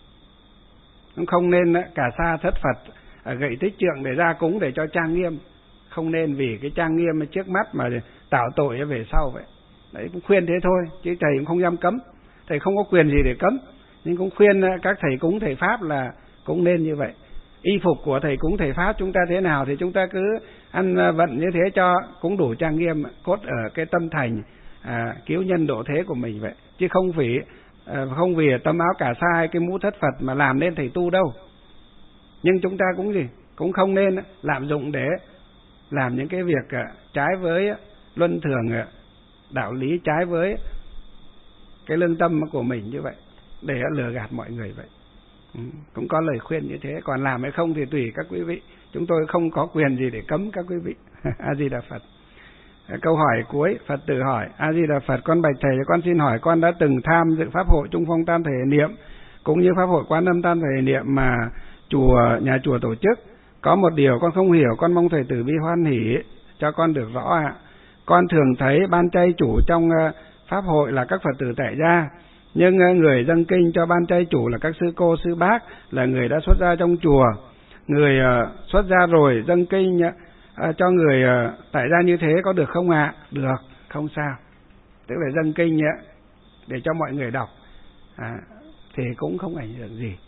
Cũng không nên cả sa thất Phật, gậy tích trượng để ra cúng để cho trang nghiêm. Không nên, vì cái trang nghiêm trước mắt mà tạo tội về sau vậy. Đấy, cũng khuyên thế thôi, chứ thầy cũng không dám cấm. Thầy không có quyền gì để cấm, nhưng cũng khuyên các thầy cúng thầy Pháp là cũng nên như vậy. Y phục của thầy cúng thầy Pháp chúng ta thế nào thì chúng ta cứ ăn vận như thế cho cũng đủ trang nghiêm, cốt ở cái tâm thành à, cứu nhân độ thế của mình vậy. Chứ không vì à, không vì tấm áo cà sa hay cái mũ thất Phật mà làm nên thầy tu đâu. Nhưng chúng ta cũng gì cũng không nên lạm dụng để làm những cái việc à, trái với luân thường à, đạo lý, trái với cái lương tâm của mình như vậy, để lừa gạt mọi người vậy. Ừ, cũng có lời khuyên như thế, còn làm hay không thì tùy các quý vị, chúng tôi không có quyền gì để cấm các quý vị. A Di Đà Phật. Câu hỏi cuối, Phật tử hỏi: A Di Đà Phật, con bạch thầy, con xin hỏi, con đã từng tham dự pháp hội Trung Phong Tam Thể Niệm cũng như pháp hội Quán Âm Tam Thể Niệm mà chùa nhà chùa tổ chức. Có một điều con không hiểu, con mong thầy tử bi hoan hỷ cho con được rõ ạ. Con thường thấy ban chay chủ trong pháp hội là các Phật tử tại gia, nhưng người dâng kinh cho ban chay chủ là các sư cô sư bác, là người đã xuất gia trong chùa. Người xuất gia rồi dâng kinh cho người tại gia như thế có được không ạ? Được, không sao. Tức là dâng kinh để cho mọi người đọc à, thì cũng không ảnh hưởng gì.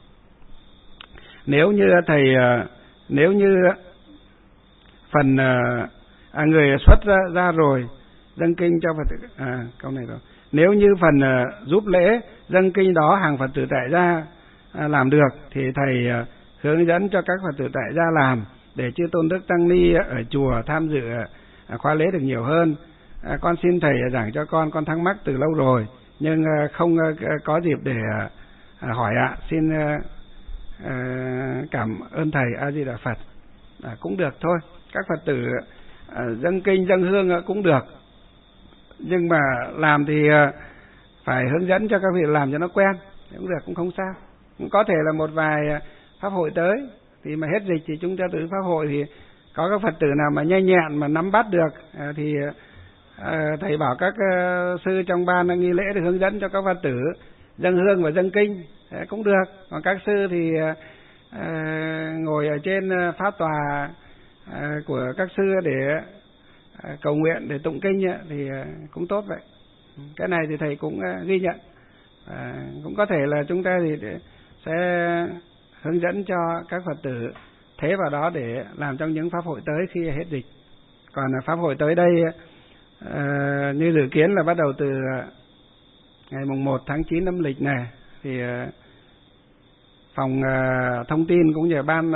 Nếu như thầy nếu như phần à, người xuất ra, ra rồi dâng kinh cho Phật tử. À, câu này rồi. Nếu như phần uh, giúp lễ dâng kinh đó hàng Phật tử tại gia uh, làm được thì thầy uh, hướng dẫn cho các Phật tử tại gia làm, để chư tôn đức tăng ni ở chùa tham dự uh, khóa lễ được nhiều hơn. Uh, con xin thầy giảng cho con, con thắc mắc từ lâu rồi nhưng uh, không uh, có dịp để uh, hỏi ạ. Xin uh, uh, cảm ơn thầy. A Di Đà Phật. À, cũng được thôi, các Phật tử uh, dâng kinh dâng hương uh, cũng được, nhưng mà làm thì uh, phải hướng dẫn cho các vị làm cho nó quen, cũng được, cũng không sao. Cũng có thể là một vài uh, pháp hội tới thì mà hết dịch thì chúng ta tự pháp hội, thì có các Phật tử nào mà nhanh nhẹn mà nắm bắt được uh, thì uh, thầy bảo các uh, sư trong ban nghi lễ để hướng dẫn cho các Phật tử dâng hương và dâng kinh uh, cũng được. Còn các sư thì uh, uh, ngồi ở trên uh, pháp tòa uh, của các sư để uh, cầu nguyện, để tụng kinh uh, thì uh, cũng tốt vậy. Cái này thì thầy cũng uh, ghi nhận. Uh, cũng có thể là chúng ta thì sẽ hướng dẫn cho các Phật tử thế vào đó để làm trong những pháp hội tới khi hết dịch. Còn pháp hội tới đây uh, như dự kiến là bắt đầu từ ngày mùng một tháng chín âm lịch này, thì uh, phòng uh, thông tin cũng như ban uh,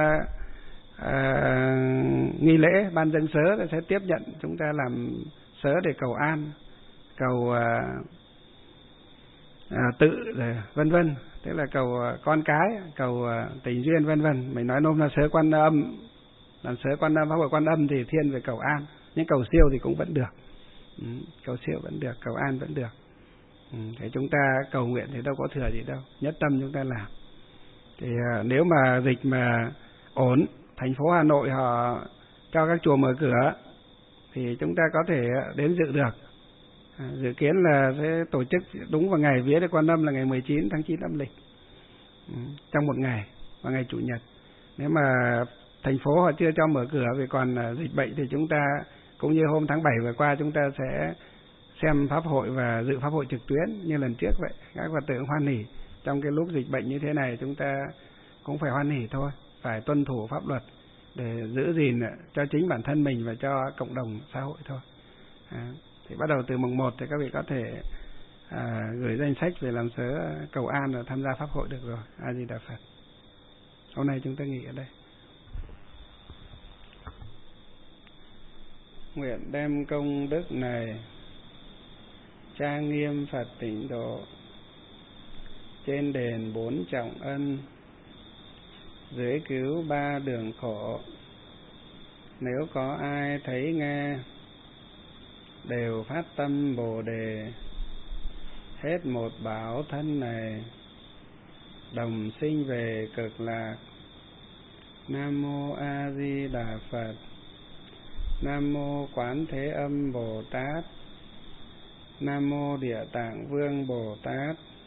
uh, nghi lễ, ban dân sớ sẽ tiếp nhận chúng ta làm sớ để cầu an, cầu uh, uh, tự vân vân, tức là cầu uh, con cái, cầu uh, tình duyên vân vân. Mình nói nôm là sớ Quan Âm, làm sớ Quan Âm, pháp hội Quan Âm thì thiên về cầu an, nhưng cầu siêu thì cũng vẫn được. Ừ, cầu siêu vẫn được, cầu an vẫn được. Ừ, thế chúng ta cầu nguyện thì đâu có thừa gì đâu, nhất tâm chúng ta làm. Thì uh, nếu mà dịch mà ổn, thành phố Hà Nội họ cho các chùa mở cửa thì chúng ta có thể đến dự được. À, dự kiến là sẽ tổ chức đúng vào ngày vía để Quan Âm là ngày mười chín tháng chín âm lịch, ừ, trong một ngày, vào ngày Chủ nhật. Nếu mà thành phố họ chưa cho mở cửa vì còn uh, dịch bệnh thì chúng ta cũng như hôm tháng bảy vừa qua chúng ta sẽ xem pháp hội và dự pháp hội trực tuyến như lần trước vậy. Các Phật tử hoan hỉ. Trong cái lúc dịch bệnh như thế này chúng ta cũng phải hoan hỉ thôi, phải tuân thủ pháp luật để giữ gìn cho chính bản thân mình và cho cộng đồng xã hội thôi. À, thì bắt đầu từ mùng một thì các vị có thể à, gửi danh sách về làm sớ cầu an và tham gia pháp hội được rồi. A Di Đà Phật. Hôm nay chúng ta nghỉ ở đây. Nguyện đem công đức này trang nghiêm Phật tịnh độ, trên đền bốn trọng ân, dưới cứu ba đường khổ. Nếu có ai thấy nghe đều phát tâm Bồ đề, hết một báo thân này đồng sinh về cực lạc. Nam mô A Di Đà Phật. Nam mô Quán Thế Âm Bồ Tát. Nam mô Địa Tạng Vương Bồ Tát.